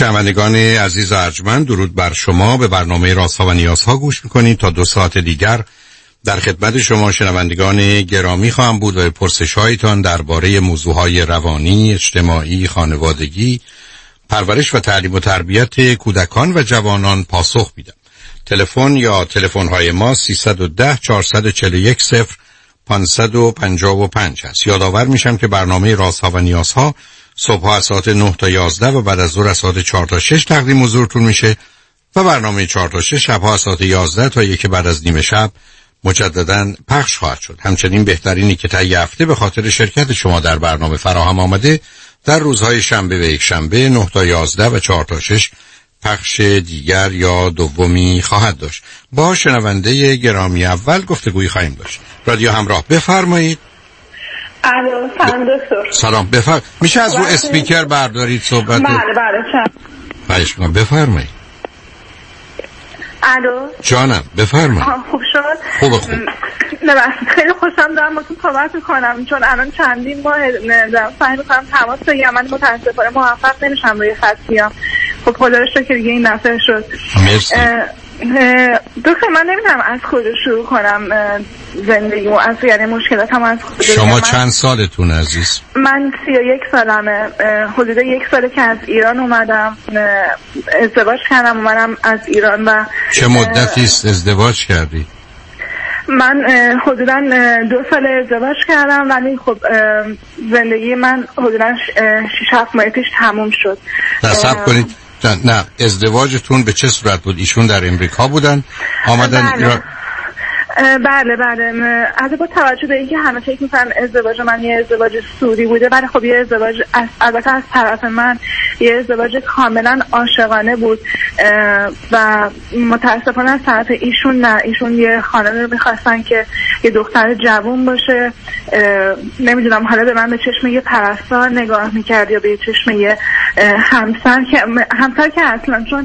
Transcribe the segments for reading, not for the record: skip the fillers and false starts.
شنوندگان عزیز و ارجمند، درود بر شما. به برنامه رازها و نیازها گوش میکنید. تا 2 ساعت دیگر در خدمت شما شنوندگان گرامی خواهم بود و پرسش هایتان درباره موضوعهای روانی، اجتماعی، خانوادگی، پرورش و تعلیم و تربیت کودکان و جوانان پاسخ میدم. تلفن یا تلفن های ما 310 441 0555 هست. یادآور میشم که برنامه رازها و نیازها صبح از ساعت 9 تا 11 و بعد از ظهر از ساعت 4 تا 6 تقدیم حضورتون میشه و برنامه 4 تا 6 شبها از ساعت 11 تا 1 بعد از نیم شب مجدداً پخش خواهد شد. همچنین بهترینی که طی هفته به خاطر شرکت شما در برنامه فراهم آمده در روزهای شنبه و یک شنبه 9 تا 11 و 4 تا 6 پخش دیگر یا دومی خواهد داشت. با شنونده گرامی اول گفتگویی خواهیم داشت. رادیو همراه، بفرمایید. الو، سلام دکتر. سلام، میشه از رو اسپیکر بردارید صحبت؟ بله خواهش می‌کنم، بفرمایید. الو جانم، بفرمایید. خوب شد؟ خوب. ببخشید، خیلی خوشم دارم با تو صحبت می‌کنم چون الان چندین ماه سعی می‌کنم تماس بگیرم، من متأسفانه موفق نمیشم روی خط بیام. خب خدا رو شکر دیگه این دفعه شد. مرسی. دکتر، من نمی‌دونم از کجا شروع کنم زندگیمو، از یعنی مشکلاتم از کجا. شما چند سالتون عزیز؟ من 31 سالمه. حدود 1 ساله که از ایران اومدم، ازدواج کردم، اومدم از ایران. و چه مدتی است ازدواج کردی؟ من حدوداً 2 سال ازدواج کردم، ولی خب زندگی من حدوداً 6-7 ماه پیش تموم شد. صبر کنید. نه، ازدواجتون به چه صورت بود؟ ایشون در امریکا بودن آمدن ایران؟ بله. از با توجه به اینکه همه فکر می‌کنن ازدواج من یه ازدواج سوری بوده، ولی خب یه ازدواج البته از طرف من یه ازدواج کاملا عاشقانه بود و متاسفانه از طرف ایشون نه. ایشون یه خانمی رو می‌خواستن که یه دختر جوان باشه. نمیدونم حالا به من به چشم یه پرستار نگاه می‌کرد یا به چشم یه همسر که اصلا، چون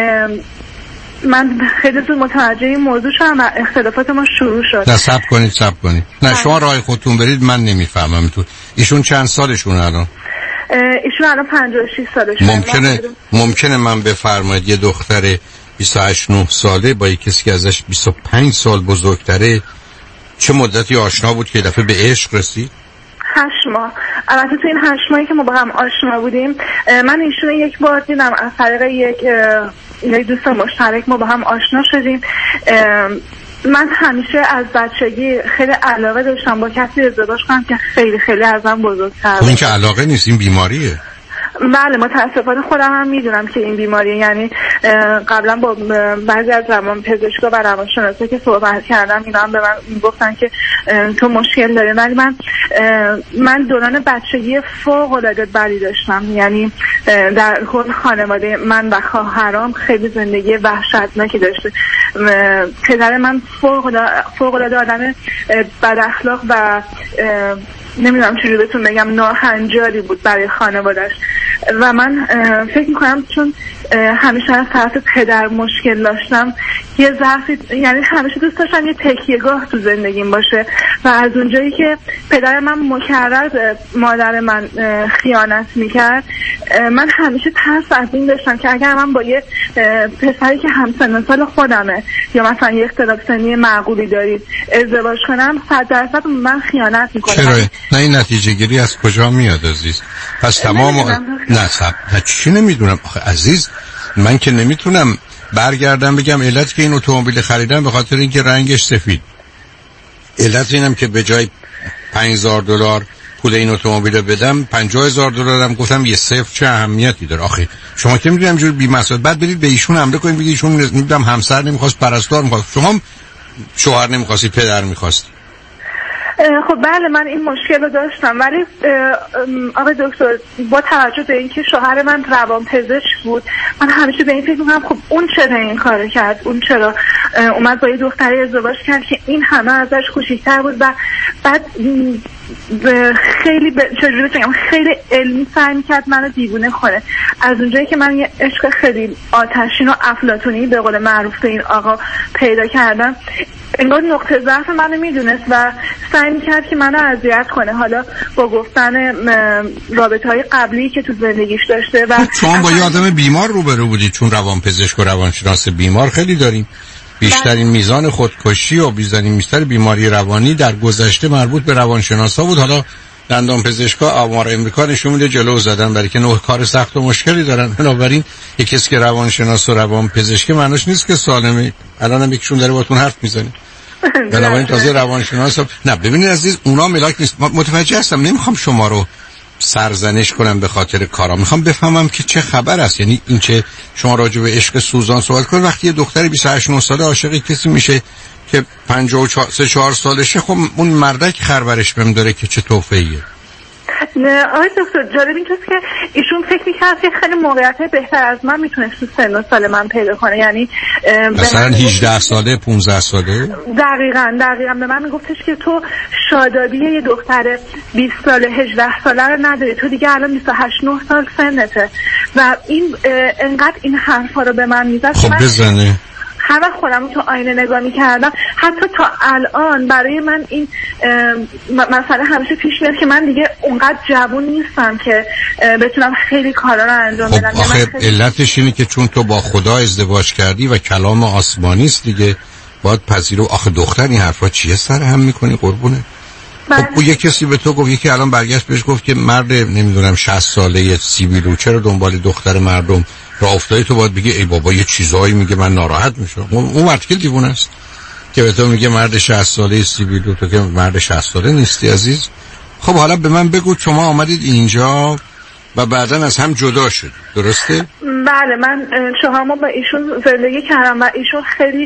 من خیلی زود متوجه این موضوع شدم و اختلافات ما شروع شد. نه صبر کنید. نه شما راه خودتون برید، من نمیفهمم تو. ایشون چند سالشون الان؟ ایشون الان 56 سالشه. ممکنه من بفرمایید یه دختر 28-9 ساله با کسی که ازش 25 سال بزرگتره چه مدتی آشنا بود که دفعه به عشق رسید؟ 8 ماه. البته تو این 8 ماهی که ما با هم آشنا بودیم، من ایشون یک بار دیدم از طریق یک دوست مشترک ما با هم آشنا شدیم. من همیشه از بچگی خیلی علاقه داشتم با کسی ازدواج کنم که خیلی خیلی ازم بزرگتر باشه. این که علاقه نیست، این بیماریه. بله، متاسفانه خودم هم میدونم که این بیماریه. یعنی قبلا با بعضی از روانپزشکا و روانشناسا که صحبت کردم، اینا هم به من میگفتن که تو مشکل داری. ولی من دوران بچگی فوق العاده بدی داشتم. یعنی در کل خانواده من و خواهرام خیلی زندگی وحشتناکی داشته. پدر من فوق العاده آدم بد اخلاق و نمیدونم چجوری بهتون بگم ناهنجاری بود برای خانواده‌اش. و من فکر میکنم چون همیشه از طرف پدر مشکل داشتم، یه ضعفی، یعنی همیشه دوست داشتم یه تکیه‌گاه تو زندگیم باشه و از اونجایی که پدر من مکرر به مادر من خیانت میکرد، من همیشه ترس از این داشتم که اگر من با یه پسری که همسن سال خودمه یا مثلا یه اختلاف سنی معقولی دارید ازدواج کنم، 100% من خیانت میکنم. چرا؟ نه این نتیجه گیری از کجا میاد عزیز؟ پس تمام چی نمیدونم آخه عزیز، من که نمیتونم برگردم بگم علت که این اتومبیل خریدم به خاطر اینکه رنگش سفید. علت اینم که به جای $5,000 پول این اتومبیل بدم $50,000 هم گفتم یه صفر چه اهمیتی داره. آخه شما که میدونم جور بی‌مسئولیت بعد برید به ایشون حمله کنید بگید ایشون نمیدونم همسر نمیخواست، پرستار میخواست، شما شوهر نمیخواستی، پدر میخواستی. خب بله، من این مشکل رو داشتم. ولی آقای دکتر، با توجه به اینکه شوهر من روانپزشک بود، من همیشه به این فکر می‌کنم خب اون چرا این کارو کرد، اون چرا اومد با یه دختری ازدواج کرد که این همه ازش کوچیک‌تر بود و بعد خیلی چجوری بگم خیلی علمی سعی می‌کرد منو دیوونه کنه. از اونجایی که من یه عشق خیلی آتشین و افلاطونی به قول معروف به این آقا پیدا کردم، انگار نقطه ضعف منو میدونست و سعی میکرد که منو اذیت کنه. حالا با گفتن رابطه‌های قبلی که تو زندگیش داشته. و شما با یه آدم بیمار روبرو بودید، چون روانپزشک و روانشناس بیمار خیلی داریم. بیشترین میزان خودکشی و بیشترین بیماری روانی در گذشته مربوط به روانشناسا بود. حالا دندان پزشکا آمار امریکا نشون میده جلو زدن، برای که نوع کار سخت و مشکلی دارن. بنابراین یک کسی که روانشناس و روانپزشک معنیش نیست که سالمه. الان هم یکشون داره باهاتون حرف میزنه. بنابراین تازه روانشناس نه. ببینید عزیز، اونا ملاک نیست. متوجه هستم، نمیخوام شما رو سرزنش کنم به خاطر کارا، میخوام بفهمم که چه خبر است. یعنی این چه شما راجع به عشق سوزان صحبت کنید وقتی یه دختر 28 ساله عاشق کسی میشه که 53-4 سالشه، خب اون مردک خربرش بهم داره که چه توفیقیه. نه آقای دکتر، جالب اینجاست که ایشون فکر می‌کرد که خیلی موقعیت بهتر از من میتونست تو سن و سال من پیدا کنه. یعنی مثلا 18 ساله 15 ساله. دقیقاً به من میگفتش که تو شادابی یه دختر 20 ساله 18 ساله رو نداری، تو دیگه الان 28-9 سال سنته. و این انقدر این حرفا رو به من میزد. خب بزنه. هر وقت خودم تو آینه نگاه می‌کردم، حتی تا الان برای من این مسئله همیشه پیش میاد که من دیگه اونقدر جوون نیستم که بتونم خیلی کارا رو انجام بدم. خب آخه علتش اینه که چون تو با خدا ازدواج کردی و کلام آسمانی است دیگه، باید پذیرو. آخه دختر این حرفا چیه سر هم می‌کنی قربونه؟ خب او یه کسی به تو گفت، یکی الان برگشت بهش گفت که مرد نمیدونم 60 ساله سیبیلو چرا دنبال دختر مردم راه افتادی، تو باید بگی ای بابا یه چیزایی میگه من ناراحت میشم. اون مرد دیوونه است که به تو میگه مرد 60 ساله سیبیلو، تو که مرد 60 ساله نیستی عزیز. خب حالا به من بگو، شما آمدید اینجا و بعدن از هم جدا شد، درسته؟ بله، من 4 ماه با ایشون زندگی کردم و ایشون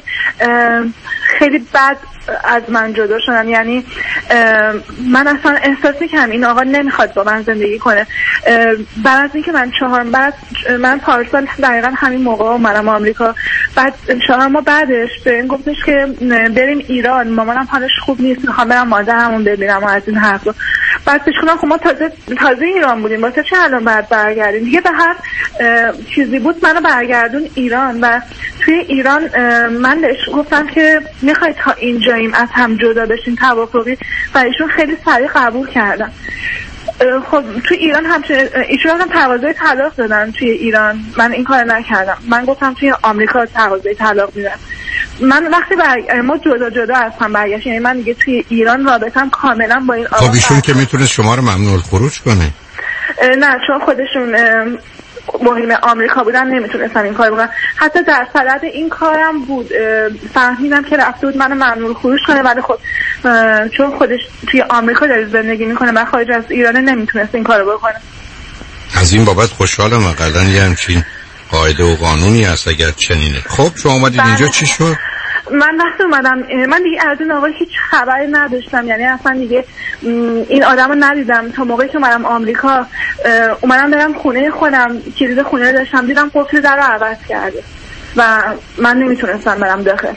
خیلی بد از من جدا شدن. یعنی من اصلا احساس می‌کردم این آقا نمیخواد با من زندگی کنه. بعد از اینکه من پارسال دقیقا همین موقع اومدم آمریکا، بعد 4 ماه بعدش به این گفتش که بریم ایران، مامانم حالش خوب نیست، میخوام برم مادرمون ببینم و از این حرفا. بعد پیش کنم خب ما تازه ایران بودیم، واسه چه الان بعد برگردیم دیگه؟ به هر چیزی بود منو برگردون ایران. و توی ایران من بهش گفتم که میخوای تا اینجاییم از هم جدا بشین توافقی، و ایشون خیلی سریع قبول کردن. خب توی ایران ایشون هم تقاضای طلاق دادن توی ایران، من این کار نکردم. من گفتم توی آمریکا تقاضای طلاق میدن. من وقتی ما جدا از هم برگشتیم، یعنی من دیگه توی ایران رابطم کاملا با این آقا. خب ایشون که میتونه شما رو ممنوع خروج کنه. نه، چون خودشون مهم آمریکا بودن نمیتونستم این کار بکنم. حتی در صدد این کارم بود، فهمیدم که رفته بود منو ممنوع خروج کنه، ولی خب چون خودش توی آمریکا داره زندگی میکنه و خارج از ایران نمیتونست این کارو بکنه. از این بابت خوشحالم. واقعا یه همچین قاعده و قانونی هست اگر چنینه. خب شما اومدید اینجا چی شد؟ من وقتی اومدم من دیگه از این آقا هیچ خبری نداشتم، یعنی اصلا دیگه این آدم رو ندیدم تا موقعی که اومدم آمریکا. اومدم برم خونه خودم، کلید خونه رو داشتم، دیدم قفل در رو عوض کرده و من نمیتونستم برم داخل.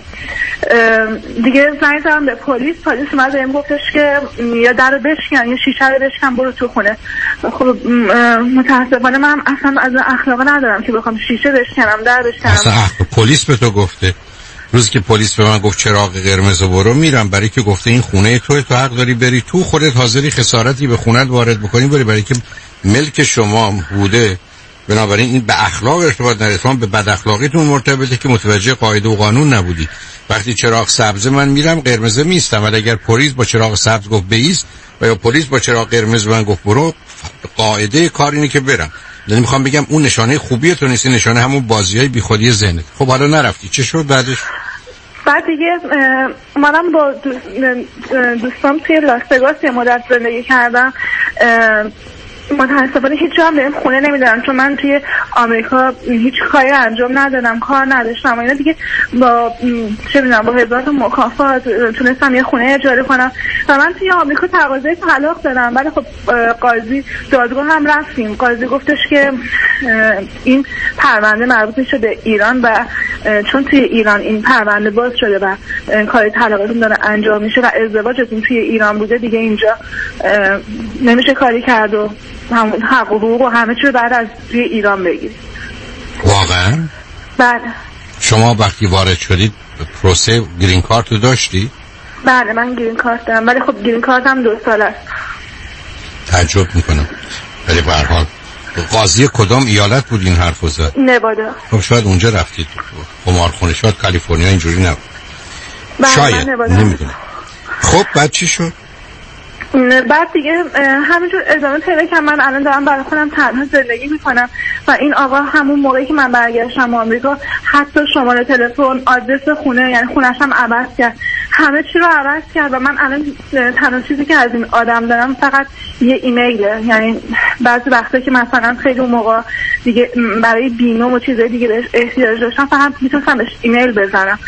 دیگه زنگ زدم به پلیس اومد بهم گفتش که یا در رو بشکن یا شیشه رو بشکن برو تو خونه. خب متاسفانه من اصلا از اخلاق ندارم که بخوام شیشه بشکنم در بشکنم. اصلا پلیس به تو گفته؟ روزی که پلیس به من گفت چراغ قرمز برو میرم، برای که گفته این خونه تو حق داری بری تو، خودت حاضری خسارتی به خونت وارد بکنی بری، برای که ملک شما بوده. بنابراین این به اخلاق ارتباط نداره، شما به بد اخلاقیتون مرتبطه که متوجه قاعده و قانون نبودی. وقتی چراغ سبز من میرم قرمز میستم، ولی اگر پلیس با چراغ سبز گفت بایست و یا پلیس با چراغ قرمز من گفت برو، قاعده کار اینه که برم. یعنی میخوام بگم اون نشانه خوبیه تو نیست، نشانه همون بازیای بیخودی ذهنت. خب حالا نرفتی، چه شد بعدش؟ بعد دیگه منم با دوستام توی لاس وگاس یه مدت زندگی کردم. متاسفانه هیچ جا هم بهم خونه نمیدارم، چون من توی آمریکا هیچ کاری انجام ندادم، کار نداشتم و اینا دیگه. با چه میدونم با هزار تا مکافات تونستم یه خونه اجاره کنم و من توی آمریکا تقاضای طلاق دادم. ولی خب قاضی دادگاه هم رفتیم، قاضی گفتش که این پرونده مربوط میشه به ایران و چون توی ایران این پرونده باز شده و کار طلاقتون داره انجام میشه و ازدواجتون توی ایران بوده، دیگه اینجا نمیشه کاری کرد و همون حق و حقوق و همه چیز بعد از توی ایران بگیرید. واقعا؟ بله. شما وقتی وارد شدید پروسه گرین کارت رو داشتی؟ بله من گرین کارت دارم، ولی خب گرین کارت هم 2 سال است. تعجب میکنم. ولی به هر حال قاضی کدام ایالت بود این حرفو زد؟ نوادا. خب شاید اونجا رفتید قمارخونه، شاید کالیفرنیا اینجوری نبود. شاید نمیدونم. خب بعد چی شد؟ بعد دیگه همینجور ادامه پیدا کردم. من الان دارم برای خودم تنها زندگی میکنم و این آقا همون موقعی که من برگشتم آمریکا حتی شماره تلفن، آدرس خونه، یعنی خونه‌ش هم عوض کرد، همه چی رو عوض کرد و من الان تنها چیزی که از این آدم دارم فقط یه ایمیله. یعنی بعضی وقتا که مثلا خیلی اون موقع دیگه برای بیمه و چیزای دیگه بهش احتیاج داشتم فقط میتونستم بهش ایمیل بزنم.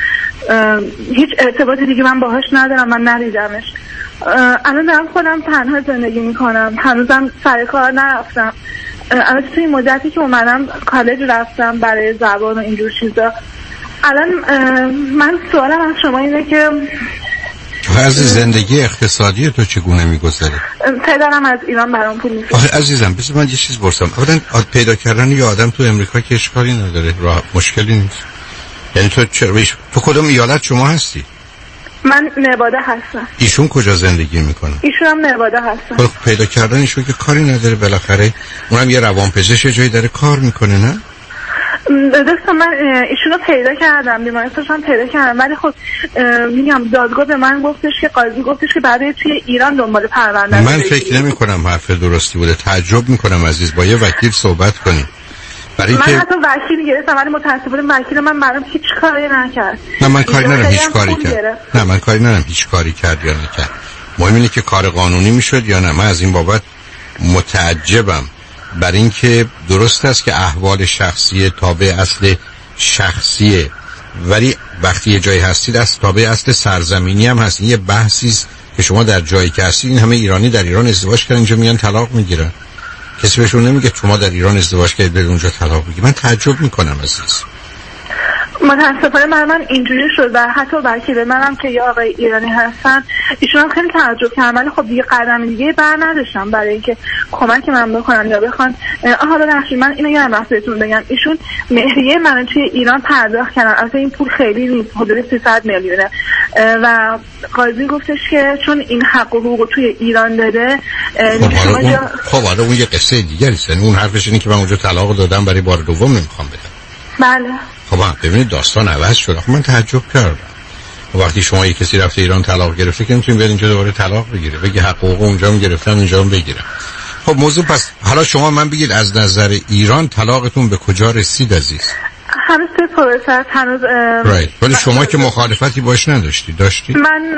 هیچ ارتباطی دیگه من باهاش ندارم، من ندیدمش. الان دارم خودم تنها زندگی میکنم، هنوزم سر کار نرفتم. الان توی این مدتی که اومدم کالج رفتم برای زبان و اینجور چیزا. الان من سوالم از شما اینه که از زندگی اقتصادی تو چگونه میگذره؟ پدرم از ایران برام پول میفرسته. آخه عزیزم بذار من یه چیز پرسم. اولا پیدا کردن یه آدم تو امریکا که اشکالی نداره، راه مشکلی نیست. یعنی تو کدوم ایالت شما هستی؟ من نوادا هستم. ایشون کجا زندگی میکنه؟ ایشون هم نوادا هستن. خب پیدا کردنشون که کاری نداره، بالاخره اونم یه روانپزشک جایی داره کار میکنه. نه دوستان من ایشونو پیدا کردم، بیمارستانش هم پیدا کردم، ولی خب میگم دادگاه به من گفتش که قاضی گفتش که بعد توی ایران دنبال پرونده. من فکر نمی کنم حرف درستی بوده. تعجب میکنم عزیز، با یه وکیل صحبت کنی. من حتی وکیل گرفتم ولی متاسفانه وکیل من برام هیچ کاری نکرد. نه من کاری ندارم هیچ کاری کرد. نه من کاری ندارم هیچ کاری کرد یا نکرد. مهم اینه که کار قانونی میشد یا نه. من از این بابت متعجبم، بر این که درست است که احوال شخصی تابع اصل شخصیه، ولی وقتی یه جایی هستید از تابع اصل سرزمینی هم هست. این یه بحثی است که شما در جایی که هستید، این همه ایرانی در ایران ازدواج کردن اینجا میان طلاق میگیرن، کسی بهشون نمیگه شما در ایران ازدواج کردید برید اونجا طلاق بگیرید. من تعجب میکنم عزیز. متاسفانه من اینجوری شد و حتی وکیل منم که یه آقای ایرانی هستن ایشون هم خیلی تعجب کردن، ولی خب دیگه قدم دیگه بر نداشتم برای اینکه کمک من بکنن یا بخوان. ببخشید من اینو یه وقت بهتون بگم، ایشون مهریه من توی ایران پرداخت کردن، اصلا این پول خیلی نیست، حدود 300 میلیونه و قاضی گفتش که چون این حق و حقوق توی ایران داده. خب حالا اون یه قصه دیگه است. اون حرفش اینه که من اونجا طلاق دادم برای بار دوم نمیخوام بدم. بله. خب ببینید داستان عوض شد. خب من تعجب کردم. وقتی شما یک کسی رفته ایران طلاق گرفته که نمیتونید برید اینجا دوباره طلاق بگیره، بگی حقوق اونجا هم گرفتم اینجا هم بگیرم. خب موضوع پس حالا شما من بگید از نظر ایران طلاقتون به کجا رسید عزیز؟ هنوز توی پروسه هنوز ولی شما که مخالفتی باش نداشتی؟ داشتی؟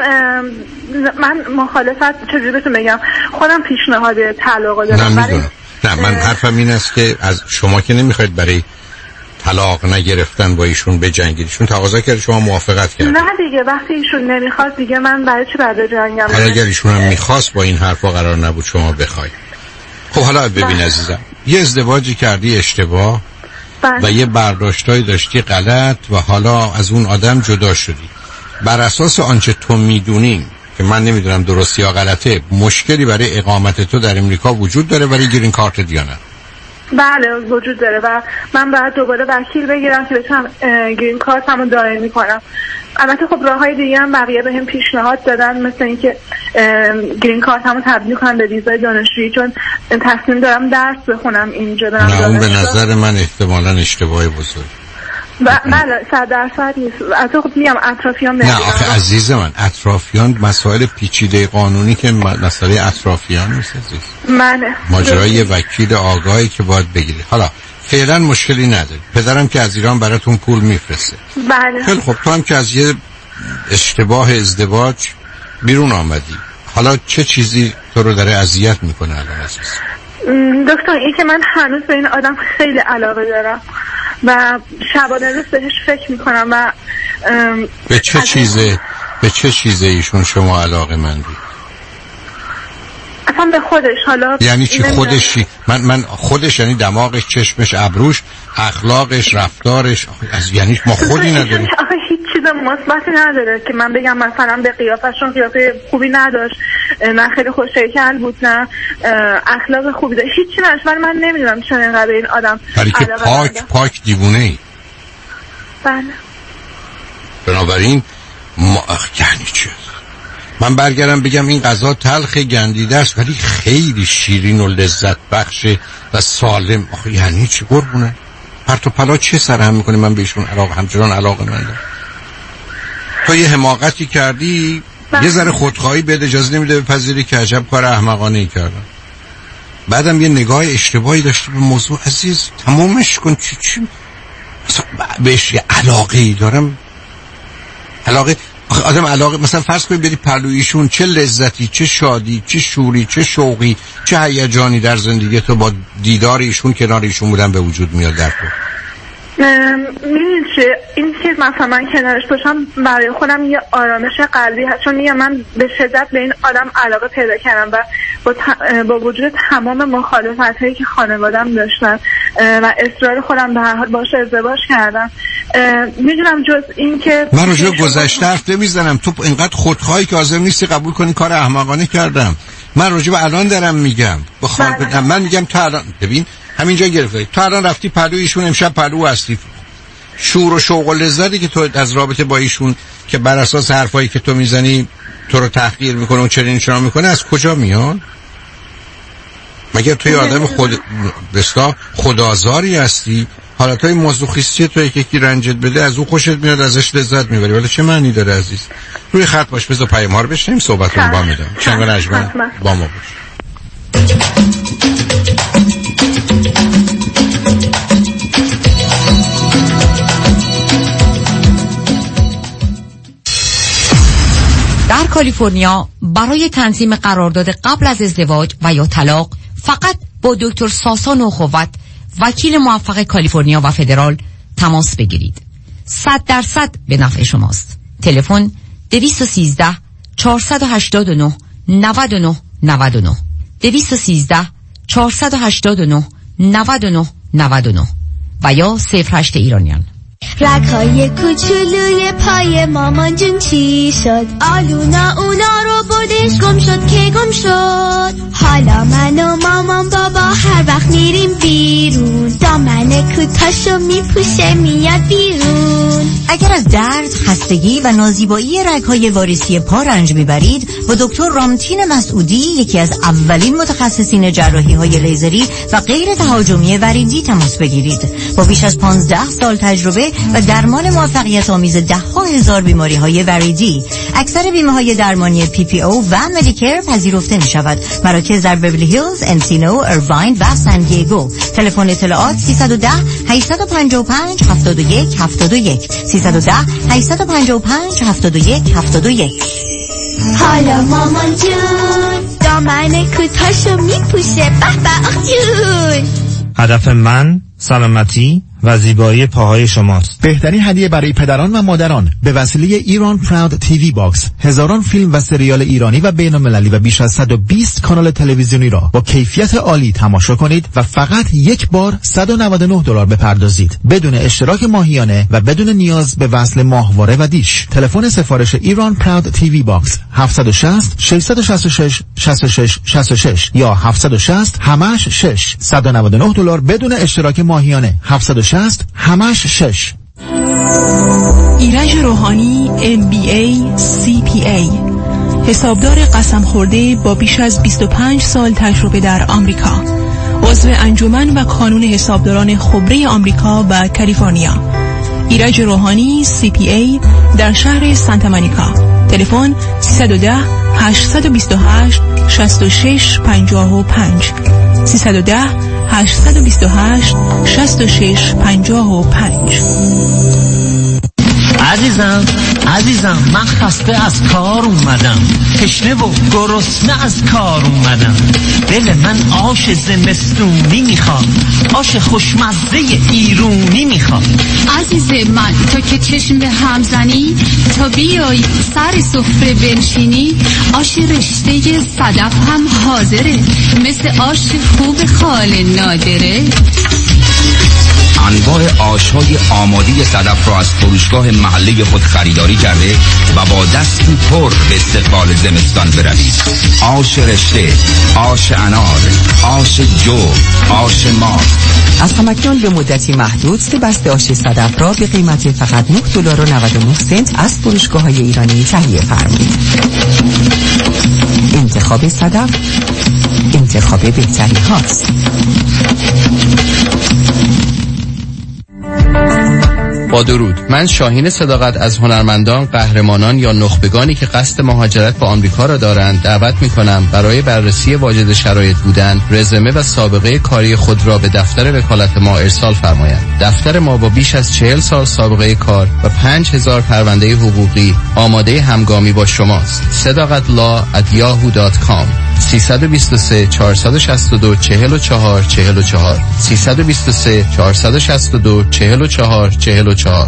من مخالفت چجوری بهتون بگم، خودم پیشنهاد طلاق دادم. نه من حرفم این است که از شما که نمیخواید برای طلاق نگرفتن با ایشون بجنگید، ایشون تقاضا کرد شما موافقت کردید. نه دیگه وقتی ایشون نمیخواست دیگه من برای چی بعد جنگم؟ اگر ایشون هم میخواست با این حرفا قرار نبود شما بخواید. خب حالا ببین عزیزم، یه ازدواجی کردی اشتباه و یه برداشتایی داشتی غلط و حالا از اون آدم جدا شدی. بر اساس آنچه تو میدونی که من نمیدونم درست یا غلطه، مشکلی برای اقامت تو در امریکا وجود داره ولی گرین کارت یا نه؟ بله وجود داره و من باید دوباره وکیل بگیرم که بتونم گرین کارت همون دائمی کنم. البته خب راههای دیگه هم بقیه بهم پیشنهاد دادن، مثل اینکه گرین کارت همو تبدیل کنم به ویزای دانشجویی، چون تصمیم دارم درس بخونم اینجا برم. نه اون به نظر من احتمالاً اشتباه بزرگ. بله 100% نیست. خب میام اطرافیان نه آخه عزیز من اطرافیان مسائل پیچیده قانونی که مسئله اطرافیان نیست عزیز. ماجرای وکیل آگاهی که باید بگیری. حالا فعلا مشکلی نداری، پدرم که از ایران براتون پول میفرسته. بله خیلی خب تو هم که از یه اشتباه ازدواج بیرون آمدی، حالا چه چیزی تو رو داره اذیت میکنه الان عزیز؟ دکتر این که من هنوز به این آدم خیلی علاقه دارم و شبانه روز بهش فکر میکنم و به چه چیزه ایشون شما علاقه مندی؟ اصلا به خودش. حالا یعنی چی خودشی؟ من خودش یعنی دماغش، چشمش، ابروش، اخلاقش، رفتارش، یعنی ما خودی نداریم. هیچ چیز مثبتی نداره که من بگم مثلا به قیافشون قیافه خوبی نداشت، نه خیلی خوش‌هیکل بود، نه اخلاق خوبی داشت، هیچ چیزی نداشت. ولی من نمیدونم چرا اینقدر این آدم برای که پاک دیوونه‌ای. بله. بنابراین یعنی چی؟ من برگردم بگم این غذا تلخ گندیده است ولی خیلی شیرین و لذت بخشه و سالم. آخه یعنی چی قربونه؟ پرت و پلا چه سرهم میکنه من بهشون همچنان علاقه مندم؟ تو یه حماقتی کردی، یه ذره خودخواهی بهت اجازه نمیده بپذیری که عجب کار احمقانه‌ای کردم. بعدم یه نگاه اشتباهی داشتی به موضوع. عزیز تمامش کن. چی بهش یه علاقه‌ای دارم. آدم علاقه مثلا فرض کنید بری پهلویشون، چه لذتی، چه شادی، چه شوری، چه شوقی، چه هیجانی در زندگی تو با دیدار ایشون کنار ایشون بودن به وجود میاد در تو. میدونی چه این چیز مثلا من کنارش باشم برای خودم یه آرامش قلبی هست، چون من به شدت به این آدم علاقه پیدا کردم و با وجود تمام مخالفت هایی که خانوادم داشتن و اصرار خودم به هر حال باشه ازدواج کردم. میدونم جز این که من راجع به گذشته حرف نمیزنم. تو اینقدر خودخواهی که حاضر نیستی قبول کنی کار احمقانه کردم. من راجع به الان دارم میگم. من میگم تا الان ببین همینجا گرفته. تا الان رفتی پهلوی ایشون، امشب پهلو هستی. شور و شوق و لذتی که تو از رابطه با ایشون که بر اساس حرفایی که تو میزنی تو رو تحقیر میکنه و چنین چرا میکنه از کجا میاد؟ مگر توی آدم خودآزاری هستی؟ حالتهای مازوخیستی توی که کی رنجت بده از او خوشت میاد، ازش لذت میبری، ولی چه معنی داره عزیز؟ روی خط باش، بذار پیام ها رو بشنیم، صحبتون با میدم. چنگ نجمن با ما باش. در کالیفرنیا برای تنظیم قرارداد قبل از ازدواج و یا طلاق فقط با دکتر ساسا نوخوت، وکیل موفق کالیفرنیا و فدرال تماس بگیرید. 100% به نفع شماست. تلفن 213 489 99 99 213 489 99 99 و یا 08 ایرانیان. رگ‌های کوچولوی پای مامان جون چی شد؟ آلونا اونا رو بردش گم شد که گم شد. حالا من و مامان بابا هر وقت میریم بیرون دامن کوتاشو میپوشه میاد بیرون. اگر از درد، خستگی و نازیبایی رگ‌های واریسی پا رنج میبرید، با دکتر رامتین مسعودی، یکی از اولین متخصصین جراحی‌های لیزری و غیر تهاجمی وریدی تماس بگیرید. با بیش از 15 سال تجربه و درمان موفقیت آمیز 10,000 بیماری‌های وریدی، اکثر بیمه‌های درمانی PPO و مدیکر پذیرفته می‌شود. مراکز در بیولی هیلز، انسینو، ایرواین و سان دیگو. تلفن اطلاعات 310 855 71 71 310 855 71 71. حالا مامان جون دامن کوتاشو میپوشه به به آخ جون. هدف من سلامتی و زیبایی پاهای شماست. بهترین هدیه برای پدران و مادران به وسیله ایران پراود تیوی باکس، هزاران فیلم و سریال ایرانی و بین‌المللی و بیش از 120 کانال تلویزیونی را با کیفیت عالی تماشا کنید و فقط یک بار $199 بپردازید بدون اشتراک ماهیانه و بدون نیاز به وصل ماهواره و دیش. تلفن سفارش ایران پراود تیوی باکس 760 666 66 66 یا 760 همش 6 $199 بدون اشتراک ماهیانه 760 همش 6. ایرج روحانی MBA CPA، حسابدار قسم خورده با بیش از 25 سال تجربه در آمریکا، عضو انجمن و کانون حسابداران خبره آمریکا و کالیفرنیا. ایرج روحانی CPA در شهر سانتا مونیکا. تلفن 310 828 66 55 310 828 66 55. عزیزم من خسته از کار اومدم، تشنه و گرسنه از کار اومدم. دل من آش زمستونی میخواد، آش خوشمزه ایرونی میخواد. عزیز من تو که چشم به هم زنی، تا بیای سر سفره بنشینی، آش رشته صدف هم حاضره، مثل آش خوب خال نادره. انواع آش‌های آماده صدف را از فروشگاه محلی خود خریداری کرده و با دستی پر به استقبال زمستان بروید. آش رشته، آش انار، آش جو، آش ماست، از همکنون به مدتی محدود 3 بسته آش صدف را به قیمت فقط $9.99 از فروشگاه‌های ایرانی تهیه فرمایید. انتخاب صدف انتخاب بهتری هاست. با درود، من شاهین صداقت از هنرمندان، قهرمانان یا نخبگانی که قصد مهاجرت به آمریکا را دارند دعوت می‌کنم برای بررسی واجد شرایط بودن، رزومه و سابقه کاری خود را به دفتر وکالت ما ارسال فرمایند. دفتر ما با بیش از 40 سال سابقه کار و 5000 پرونده حقوقی آماده همگامی با شماست. sadaqatlaw@yahoo.com 323 462 44 44 323 462 44 44.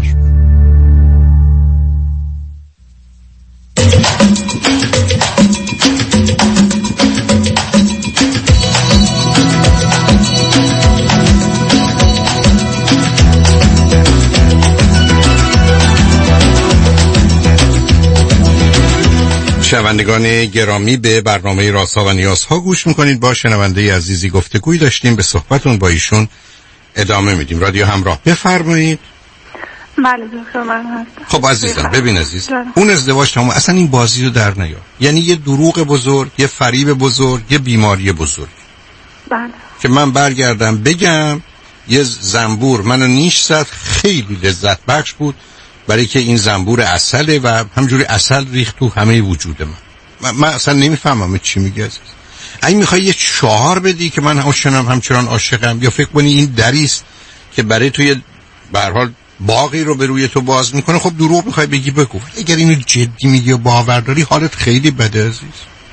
شنوندگان گرامی، به برنامه رازها و نیازها گوش میکنید. با شنونده عزیزی گفتگوی داشتیم، به صحبتون با ایشون ادامه میدیم. رادیو همراه، بفرمایید. بله دکتر، من هستم. خب عزیزم، ببین عزیز، اون ازدواج تمام، اصلا این بازی رو در نیار. یعنی یه دروغ بزرگ، یه فریب بزرگ، یه بیماری بزرگ. بله. که من برگردم بگم یه زنبور منو نیش زد، خیلی لذت بخش بود، برای که این زنبور عسله و همجوری عسل ریخت تو همه وجود من اصلا نمیفهمم چی میگی عزیز. اگه میخوای یه شعار بدی که من همچنان عاشقم، یا فکر کنی این دریست که برای تو به هر حال باغی رو به روی تو باز میکنه، خب دروغ میخوای بگی بگو. اگر اینو جدی میگی و باور داری، حالت خیلی بده عزیز.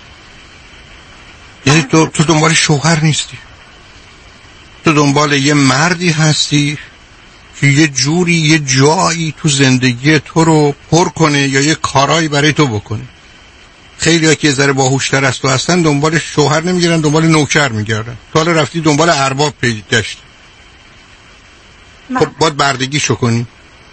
یعنی تو دنبال شوهر نیستی، تو دنبال یه مردی هستی که یه جوری یه جایی تو زندگی تو رو پر کنه یا یه کارایی برای تو بکنه. خیلی ها که یه ذره باهوشتر از تو هستن دنبال شوهر نمیگیرن، دنبال نوکر میگردن. تو حالا رفتی دنبال ارباب پیدا گشتی. خب باید بردگیشو کنی،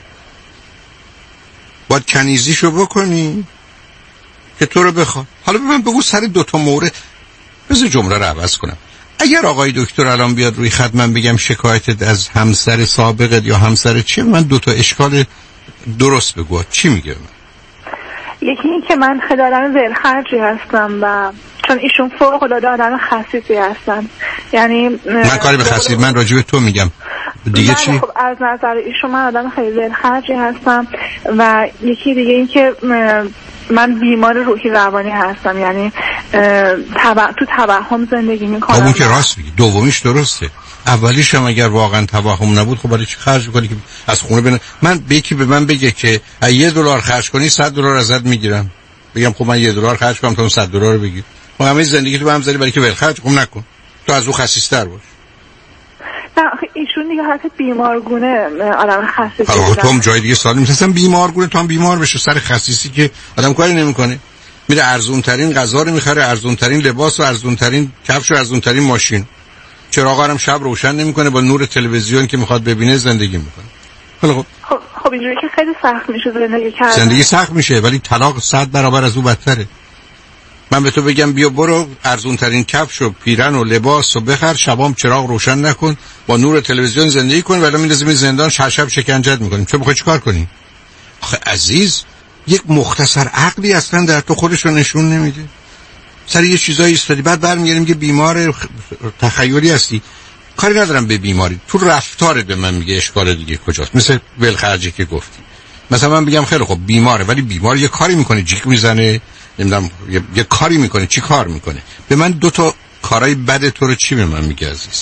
باید کنیزیشو بکنی که تو رو بخواد. حالا به من بگو سر 2 مورد، بذار جمله رو عوض کنم. اگر آقای دکتر الان بیاد روی خط من بگم شکایتت از همسر سابقت یا همسر چیه، من 2 اشکال درست بگو. چی میگه من؟ یکی این که من خیلی آدم ولخرجی هستم و چون ایشون فوق العاده آدم خسیسی هستن. یعنی من کاری به خسیس، من راجع به تو میگم دیگه. چی؟ خب از نظر ایشون من آدم خیلی ولخرجی هستم و یکی دیگه این که من بیمار روحی روانی هستم. یعنی تو توهم زندگی میکنم. اون که راست میگی، دومیش درسته. اولیش هم اگر واقعا توهم نبود، خب برای چی خرج کنی که از خونه من یکی به من بگه که $1 خرج کنی $100 ازت میگیرم، بگم خب من $1 خرج کنم تو $100 رو بگیر. خب همه زندگی تو به هم زدی برای که ولخرج کم نکن، تو از اون خسیس‌تر باش. نه ایشون دیگه حالت بیمارگونه آدم خسیسی. تو هم جای دیگه سالم می‌خواستم بیمارگونه، تو هم بیمار بشه سر خسیسی که آدم کاری نمی‌کنه. میره ارزون ترین غذا رو می‌خره، ارزون ترین لباس و ارزون ترین کفش و ارزون ترین ماشین. چراغا هم شب روشن نمی‌کنه، با نور تلویزیون که می‌خواد ببینه زندگی می‌کنه. خب اینجوری که خیلی سخت میشه زندگی کردن. زندگی سخت میشه، ولی طلاق 100 برابر از اون بدتره. من به تو بگم بیا برو ارزون ترین کفش و پیرن و لباس و بخر، شبام چراغ روشن نکن، با نور تلویزیون زندگی کن، ولی میندازیم زندان شب شکنجت میکنیم. چه میخوای چیکار کنی؟ آخه عزیز، یک مختصر عقلی اصلا در تو خودش رو نشون نمیده. سر یه چیزایی ایستادی، بعد برمیگردیم که بیمار تخیلی هستی. کاری ندارم به بیماری، تو رفتارت به من میگه اشکال دیگه کجاست. مثل ولخرجی که گفتی، مثلا من بگم خیلی خب بیماره، ولی بیمار یه کاری میکنه، جیک میزنه، نمیدونم یه کاری میکنه. چی کار میکنه؟ به من 2 کارهای بد تو رو چی به من میگه عزیز؟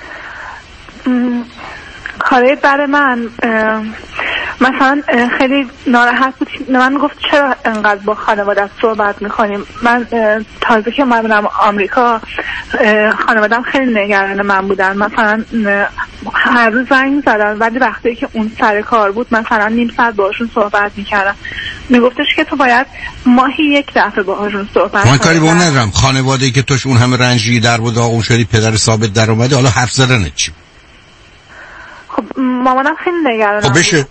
کارهای بد من مثلا خیلی ناراحت بود. من گفت چرا انقدر با خانوادت صحبت میکنیم. من تازه که من بودم آمریکا، خانوادم خیلی نگران من بودن. مثلا هر روز زنگ زدن، ولی وقتی که اون سر کار بود مثلا نیم ساعت باهاشون صحبت میکردم. میگفتش که تو باید ماهی 1 دفعه باهاشون صحبت کنی. من کاری به اون ندارم. خانواده‌ای که توش اون همه رنجی در و داغون شدی، پدر ثابت در اومده، حالا حرف زدن چی؟ خب مامانم خیلی نگرانه. خب بشه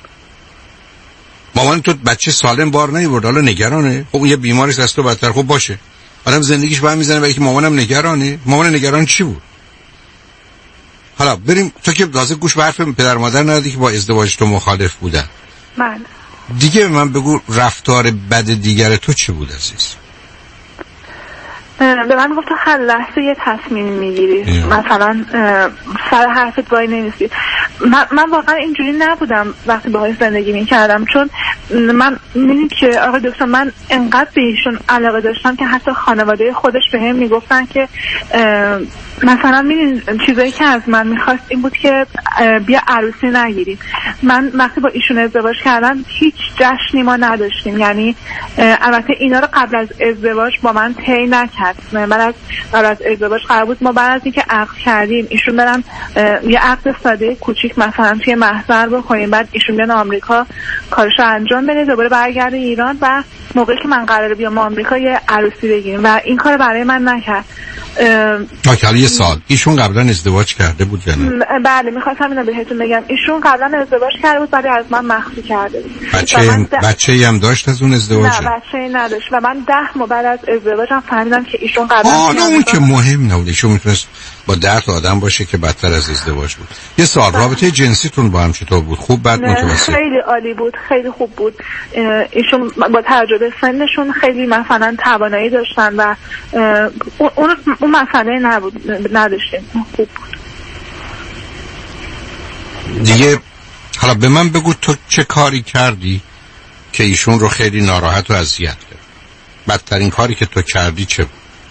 مامان تو بچه سالم بار نمیبرد، حالا نگرانه. خب اون یه بیمارش از تو بدتر. خب باشه، آدم زندگیش برمیزنه برای که مامانم نگرانه. مامان نگران چی بود؟ حالا بریم تو که لازم گوش به حرف پدر مادر ندادی که با ازدواج تو مخالف بودن. من دیگه به من بگو رفتار بد دیگر تو چه بود عزیز؟ به من گفت هر لحظه یه تصمیم میگیری، مثلا سر حرفت وای نمیسی. من واقعا اینجوری نبودم وقتی باهاش زندگی میکردم، چون من میدونی که آقای دکتر من انقدر به ایشون علاقه داشتم که حتی خانواده خودش به هم میگفتن که مثلا میدونی چیزایی که از من میخواست این بود که بیا عروسی نگیریم. من وقتی با ایشون ازدواج کردم هیچ جشنی ما نداشتیم، یعنی البته اینا رو قبل از ازدواج با من طی نکرد. من از قبل از ازدواج قرار بود ما بعد از اینکه عقد کردیم ایشون برن یه عقد ساده کوچیک مثلا توی محضر بکنیم، بعد ایشون بیان آمریکا کارشو انجام بده، دوباره برگرده ایران و موقعی که من قراره بیام آمریکا یه عروسی بگیریم و این کار برای من نکرد. حالا یه سال ایشون قبلا ازدواج کرده بود یا نه؟ بله میخواستم اینو بهتون بگم، ایشون قبلا ازدواج کرده بود ولی از من مخفی کرده بود. بچه‌ای هم داشت از اون ازدواج؟ نه بچه‌ای نداشت و من 10 ماه بعد از ازدواجم فهمیدم که ایشون قبلا اون که مهم نبود، ایشون میتونست با 10 تا آدم باشه که بدتر از ازدواج بود. یه سال رابطه جنسیتون با هم چطور بود؟ خوب بد متوسط؟ خیلی عالی بود، خیلی خوب بود. ایشون با تجربه سنشون خیلی مثلا توانایی داشتن و اون مسئله نداشتیم، خوب بود دیگه. حالا به من بگو تو چه کاری کردی که ایشون رو خیلی ناراحت و اذیت کرد؟ بدترین کاری که تو کردی چه بود؟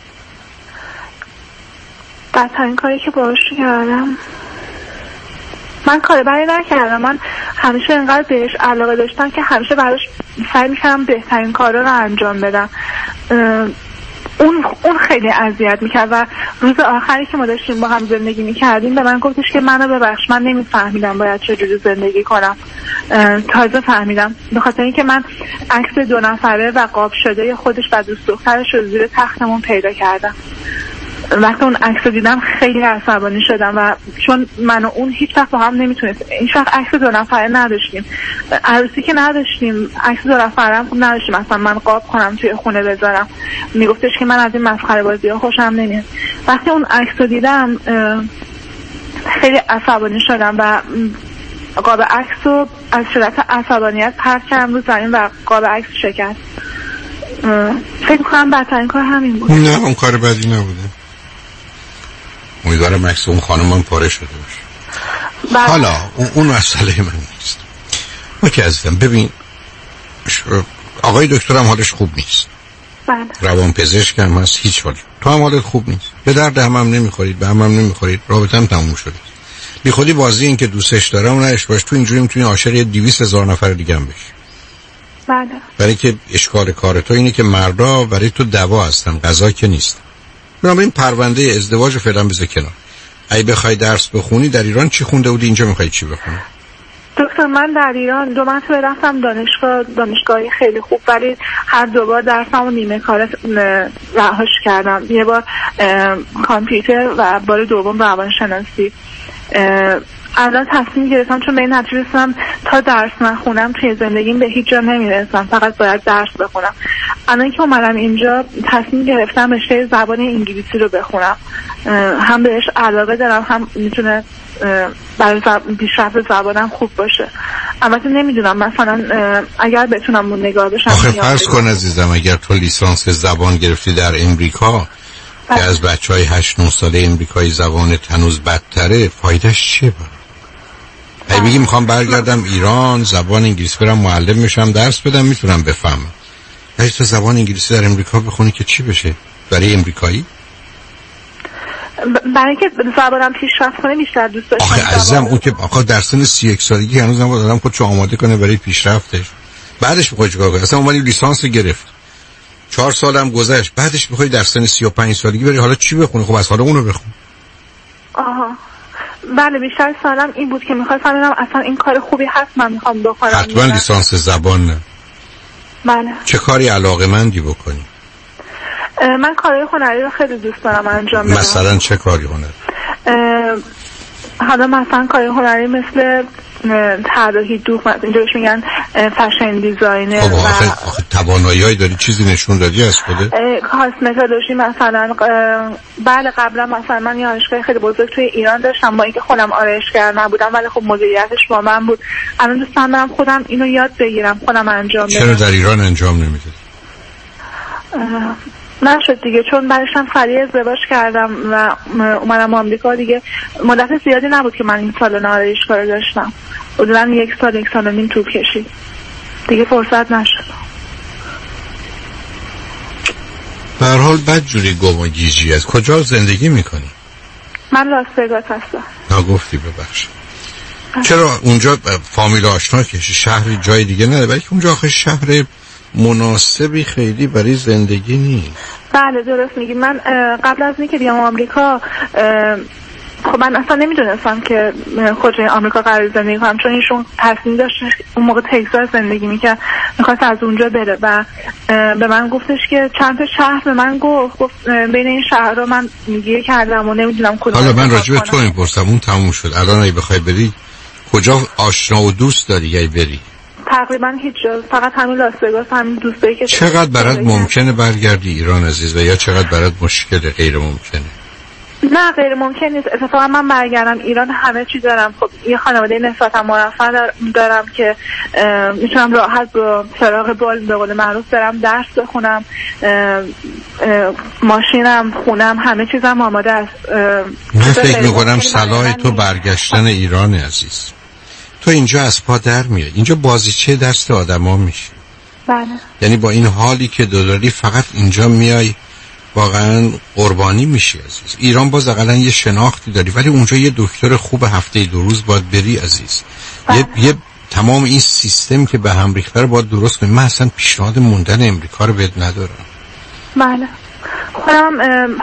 بدترین کاری که باهاش کردم من کاری برای نکردم. من همیشه اینقدر بهش علاقه داشتم که همیشه براش سعی میکردم بهترین کارا رو انجام بدم. اون خیلی اذیت میکرد و روز آخری که ما داشتیم با هم زندگی میکردیم به من گفتش که منو ببخش، من نمیفهمیدم باید چجوری زندگی کنم. تازه فهمیدم به خاطر اینکه من عکس 2 نفره و قاب شده خودش و دوست دخترش رو زیر تختمون پیدا کردم. وقتی اون عکس دیدم خیلی عصبانی شدم و چون من و اون هیچ وقت با هم نمیتونست، این وقت عکس 2 نفره نداشتیم، عروسی که نداشتیم، عکس 2 نفره هم نداشتیم، مثلا من قاب کنم توی خونه بذارم. میگفتش که من از این مسخره بازی‌ها خوشم نمیاد. وقتی اون عکس رو دیدم خیلی عصبانی شدم و قاب عکس رو از شدت عصبانیت پرت کردم رو زمین و قاب عکس شکست. فکر کنم بدترین کار همین بود. نه اون کار بدی نبوده. امیدوارم عکس اون خانم پاره شده باشه. حالا اون مسئله من نیست. ما که عزیزم ببین آقای دکترم حالش خوب نیست. روان پزشک هم هست، هیچ حال. تو هم حالت خوب نیست. به درد هم نمیخورید، به هم نمیخورید، رابطه هم تموم شده. بی خودی بازی این که دوستش دارم و نش باش تو اینجوری میتونی عاشق 200,000 نفر دیگه هم بشی. برای که اشکال کار تو اینه که مردا برای تو دوا هستن، غذا که نیست. بنابراین پرونده ازدواج فعلا بذار کنار. اگه بخوای درس بخونی در ایران چی خونده بودی، اینجا میخوای چی بخونی؟ دکتر من در ایران 2 مرتبه رفتم دانشگاهی خیلی خوب، ولی هر 2 بار درسمو نیمه کار رهاش کردم. یه بار کامپیوتر و بار دوم روانشناسی. الان تصمیم گرفتم چون به این نتیجه رسیدم تا درس نخونم توی زندگیم به هیچ جا نمیرسم، فقط باید درس بخونم. الان که اومدم اینجا تصمیم گرفتم رشته زبان انگلیسی رو بخونم، هم بهش علاقه دارم، هم میتونه برای پیشرفت زبانم خوب باشه. البته نمیدونم مثلا اگر بتونم اون نگاه بشم. آخه فرض کن عزیزم اگر تو لیسانس زبان گرفتی در امریکا که از بچهای 8-9 ساله امریکایی زبان هنوز بدتره، فایدهش چیه؟ اگه بگی میخوام برگردم ایران زبان انگلیسی برم معلم میشم درس بدم میتونم بفهمم، اگه تو زبان انگلیسی در امریکا بخونی که چی بشه برای امریکایی؟ برای که زبانم پیشرفت کنه بیشتر دوست داشتم. آخه عزیزم اون که آخه در سن 31 سالگی هنوز هم آدم خودشو آماده کنه برای پیشرفتش، بعدش میخوای چیکار کنی؟ اصلا اومدی لیسانس گرفت 4 سالم گذشت، بعدش میخوای در سن 35 سالگی بری حالا چی بخونی؟ خب از حالا اونو بخون. آها بله بیشتر سالم این بود که میخواستم ببینم اصلا این کار خوبی هست من میخوام بکنم. حتما لیسانس زبان نه. بله. چه کاری علاقه‌مندی بکنی؟ من کارهای هنری رو خیلی دوست دارم انجام بدم. مثلا چه کاری هنری؟ حالا مثلا کارهای هنری مثل طراحی دوخ مثلا اینجا بهش میگن فشن دیزاینر. خب آخه توانایی‌هایی داری، چیزی نشون دادی از خودت؟ کاسمتولوژی مثلا بله قبلا مثلا من یه آرایشگاه خیلی بزرگ توی ایران داشتم با اینکه خودم آرایشگر نبودم ولی خب مدیریتش با من بود. الان دوست دارم خودم اینو یاد بگیرم خودم انجام بدم. چرا در ایران انجام نمیدی؟ نشد دیگه، چون بعدشم سریع ازدواج کردم و اومدم آمریکا. دیگه مدت زیادی نبود که من این سالن آرایشگاه رو داشتم، حدوداً 1 سال و نیم طول کشید، دیگه فرصت نشد. به هر حال بدجوری گم و گیجی از کجا زندگی میکنی؟ من لاس وگاس هستم. نگفتی ببخش. چرا اونجا فامیل آشنا کشی؟ شهری جای دیگه نداره؟ بلکه اونجا آخه شهر مناسبی خیلی برای زندگی نیست. بله درست میگی. من قبل از اینکه بیام آمریکا خب من اصلا نمیدونستم که کجای آمریکا قرار زندگی کنم، چون ایشون تصمیم داشت اون موقع تگزاس زندگی میکرد، میخواست از اونجا بره و به من گفتش که چند تا شهر به من گفت بین این شهرها من گیر کردم و نمیدونم کدوم. حالا من راجع به تو میپرسم، اون تموم شد، الان اگه بخوای بری کجا آشنا و دوست داری اگه بری؟ تقریبا هیچ جا، فقط همین لاس وگاس، همین دوستایی که. چقدر برات ممکنه برگردی ایران عزیز و یا چقدر برات مشکل غیر ممکنه؟ نه غیر ممکن نیست. اتفاقا من برگردم ایران همه چی دارم. خب یه خانواده نسبتا مرفه دارم که میتونم راحت با سراغ بال به قول معروف برم درس بخونم، ماشینم، خونم، همه چیزم آماده است. من فکر میکنم صلاح تو برگشتن ایران عزیز. تو اینجا از پا در میای، اینجا بازیچه دست آدما میشه. بله. یعنی با این حالی که داری فقط اینجا میای واقعا قربانی میشی عزیز. ایران باز اقلا یه شناختی داری ولی اونجا یه دکتر خوب هفته 2 روز باید بری عزیز. یه تمام این سیستم که به هم ریخته رو باید درست کنی. من اصلا پیشنهاد موندن امریکا رو بهت ندارم. بله. خودم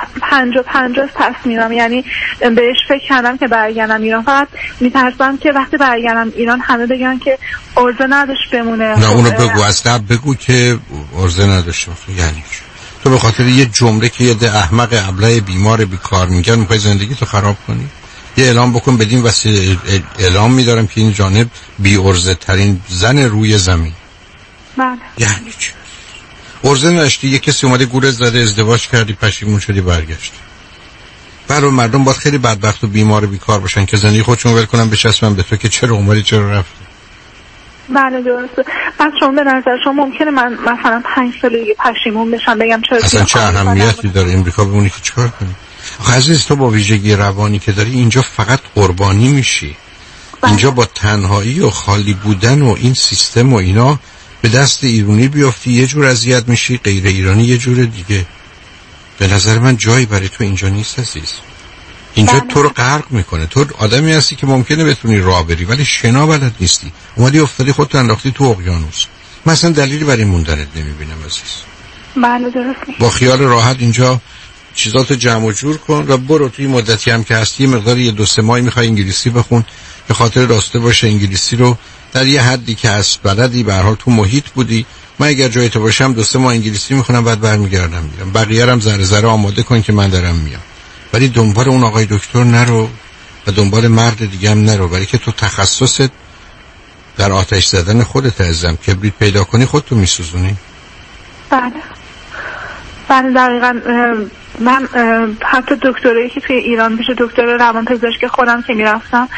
50 تصمیمم، یعنی بهش فکر کردم که برگردم ایران. فقط میترسم که وقتی برگردم ایران همه بگن که عرضه نداشت بمونه. نه اونو بگو، از قبل بگو که عرضه نداشت. یعنی چی؟ تو به خاطر یه جمله که یه ده احمق ابله بیمار بیکار میگن میخوای زندگی تو خراب کنی؟ یه اعلام بکن بدین وسیله اعلام میدارم که این جانب بی عرضه ترین زن روی زمین. بله. یعنی چی؟ عرضه نشتی، یه کسی اومده گورت زده، ازدواج کردی، پشیمون شدی، برگشتی. برای مردم باید خیلی بدبخت و بیمار بیکار باشن که زندگی خودشون ول کنن بچسبن به تو که چرا اومدی چرا رفتی. بله درسته. بعد شما به نظر شما ممکنه من مثلا 5 سال دیگه پشیمون بشم بگم چرا اصلا چه اهمیتی داره امریکا بمونی که چیکار کنی؟ آخه عزیز تو با ویژگی روانی که داری اینجا فقط قربانی میشی. اینجا با تنهایی و خالی بودن و این سیستم و اینا به دست ایرانی بیافتی یه جور اذیت میشی، غیر ایرانی یه جور دیگه. به نظر من جایی برای تو اینجا نیست عزیز. اینجا تو رو غرق میکنه. تو آدمی هستی که ممکنه بتونی راه بری ولی شنا بلد نیستی، اومدی افتادی خودت انداختی تو اقیانوس. من اصلا دلیلی برای موندنت نمیبینم عزیز. بله درست. با خیال راحت اینجا چیزاتو جمع و جور کن و برو. توی مدتی هم که هستی مقداری یه 2-3 ماهی میخوای انگلیسی بخون به خاطر راسته باشه انگلیسی رو در یه حدی که از بلدی به هر حال تو محیط بودی. من اگر جای تو باشم 2-3 ماه انگلیسی میخونم بعد برمیگردم میرم. بقیه هم ذره ذره آماده کن که من دارم میام. ولی دنبال اون آقای دکتر نرو و دنبال مرد دیگه هم نرو، برای که تو تخصصت در آتش زدن خودت عزیزم. کبریت پیدا کنی خودتو میسوزونی. بله دقیقا. من حتی دکتری که توی ایران پیش دکتر روانپزشک خودم که میرفتم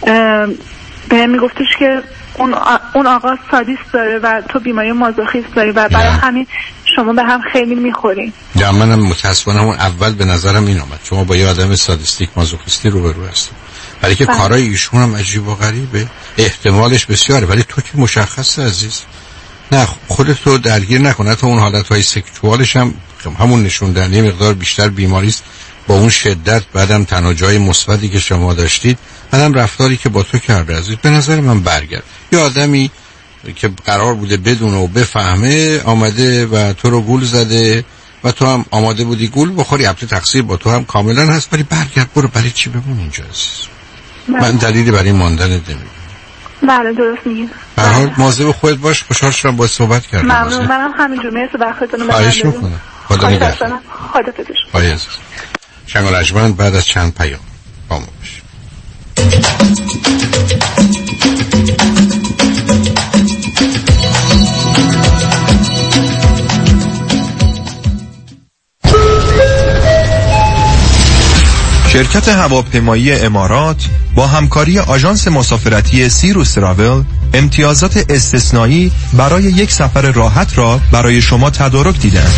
به میگفتش که اون آقا سادیست داره و تو بیماری مازوخیست داری و برای همین شما به هم خیلی میخورین. یا منم متاسفانه اون اول به نظرم این آمد شما با یه آدم سادیستیک مازوخیستی روبرو هستی، برای که کارهای ایشون هم عجیب و غریبه، احتمالش بسیاره ولی تو که مشخصه عزیز. نه خودتو درگیر نکن. تو اون حالتهای سکشوالش هم همون نشون دهنده یه مقدار بیشتر بیماری است با اون شدت. بعدم تنها جای مثبتی که شما داشتید بعدم رفتاری که با تو کرده عزیز. به نظر من برگرد. یه آدمی که قرار بوده بدونه و بفهمه آمده و تو رو گول زده و تو هم آماده بودی گول بخوری. البته تقصیر با تو هم کاملا هست ولی برگرد برو. برای چی بمون اینجا عزیز؟ من دلیلی برای ماندن نمیبینم. بله درست میگید. به هر حال مواظب خودت باش. خوشحال شدم باهات صحبت کردم. ممنون. منم همینجوری مرسی وقتتون رو خواهش می‌کنم. خدا نگهدار. خدا پدرش. خدا عزیز. شنگ العجمند بعد از چند پیام با ما باش. شرکت هواپیمایی امارات با همکاری آژانس مسافرتی سیروس تراول امتیازات استثنایی برای یک سفر راحت را برای شما تدارک دیدند.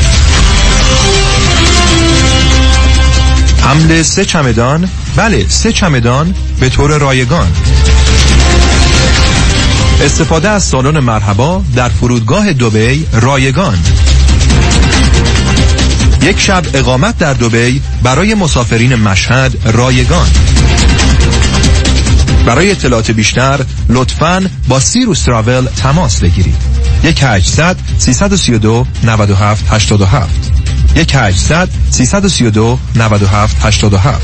حمل 3 چمدان، بله 3 چمدان به طور رایگان. استفاده از سالن مرحبا در فرودگاه دبی رایگان. یک شب اقامت در دبی برای مسافرین مشهد رایگان. برای اطلاعات بیشتر لطفاً با سیروس تراول تماس بگیرید. 1-800-332-9787 1-800-332-9787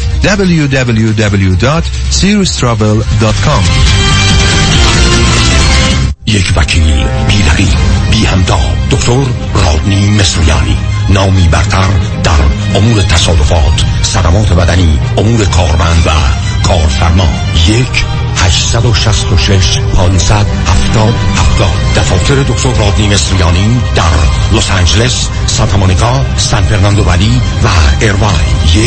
www.sirustravel.com. یک وکیل بی‌رقیب بی همتا، دکتر رادنی مصریانی، نامی برتر در امور تصادفات، صدمات بدنی، امور کارمند و کارفرما. 1-866-570-7070. دفاتر دکتر رادنی مصریانی در لس آنجلس، سانتا مونیکا، سان فرناندو ولی و ایرواین.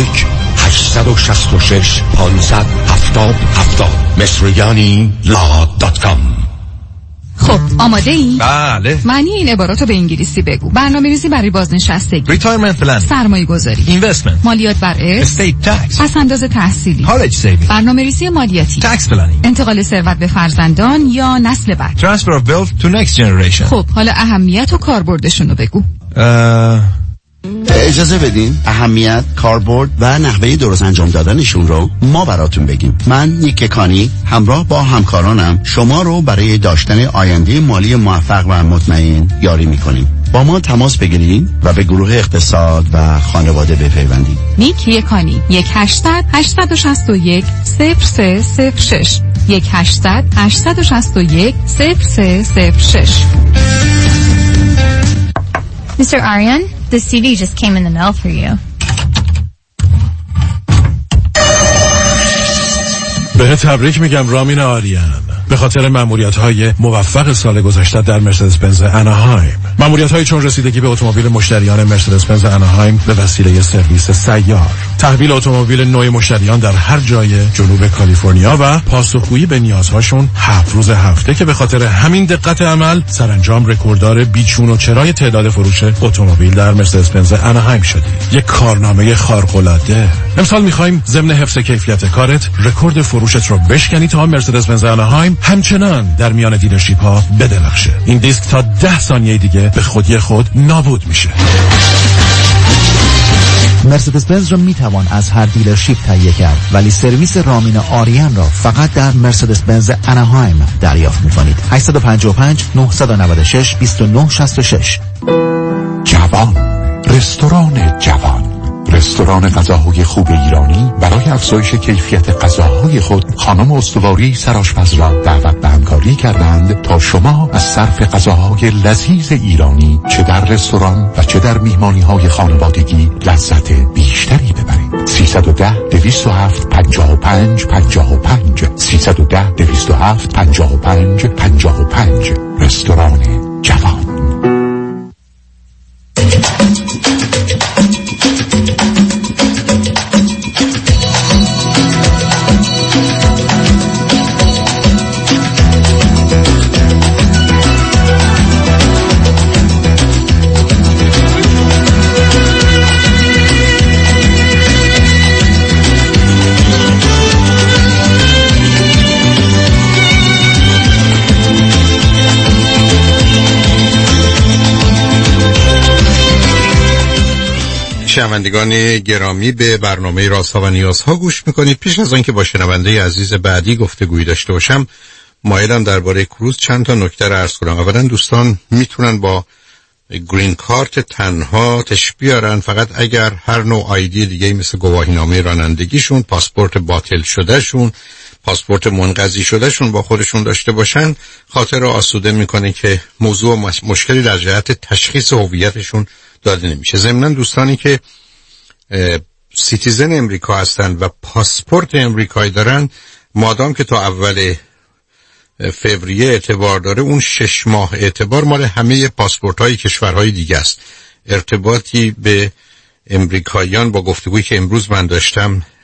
1-866-570-7070 مصریانی.com. خب آماده ای؟ بله. معنی این عباراتو به انگلیسی بگو. برنامه‌ریزی برای بازنشستگی، ریتایرمنت پلان، سرمایه‌گذاری، اینوستمنت، مالیات بر ارث، استیت تکس، پس‌انداز تحصیلی، کالج سیوینگ، برنامه‌ریزی مالیاتی، تکس پلنینگ، انتقال ثروت به فرزندان یا نسل بعد، ترانسفر اف ویلث تو نکست جنریشن. خب حالا اهمیت و کاربردشون رو بگو. اجازه بدین اهمیت، کاربرد و نحوه درست انجام دادنشون رو ما براتون بگیم. من نیک کانی همراه با همکارانم شما رو برای داشتن آینده مالی موفق و مطمئن یاری میکنیم. با ما تماس بگیرید و به گروه اقتصاد و خانواده بپیوندید. نیک یکانی 1-800-861-0306 1-800-861-0306. Mr. Aryan, the CD just came in the mail for you. به تبریک میگم رامین آریان، به خاطر مأموریت‌های موفق سال گذشته در مرسدس بنز اناهایم. مأموریت‌هایی چون رسیدگی به اتومبیل مشتریان مرسدس بنز اناهایم به وسیله سرویس سیار، تحویل اتومبیل نوع مشتریان در هر جای جنوب کالیفرنیا و پاسخگویی به نیازهاشون 7 روز هفته که به خاطر همین دقت عمل سرانجام رکورددار بیچون و چرای تعداد فروش اتومبیل در مرسدس بنز اناهایم شدید. یک کارنامه خارق‌العاده. امسال می‌خوایم ضمن حفظ کیفیت کارت رکورد فروشت رو بشکنی تا مرسدس بنز اناهایم همچنان در میان دیلرشیپ ها بدرخشه. این دیسک تا 10 ثانیه دیگه به خودی خود نابود میشه. مرسدس بنز را میتوان از هر دیلرشیپ تهیه کرد، ولی سرویس رامین آریان را فقط در مرسدس بنز اناهایم دریافت میکنید. 855 996 2966. جوان، رستوران جوان، رستوران غذاهای خوب ایرانی برای افزایش کیفیت غذاهای خود خانم استواری سرآشپز را دعوت به همکاری کردند تا شما از صرف غذاهای لذیذ ایرانی چه در رستوران و چه در میهمانی‌های خانوادگی لذت بیشتری ببرید. 310-207-55-55 310-207-55-55 رستوران جوان. شنوندگان گرامی، به برنامه رازها و نیازها گوش میکنید. پیش از آن که با شنونده عزیز بعدی گفتگویی داشته باشم، مایلم درباره کروز چند تا نکته را عرض کنم. اولا دوستان میتونن با گرین کارت تنها تشریف بیارن، فقط اگر هر نوع آیدی دیگه مثل گواهینامه رانندگیشون، پاسپورت باطل شدهشون، پاسپورت منقضی شدهشون با خودشون داشته باشن، خاطر آسوده میکنه که موضوع مشکلی در جهت تشخیص هویتشون داده نمیشه. ضمناً دوستانی که سیتیزن امریکا هستن و پاسپورت امریکایی دارن، مادام که تا اول فوریه اعتبار داره، اون 6 ماه اعتبار مال همه پاسپورت های کشورهای دیگه است. ارتباطی به امریکاییان با گفتگویی که امروز من داشتم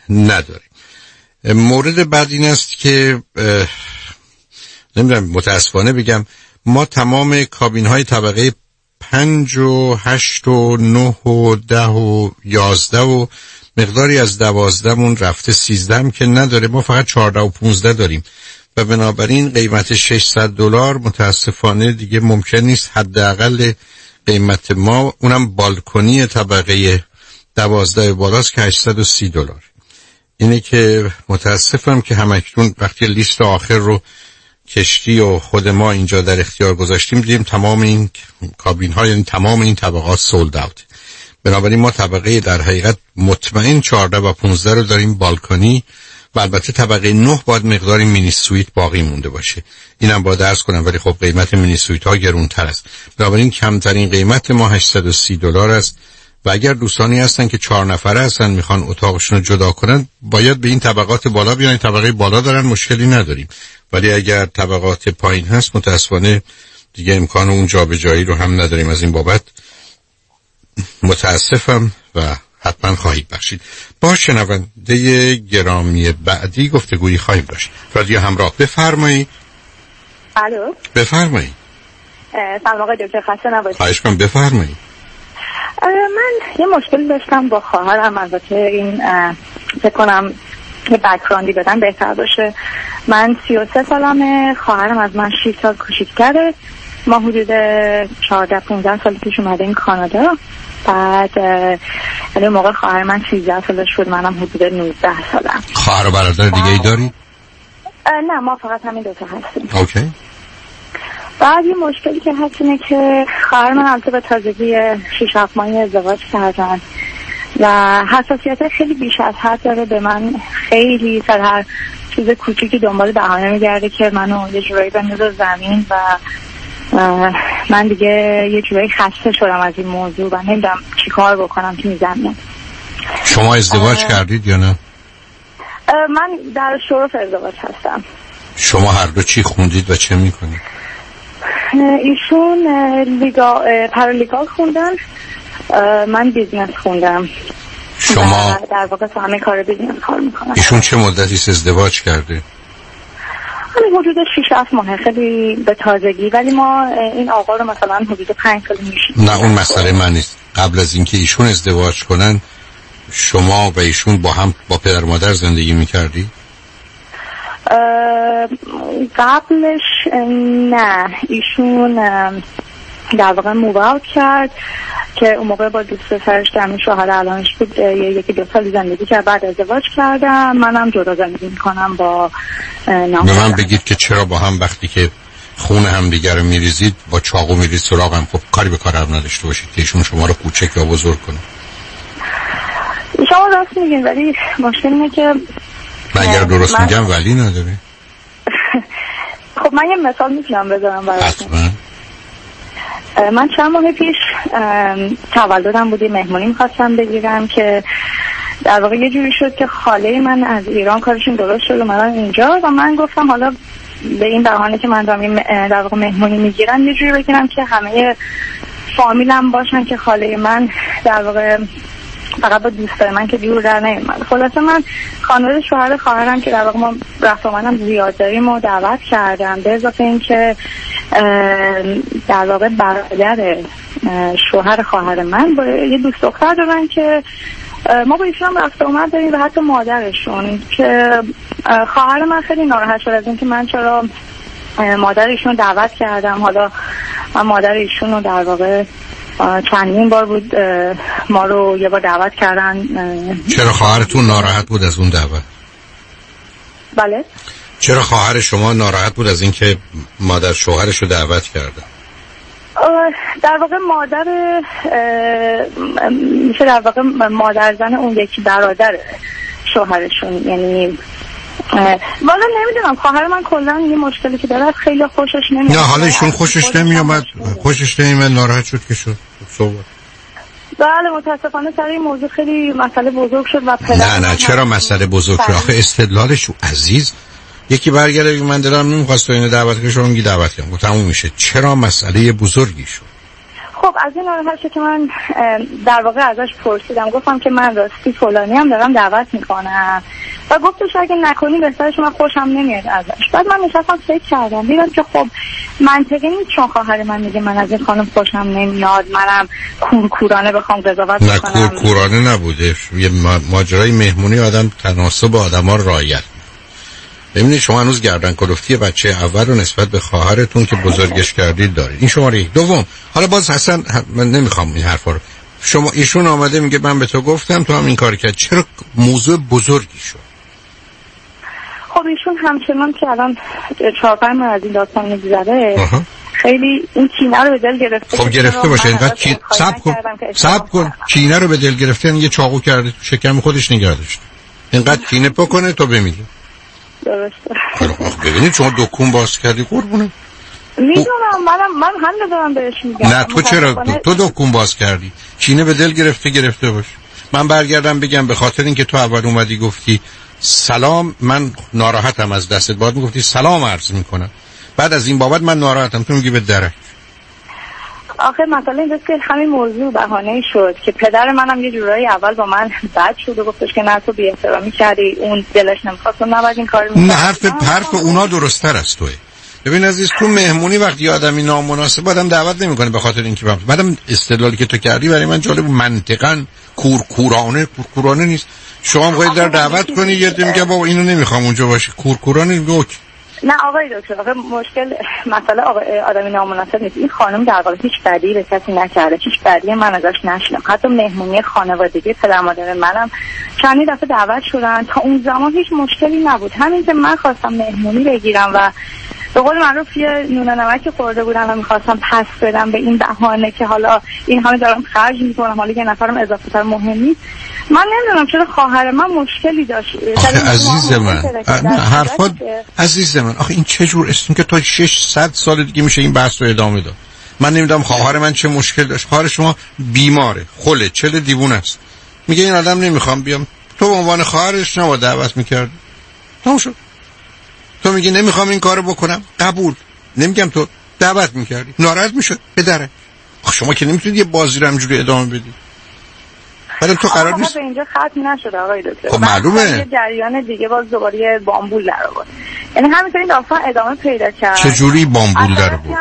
نداریم. مورد بعد این است که نمیدونم متاسفانه بگم ما تمام کابین های طبقه 5 و 8 و 9 و 10 و 11 و مقداری از 12 مون رفته 13 هم که نداره، ما فقط 14 و 15 داریم و بنابراین قیمت $600 متاسفانه دیگه ممکن نیست. حداقل قیمت ما اونم بالکنی طبقه 12 بالاست که $830. اینه که متاسفم که همکنون وقتی لیست آخر رو کشتی و خود ما اینجا در اختیار گذاشتیم دیدیم تمام این کابین ها یعنی تمام این طبقات سولد اوت. بنابراین ما طبقه در حقیقت مطمئن 14 و 15 رو داریم بالکنی و البته طبقه 9 باید مقداری مینی سویت باقی مونده باشه. اینم باید درس کنم ولی خب قیمت مینی سویت ها گرونتر است. بنابراین کمترین قیمت ما $830 است و اگر دوستانی هستن که 4 نفره هستن میخوان اتاقشون رو جدا کنن باید به این طبقات بالا بیان. طبقه بالا دارن مشکلی نداریم، ولی اگر طبقات پایین هست متاسفانه دیگه امکان اون جابجایی رو هم نداریم. از این بابت متاسفم و حتما خواهید بخشید. با شنونده گرامی بعدی گفتگویی خواهیم داشت. رادیو همراه، بفرمایید. الو، بفرمایید. سلام آقای دکتر، خسته نباشید. خواهش کنم، بفرمایید. من یه مشکل داشتم با خواهرم، البته این فکر کنم یه بک‌گراندی بدن بهتر باشه. من 33 سالمه، خواهرم از من 6 سال کوچیک‌تره. ما حدود 14-15 سال پیش اومدیم کانادا. بعد یعنی موقع خواهر من 13 سالش بود، منم حدود 19 سالم. خواهر و برادر دیگه ای داری؟ نه، ما فقط همین دوتا هستیم. اوکی. بعد یه مشکلی که هست اینه که خواهر من البته به تازگی 6-7 ماهی ازدواج کردن و حساسیت خیلی بیش از حد داره به من. خیلی سر هر چیز کوچیکی دنبال بهانه میگرده که منو یه جورایی بندازه زمین و من دیگه یه جورایی خسته شدم از این موضوع و نمیدونم چی کار بکنم تو این زمینه. شما ازدواج کردید یا نه؟ من در شرف ازدواج هستم. شما هر دو چی خوندید و چه میکنید؟ ایشون پارالیگال خوندن، من بیزنس خوندم. شما در واقع تو همه کار بیزنس کار میکنم. ایشون چه مدتی ازدواج کرده؟ همین حدود 6-7 ماه، خیلی به تازگی. ولی ما این آقا رو مثلا حدود 5 سال میشیم. نه اون مسئله من نیست. قبل از اینکه ایشون ازدواج کنن شما و ایشون با هم با پدر مادر زندگی میکردی؟ قبلش نه، ایشون در واقع موو اوت کرد که اون موقع با دوست پسرش که همین شوهر الانش بود 1-2 سال زندگی کرد. بعد ازدواج کردم، منم جدا زندگی میکنم با نام. به من بگید که چرا با هم وقتی که خون هم دیگر رو میریزید با چاقو میرید سراغ هم، خب کاری به کار هم نداشته باشید که ایشون شما رو کوچک یا بزرگ کنه؟ شما راست میگین، ولی مشکل اینه که من اگر درست میگم ولی نداره. خب من یه مثال میتونم بذارم براتون. حتما. من چند ماه پیش تولدم بود، مهمونی میخواستم بگیرم که در واقع یه جوری شد که خاله من از ایران کارشون درست شد اومدن اینجا و من گفتم حالا به این بهانه که من دارم در واقع مهمونی میگیرم یه جوری بگیرم که همه فامیلم باشن که خاله من در واقع فقط با دوستای من که دور در نمیاد. خلاصه من خانواده شوهر خواهرم که در واقع ما رفت آمدم زیاد داریم و دعوت کردم، به اضافه این که در واقع برادر شوهر خواهر من با یه دوست دختر دارن که ما با ایشون رفت آمد داریم و حتی مادرشون که خواهر من خیلی ناراحت شد از این که من چرا مادر ایشون دعوت کردم. حالا من مادر ایشون رو در واقع چندین بار بود ما رو یه بار دعوت کردن. چرا خواهرتون ناراحت بود از اون دعوت؟ بله. چرا خواهر شما ناراحت بود از اینکه مادر شوهرش رو دعوت کرده؟ در واقع مادر میشه در واقع مادر زن اون یکی برادر شوهرشون، یعنی والا نمیدونم. خواهر من کلا یه مشکلی که داره خیلی خوشش نمیاد. نه حالا ایشون خوشش نمیاد، خوشش نمیاد ناراحت شد که شد. صحبت. بله متاسفانه سر این موضوع خیلی مسئله بزرگ شد و نه چرا مسئله بزرگ شد؟ آخه استدلالش عزیز یکی برگرده من دلم نمیخواست تو اینو دعوت کنم، شما میگی دعوت کنم، تموم میشه. چرا مسئله بزرگی شد؟ خب از این ناراحته که من در واقع ازش پرسیدم، گفتم که من راستی فلانی هم دارم دعوت میکنم و گفتش اگه نکنی بهترش، من خوشم نمیاد ازش. بعد من نشستم فکر کردم، دیدم که خب منطقی نیست، چون خواهر من میگه من از این خانم خوشم نمیاد، منم کورکورانه بخوام قضاوت نه کنم. نه کورکورانه نبوده، یه ماجرای مهمونی آدم تناسب آدما رو رعایت. ببینید شما هنوز گردن کلفتی بچه اول رو نسبت به خواهرتون که بزرگش کردید دارید. این شماره یک. دوم، حالا باز اصلا من نمیخوام این حرفا رو. شما ایشون آمده میگه من به تو گفتم تو هم این کار کرد، چرا موضوع بزرگی شد؟ خب ایشون همچنان که الان 4-5 ماه از این داستان میگذره خیلی این کینه رو به دل گرفته. خب گرفته باشه، اینقدر صبر کن کینه رو به دل گرفته، یه چاقو کرده تو شکم خودش نگه داشته، اینقدر کینه بکنه تو بمیری. درسته. خب ببینید شما دکون باز کردی قربونه. میدونم من هم ندارم بهش میگم. نه تو چرا تو دکون باز کردی؟ کینه به دل گرفته باش. من برگردم بگم به خاطر اینکه تو اول اومدی گفتی سلام من ناراحتم از دستت، بعد میگفتی سلام عرض میکنم، بعد از این بابت من ناراحتم، تو میگی به درک. آخه مثلا اینجاست که همین موضوع بهانه شد که پدر منم یه جورایی اول با من بد شد و گفتش که نه تو بی احترامی کردی، اون دلش نمیخواست تو نباید این کارو می‌کردی. نه حرف اونا درست‌تر از توئه. ببین عزیز، تو مهمونی وقتی آدمی نامناسب آدم دعوت نمیکنه به خاطر اینکه بعدم استدلالی که تو کردی برای من جالب، منطقاً کورکورانه نیست. شما هم باید در دعوت کنی یه دم میگه بابا اینو نمیخوام اونجا باشه، کورکورانه میگه نه آقای دکتر، آخه مشکل مسئله آدمی نامناسب نیست. این خانم در واقع هیچ بدی به کسی نکرده، هیچ بدی من ازش نشنیدم. حتی مهمونی خانوادگی پدر مادر منم چند دفعه دعوت شدن، تا اون زمان هیچ مشکلی نبود. همین که من خواستم مهمونی بگیرم و به قول معروف یه نون و نمکی خورده بودم و میخواستم پس بدم به این بهانه که حالا این همه دارم خرج میکنم، حالا یه نفرم اضافه تر مهم نیست. من نمیدونم چرا خواهر من مشکلی داشت. عزیز من حرفات عزیز من، آخه این چه جور استون که تا 600 سال دیگه میشه این بحث رو ادامه داد. من نمیدونم خواهر من چه مشکل داشت. خواهر شما بیماره، خله، چله دیوونه است. میگه این آدم نمیخوام بیام. تو به عنوان خواهرش نباید دعوت میکرد. تموم شد. تو میگی نمیخوام این کارو بکنم، قبول. نمیگم تو دعوت میکردی، ناراحت میشد بدره. شما که نمیتونید یه بازی رو همجوری ادامه بدید. بعد تو قرار نیست. به اینجا ختم نشد آقای دکتر. خب معلومه. یه جریان دیگه باز دوباره بامبول در آورد. یعنی همینطور این داستان ادامه پیدا کرد. چه جوری بامبول در آورد؟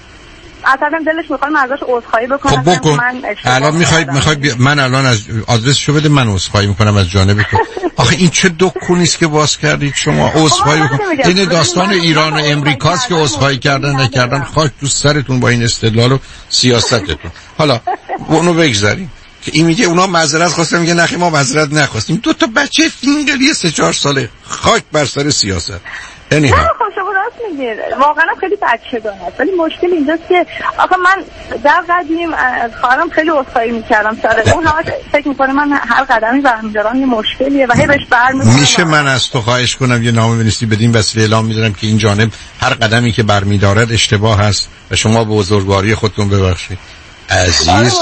اصلا دلش میخواد من ازش عذرخواهی بکنم. خب بکن. الان میخوای من الان از آدرسشو بده، من عذرخواهی میکنم از جانب تو. آخه این چه دکونیست که باز کردید شما؟ عذرخواهی بکن. این داستان ایران و امریکاست که عذرخواهی کردن نکردن. خاک تو سرتون با این استدلال و سیاستتون. حالا اونو بگذاریم که این میگه اونا معذرت خواستن، میگه نخی ما معذرت نخواستیم. دو تا بچه فینگلی 3-4 ساله، خاک بر سر سیاست. نه خب شما راست میگید، واقعا خیلی بچگانه است، ولی مشکل اینجاست که آخه من در قدیم خواهرم خیلی عذرخواهی میکردم سر اون، همش فکر میکنه من هر قدمی برمیدارم یه مشکلیه و هی بهش برمیخورم. میشه من از تو خواهش کنم یه نامه بنویسی بدین وسیله اعلام میدارم که این جانب هر قدمی که برمیدارد اشتباه است و شما به بزرگواری خودتون ببخشید. عزیز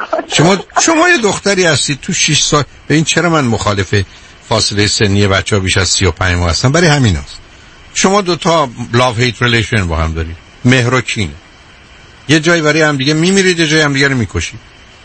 شما یه دختری هستید تو 6 سال. به این چرا من مخالف فاصله سنی بچه‌ها بیش از 35 ماه هستم؟ برای همین است. شما دوتا لاو هیت ریلیشن با هم دارید، مهر و کینه. یه جایی برای هم دیگه میمیرید، یه جایی هم دیگه رو میکشید.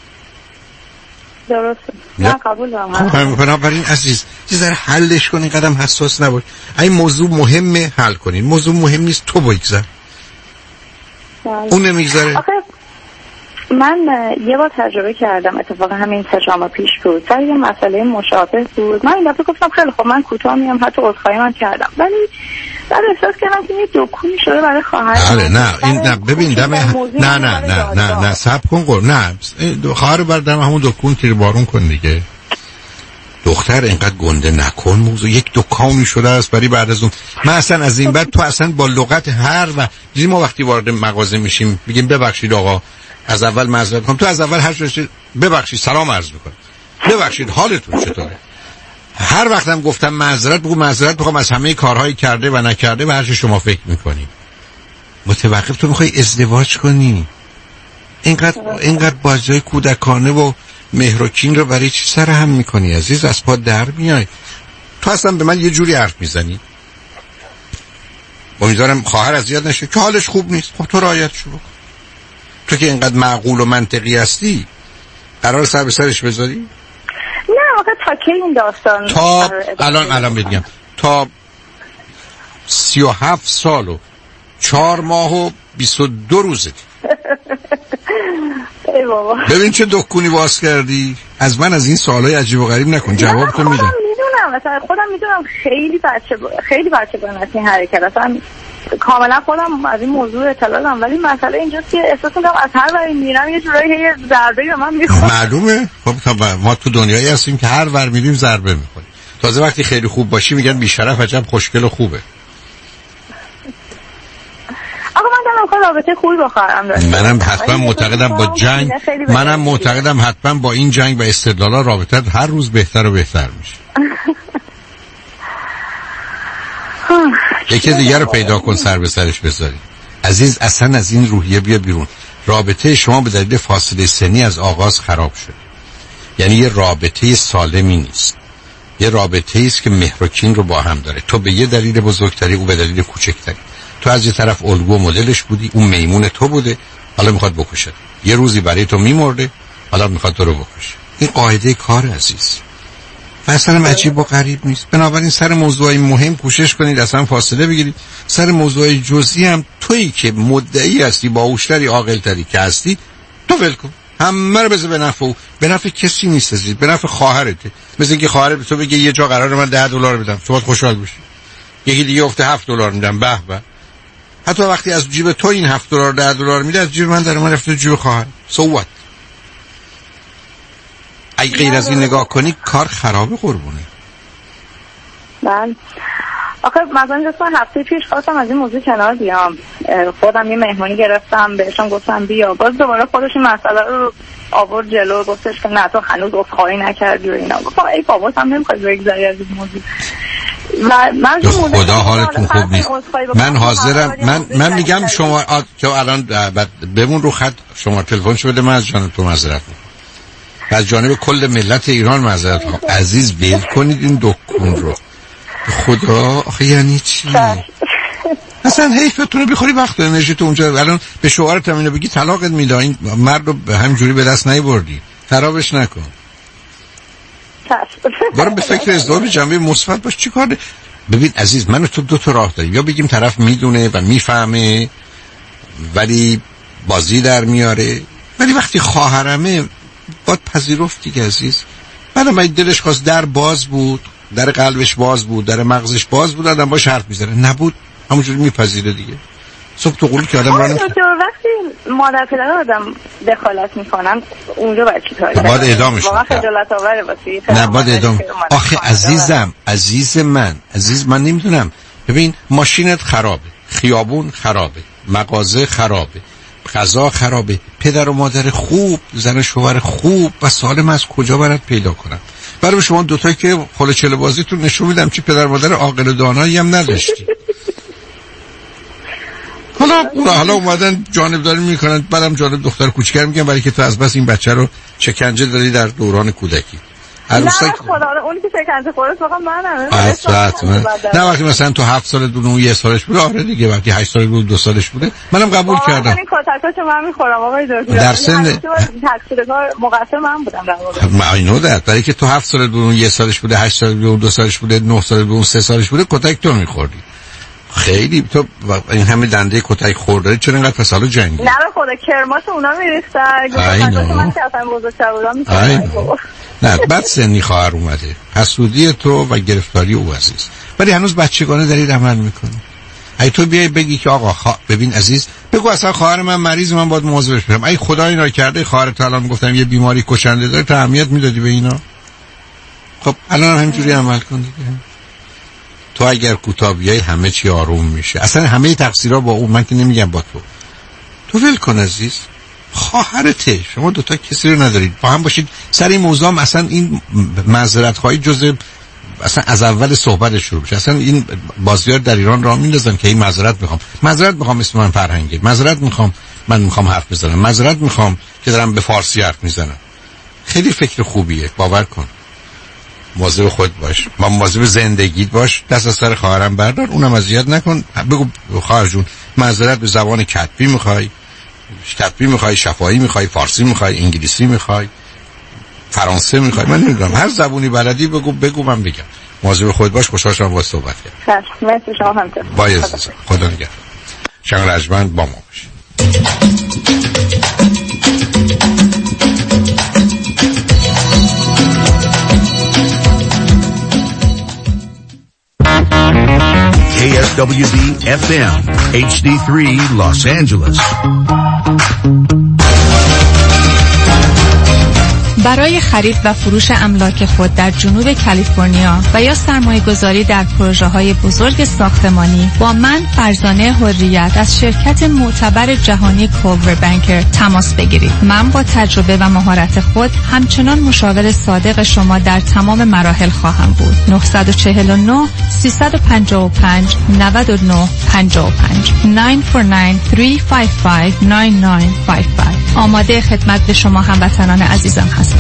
درسته. نه قبول دارم. بنابراین عزیز یه ذره حلش کنین، قدم حساس نباش. این موضوع مهمه، حل کنین. موضوع مهم نیست، تو بگذر. اون نمیگذره. من یه بار تجربه کردم، اتفاقا همین 3 ماه پیش بود، سر یه مسئله مشابه بود. من این دفعه گفتم خیلی خب من کوتاه میام، حتی عذرخواهی من کردم، ولی بعد احساس کردم که یه دکونی شده برای خواهر. نه این ببین نه صبر کن قربون. نه خواهر بر دم همون دکون تیر بارون کن دیگه. دختر اینقدر گنده نکن. موضوع یک دکانی شده است برای بعد از اون. من اصلا از این بعد تو اصلا با لغت هر ما وقتی وارد مغازه میشیم میگیم ببخشید آقا از اول معذرت میخوام، تو از اول هر چیزی ببخشید سلام عرض میکنم، ببخشید حالتون چطوره. هر وقتم گفتم معذرت بگو معذرت میخوام از همه کارهایی کرده و نکرده و هر چی شما فکر میکنی. متوقف تو میخوای ازدواج کنی، اینقدر بازیای کودکانه و مهر و کین رو برای چی سر هم میکنی عزیز؟ از پا در میای. تو اصلا به من یه جوری حرف میزنی. امیدوارم خواهر اذیت نشه که حالش خوب نیست. خب تو رعایتشو بکن. تو که اینقدر معقول و منطقی هستی قرار سر به سرش بذاری؟ نه آخه تا کی این داستان تا الان بگم تا 37 سال و 4 ماه و 22 روزه. ای بابا ببین چه دکونی باز کردی. از من از این سوالای عجیب و غریب نکن، جواب تو میدم. میدونم مثلا خودم میدونم خیلی بچه بانه این حرکت اصلا کاملا خودم از این موضوع اطلاع دارم، ولی مسئله اینجاست که احساس میکنم از هر وری میرم یه جورایی یه ضربه به من میخوره. معلومه. خب ما تو دنیایی هستیم که هر ور میریم ضربه میخوریم. تازه وقتی خیلی خوب باشی میگن بی‌شرف عجب خوشگل و خوبه. آقا من دارم رابطه خوبی با خواهرم دارم. منم حتما معتقدم حتما با این جنگ و استدلالا رابطه هر روز بهتر و بهتر میشه. یکی دیگر رو پیدا کن سر به سرش بذاری. عزیز اصلا از این روحیه بیا بیرون. رابطه شما به دلیل فاصله سنی از آغاز خراب شده. یعنی یه رابطه سالمی نیست. یه رابطه است که مهر و کین رو با هم داره. تو به یه دلیل بزرگتری، او به دلیل کوچکتری. تو از یه طرف الگو و مدلش بودی، اون میمون تو بوده، حالا میخواد بکشه. یه روزی برای تو میمرده، حالا میخواد تو رو بکشه. این قاعده کار عزیز. اصلا عجیب و غریب نیست. بنابراین سر موضوعی مهم کوشش کنید اصلا فاصله بگیرید. سر موضوعی جزئی هم تویی که مدعی هستی، باهوشتری، عاقل‌تری که هستی، تو ول کن. همه رو بذار به نفع او. به نفع کسی نیست عزیز، به نفع خواهرته. مثل اینکه خواهرت به تو بگه یه جا قراره من $10 بدم، تو باید خوشحال بشی. یکی دیگه گفته $7 میدم، به به. حتی وقتی از جیب تو این $7 $10 میده، از جیب من در من رفته جیب خواهر. So what؟ اگه غیر از این نگاه کنی کار خرابه قربونه. بله. آخه مثلا من هفته پیش خواستم از این موضوع کنار بیام، خودم یه مهمانی گرفتم، بهشون گفتم بیا، باز دوباره خودش این مسئله رو آورد جلو، گفتش که نه تو هنوز عذرخواهی نکردی و اینا. گفتم ای بابا هم نمیخواد بگذاری از این موضوع. و من خدا حالتون خوب نیست. من حاضرم من میگم شما که الان بمون رو خط، شما تلفن شو بده، من از جانب تو معذرت میخوام. از جانب کل ملت ایران معذرت میخوام. عزیز ول کنید این دکون رو. خدا آخه یعنی چی؟ اصلا حیفتون رو بخوری وقت انرژی تو اونجا. الان به شوهرت اینو بگی طلاقت میده، این مرد رو همینجوری به دست نیاوردی، خرابش نکن. برو به فکر ازدواج جنبه مثبت باش. چیکار ده؟ ببین عزیز، من و تو 2 راه داریم. یا بگیم طرف میدونه و میفهمه ولی بازی در میاره، ولی وقتی خواهرمه باید پذیرفت دیگه عزیز. من دلش خواست در باز بود، در قلبش باز بود، در مغزش باز بود، آدم باش حرف میزنه. نبود همونجوری میپذیره دیگه. صبح تو قول که آدم راه نمیشه. وقتی مادر پدر آدم دخالت میکنن اونجا باید چی کاری کنن؟ باید اعدامش واقعا خجالت آوره واسه. نه باید اعدام. آخه عزیز من نمیدونم. ببین ماشینت خرابه، خیابون خرابه، مغازه خرابه، غذا خرابه، پدر و مادر خوب، زن شوهر خوب و سالم از کجا برات پیدا کنم؟ برای شما دوتا که خلوچله بازیتون نشون میدم چی پدر مادر عاقل و دانایی هم نداشتی. حالا اومدن جانبداری میکنن، بعدم جانب دختر کوچیکر میگن برای که تو از بس این بچه رو شکنجه دادی در دوران کودکی. نه خدا اونی که شکنجه خورد واقعا منم. نه وقتی مثلا تو 7 سال دون اون 1 سالش بوده، آره دیگه وقتی 8 سال دون 2 سالش بوده منم قبول کردم. این کتکاشو من میخورم آقای دکتر. در سن تقصیرکار مقصر من بودم در واقع. اینو در برای که تو 7 سال دون اون 1 سالش بوده، 8 سال دون 2 سالش بوده، 9 سال دون 3 سالش بوده، کتک تو میخوردی. خیلی تو این همه دنده کتک خورده چرا اینقدر فسالو جنگی؟ نه به خدا کرماشو اونا میریختن. من که اصلا بزرگتر بودم میتونم. نه بعد سنی خواهر اومده، حسودی تو و گرفتاری او عزیز، ولی هنوز بچگانه دارید عمل میکنی. اگه تو بیای بگی که آقا ببین عزیز، بگو اصلا خواهر من مریض، من باید مواظبش باشم. ای خدا اینا کرده، خواهرت الان میگفتم یه بیماری کشنده داره، تو اهمیت میدادی به اینا؟ خب الان همینجوری عمل کن دیگه. تو اگر کوتاه بیای همه چی آروم میشه. اصلا همه تقصیرها با اون، من که نمیگم با تو ول کن عزیز. خواهرته، شما دوتا کسی رو ندارید، با هم باشید سر این موضوع. اصلا این معذرت خواهی جزء اصلا از اول صحبت شروع بشه. اصلا این بازیار در ایران راه میندازن که این معذرت میخوام اسم من فرهنگه، معذرت میخوام من میخوام حرف بزنم، معذرت میخوام که دارم به فارسی حرف میزنم. خیلی فکر خوبیه، باور کن. مواظب خود باش، مواظب زندگیت باش، دست از سر خواهرم بردار، اونم اذیت نکن. بگو خواهر جون معذرت به زبان کتبی میخوای، طبی میخوای، شفاهی میخوای، فارسی میخوای، انگلیسی میخوای، فرانسه میخوای، من نمیدونم هر زبونی بلدی بگو من بگم. مواظب خودت باش. خوشحال شدم با صحبت کردم. مرسی شما همینطور. خدا نگهدار. شنگ رجمند با ما باشید. KSWB FM HD3 Los Angeles. برای خرید و فروش املاک خود در جنوب کالیفرنیا و یا سرمایه گذاری در پروژه های بزرگ ساختمانی با من فرزانه حریت از شرکت معتبر جهانی کولور بانکر تماس بگیرید. من با تجربه و مهارت خود همچنان مشاور صادق شما در تمام مراحل خواهم بود. 949 355 99 55 949 355 9955. آماده خدمت به شما هموطنان عزیزم هستم.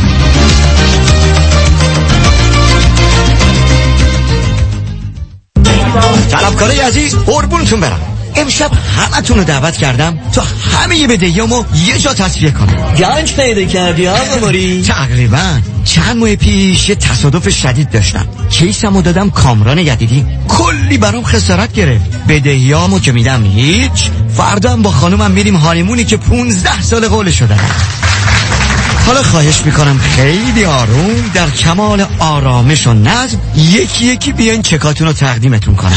طلبکارای عزیز قربونتون برم. امشب همتون رو دعوت کردم تا همه بدهیامو یه جا تصفیه کنم. گنج پیدا کردی آقا موری؟ تقریبا چند ماه پیش یه تصادف شدید داشتم. کیسمو دادم کامران یدیدی، کلی برام خسارت گرفت. بدهیامو که میدم هیچ، فردا هم با خانومم میریم هانیمونی که 15 سال قولشو دادم. حالا خواهش میکنم خیلی آروم در کمال آرامش و نظم یکی یکی بیاین چکاتون رو تقدیمتون کنم.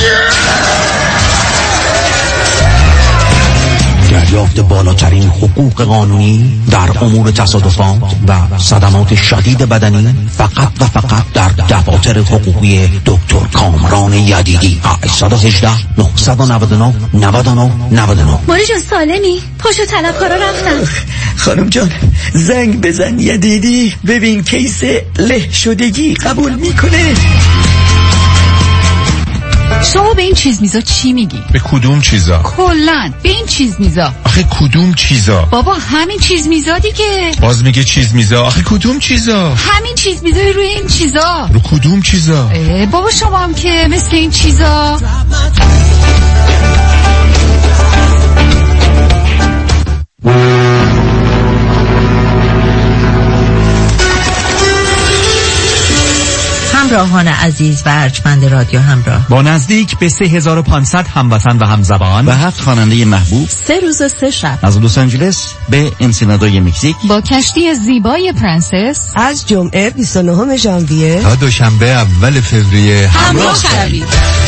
دریافت بالاترین حقوق قانونی در امور تصادفات و صدمات شدید بدنی فقط و فقط در دفاتر حقوقی دکتر کامران یدیدی. 818 999 99 99. موری جان سالمی؟ پاشو طلبکارا رفتن. خانم جان زنگ بزن یدیدی ببین کیس له شدگی قبول میکنه. شما به این چیز میزا چی میگی؟ به کدوم چیزا؟ کلن به این چیز میزا. آخه کدوم چیزا؟ بابا همین چیز میزا دیگه. باز میگه چیز میزا. آخه کدوم چیزا؟ همین چیز میزای روی این چیزا. رو کدوم چیزا؟ بابا شما هم که مثل این چیزا. همراهان عزیز و ارجمند رادیو همراه، با نزدیک به 3500 هموطن و همزبان و 7 خواننده محبوب 3 روز و 3 شب از لس آنجلس به انسینادوی مکزیک با کشتی زیبای پرنسس از جمعه 29 ژانویه تا دوشنبه اول فوریه همراه شوید.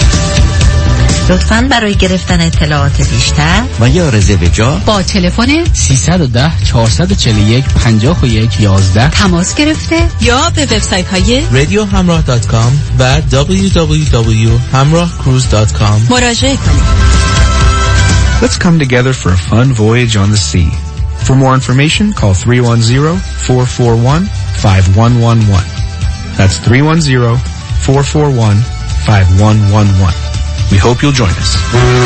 لطفاً برای گرفتن اطلاعات بیشتر و یا رزرو جا با تلفن 310 441 51 11 تماس گرفته یا به وبسایت های radiohamrah.com و www.hamrahcruise.com مراجعه کنید. Let's come together for a fun voyage on the sea. For more information, call 310-441-5111. That's 310-441-5111. We hope you'll join us.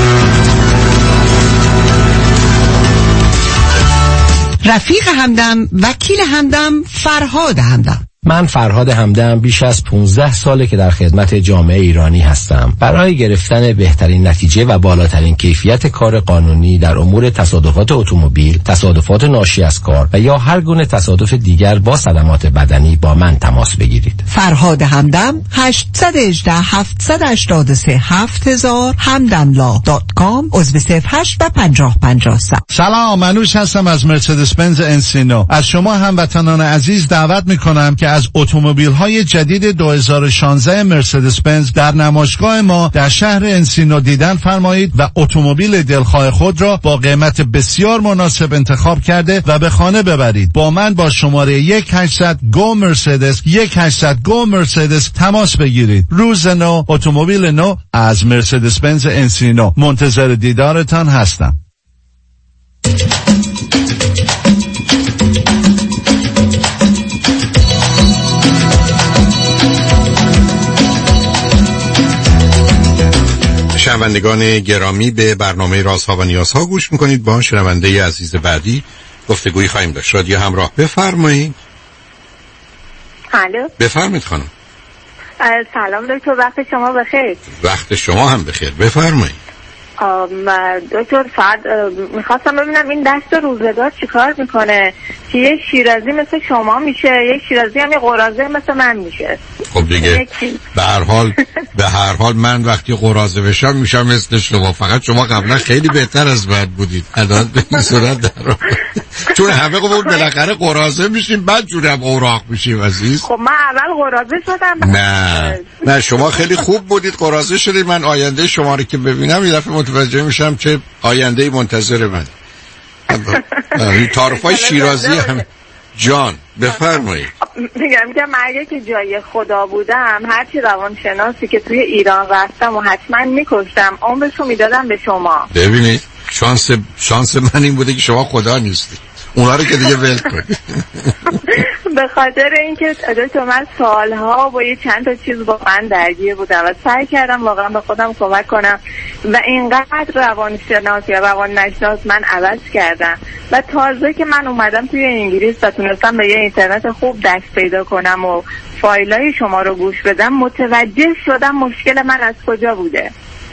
رفیق همدم، وکیل همدم، فرهاد همدم. من فرهاد همدم بیش از 15 ساله که در خدمت جامعه ایرانی هستم. برای گرفتن بهترین نتیجه و بالاترین کیفیت کار قانونی در امور تصادفات اتومبیل، تصادفات ناشی از کار و یا هر گونه تصادف دیگر با صدمات بدنی با من تماس بگیرید. فرهاد همدم 818 783 7000 hamdamlaw.com عضو 08 و 5050. سلام، منوش هستم از مرسدس بنز انسینو. از شما هموطنان عزیز دعوت میکنم که از اتومبیل‌های جدید 2016 مرسدس بنز در نمایشگاه ما در شهر انسینو دیدن فرمایید و اتومبیل دلخواه خود را با قیمت بسیار مناسب انتخاب کرده و به خانه ببرید. با من با شماره 1800 گو مرسدس 1800 گو مرسدس تماس بگیرید. روز نو، اتومبیل نو از مرسدس بنز انسینو. منتظر دیدارتان هستم. شنوندگان گرامی، به برنامه رازها و نیازها گوش میکنید. با شنونده عزیز بعدی گفتگویی خواهیم داشت. رادیو همراه، بفرمایید. الو، بفرمایید خانم. سلام دکتر، وقت شما بخیر. وقت شما هم بخیر، بفرمایید. دکتر فقط میخواستم ببینم این دست روزگار چیکار میکنه که یه شیرازی مثل شما میشه، یه شیرازی هم یه قراضه مثل من میشه. خب دیگه به هر حال من وقتی قراضه بشم میشم مثل شما، فقط شما قبلا خیلی بهتر از من بودید الان به این صورت در چون همه قبول بالاخره قراضه میشیم بعد جورم اوراق میشیم عزیز. خب من اول قراضه شدم. نه شما خیلی خوب بودید قراضه شدید. من آینده شما رو که ببینم یه دفعه متوجه میشم چه آینده منتظر من. این تعارفای شیرازی هم جان بفرمایید. میگم اگه که جای خدا بودم هرچی روانشناسی که توی ایران رفتم و حتما میکشتم عمرشو میدادم به شما. ببینید شانس من این بوده که شما خدا نیستید، اونا رو که دیگه ول کنید. به خاطر اینکه تو من سالها با یه چند تا چیز واقعا درگیر بودم و سعی کردم واقعا به خودم کمک کنم و اینقدر روانشناس یا روانشناس من عوض کردم و تازه که من اومدم توی انگلیس و تونستم به یه اینترنت خوب دست پیدا کنم و فایلای شما رو گوش بدم متوجه شدم مشکل من از کجا بوده.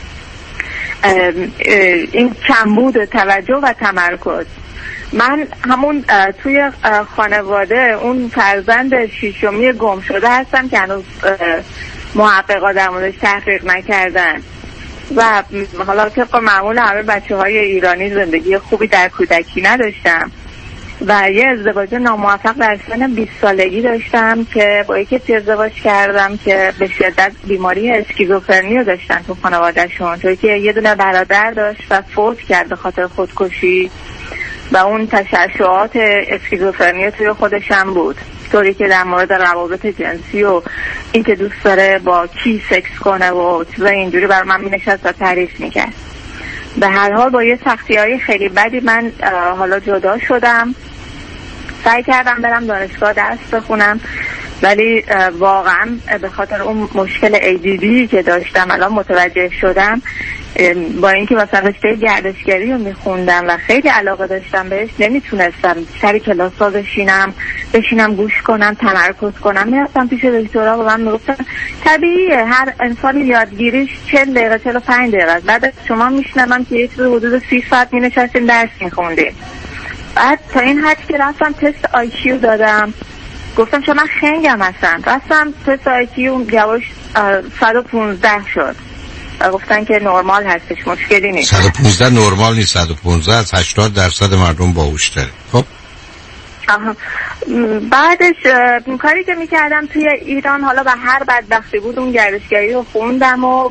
این کمبود توجه و تمرکز. من همون توی خانواده اون فرزند شیشمی گم شده هستم که هنوز محققا در موردش تحقیق نکردن و حالا طبق معمول همه بچه‌های ایرانی زندگی خوبی در کودکی نداشتم و یه ازدواج ناموفق در سن 20 سالگی داشتم که با یکی ازدواج کردم که به شدت بیماری اسکیزوفرنی رو داشتن تو خانواده‌شون، توی که یه دونه برادر داشت و فوت کرد به خاطر خودکشی و اون تشعشعات اسکیزوفرنی توی خودش هم بود، طوری که در مورد روابط جنسی و این که دوست داره با کی سکس کنه و چیزا اینجوری برای من مینشست و تعریف میکرد. به هر حال با یه سختی‌های خیلی بدی من حالا جدا شدم، سعی کردم برم دانشگاه درس بخونم ولی واقعا به خاطر اون مشکل ADD که داشتم الان متوجه شدم با اینکه مثلا رشته گردشگری رو میخوندم و خیلی علاقه داشتم بهش نمیتونستم سر کلاس‌ها بشینم گوش کنم تمرکز کنم. میرفتم پیش دکترها و من میگفتن طبیعیه هر انسانی یادگیریش 40 دقیقه 45 دقیقه. بعد شما میشنوم که یه چیز حدود 30 ساعت مینشستیم درس میخوندیم. بعد تا این حد که رفتم تست IQ دادم، گفتم چون من خنگم هستم، رفتم تست IQ جوابش 115 شد و گفتن که نرمال هستش، مشکلی نیست. 115 نرمال نیست، 115 از 80% مردم باهوش‌تره. خب بعدش کاری که میکردم توی ایران حالا به هر بدبختی بود اون گردشگری رو خوندم و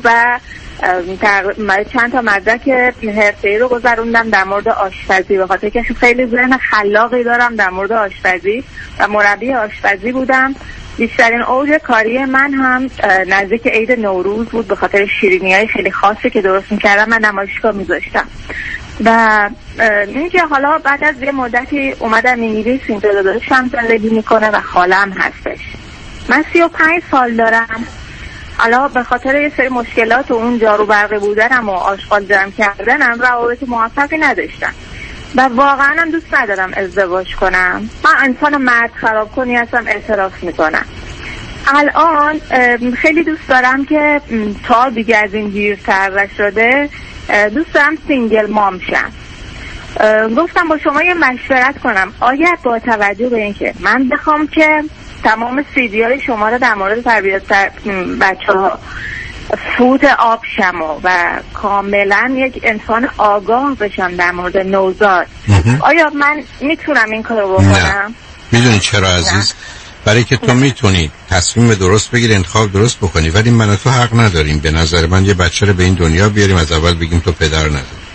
چند تا مدرک حرفه‌ای رو گذروندم در مورد آشپزی، به خاطر که خیلی ذهن خلاقی دارم در مورد آشپزی و مربی آشپزی بودم. بیشترین اوج کاری من هم نزدیک عید نوروز بود، به خاطر شیرینی‌های خیلی خاصی که درست می‌کردم من نمایشگاه می‌ذاشتم و اینکه حالا بعد از یه مدتی اومدم انگلیس، اینجا داداشم زندگی میکنه و خالم هستش. من 35 سال دارم. حالا به خاطر یه سری مشکلات و اون جارو برقی بودنم و آشغال جمع کردنم روابط موفقی نداشتم و واقعا هم دوست ندارم ازدواج کنم. من انسان مرد خراب کنی هستم، اعتراف میکنم. الان خیلی دوست دارم که تا دیگه از این دیرتر شده دوست دارم سینگل مام شم. گفتم با شما یه مشورت کنم، آیا با توجه به اینکه من بخوام که تمام سیدی‌های شما رو در مورد تربیت بچه‌ها فوت آب شم و کاملا یک انسان آگاه بشم در مورد نوزاد، آیا من میتونم این کارو بکنم؟ میدونی چرا عزیز؟ برای که تو میتونی تصمیم درست بگیری، انتخاب درست بکنی، ولی من و تو حق نداریم به نظر من یه بچه رو به این دنیا بیاریم از اول بگیم تو پدر نداری.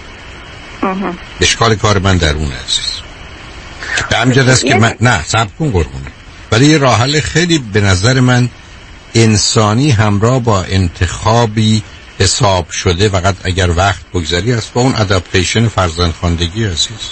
اشکال کار من در اون عزیز. به همجد است که من نه صبر کن قربونه، ولی یه راه حل خیلی به نظر من انسانی همراه با انتخابی حساب شده فقط اگر وقت بگذاری است با اون ادپتیشن فرزندخواندگی عزیز.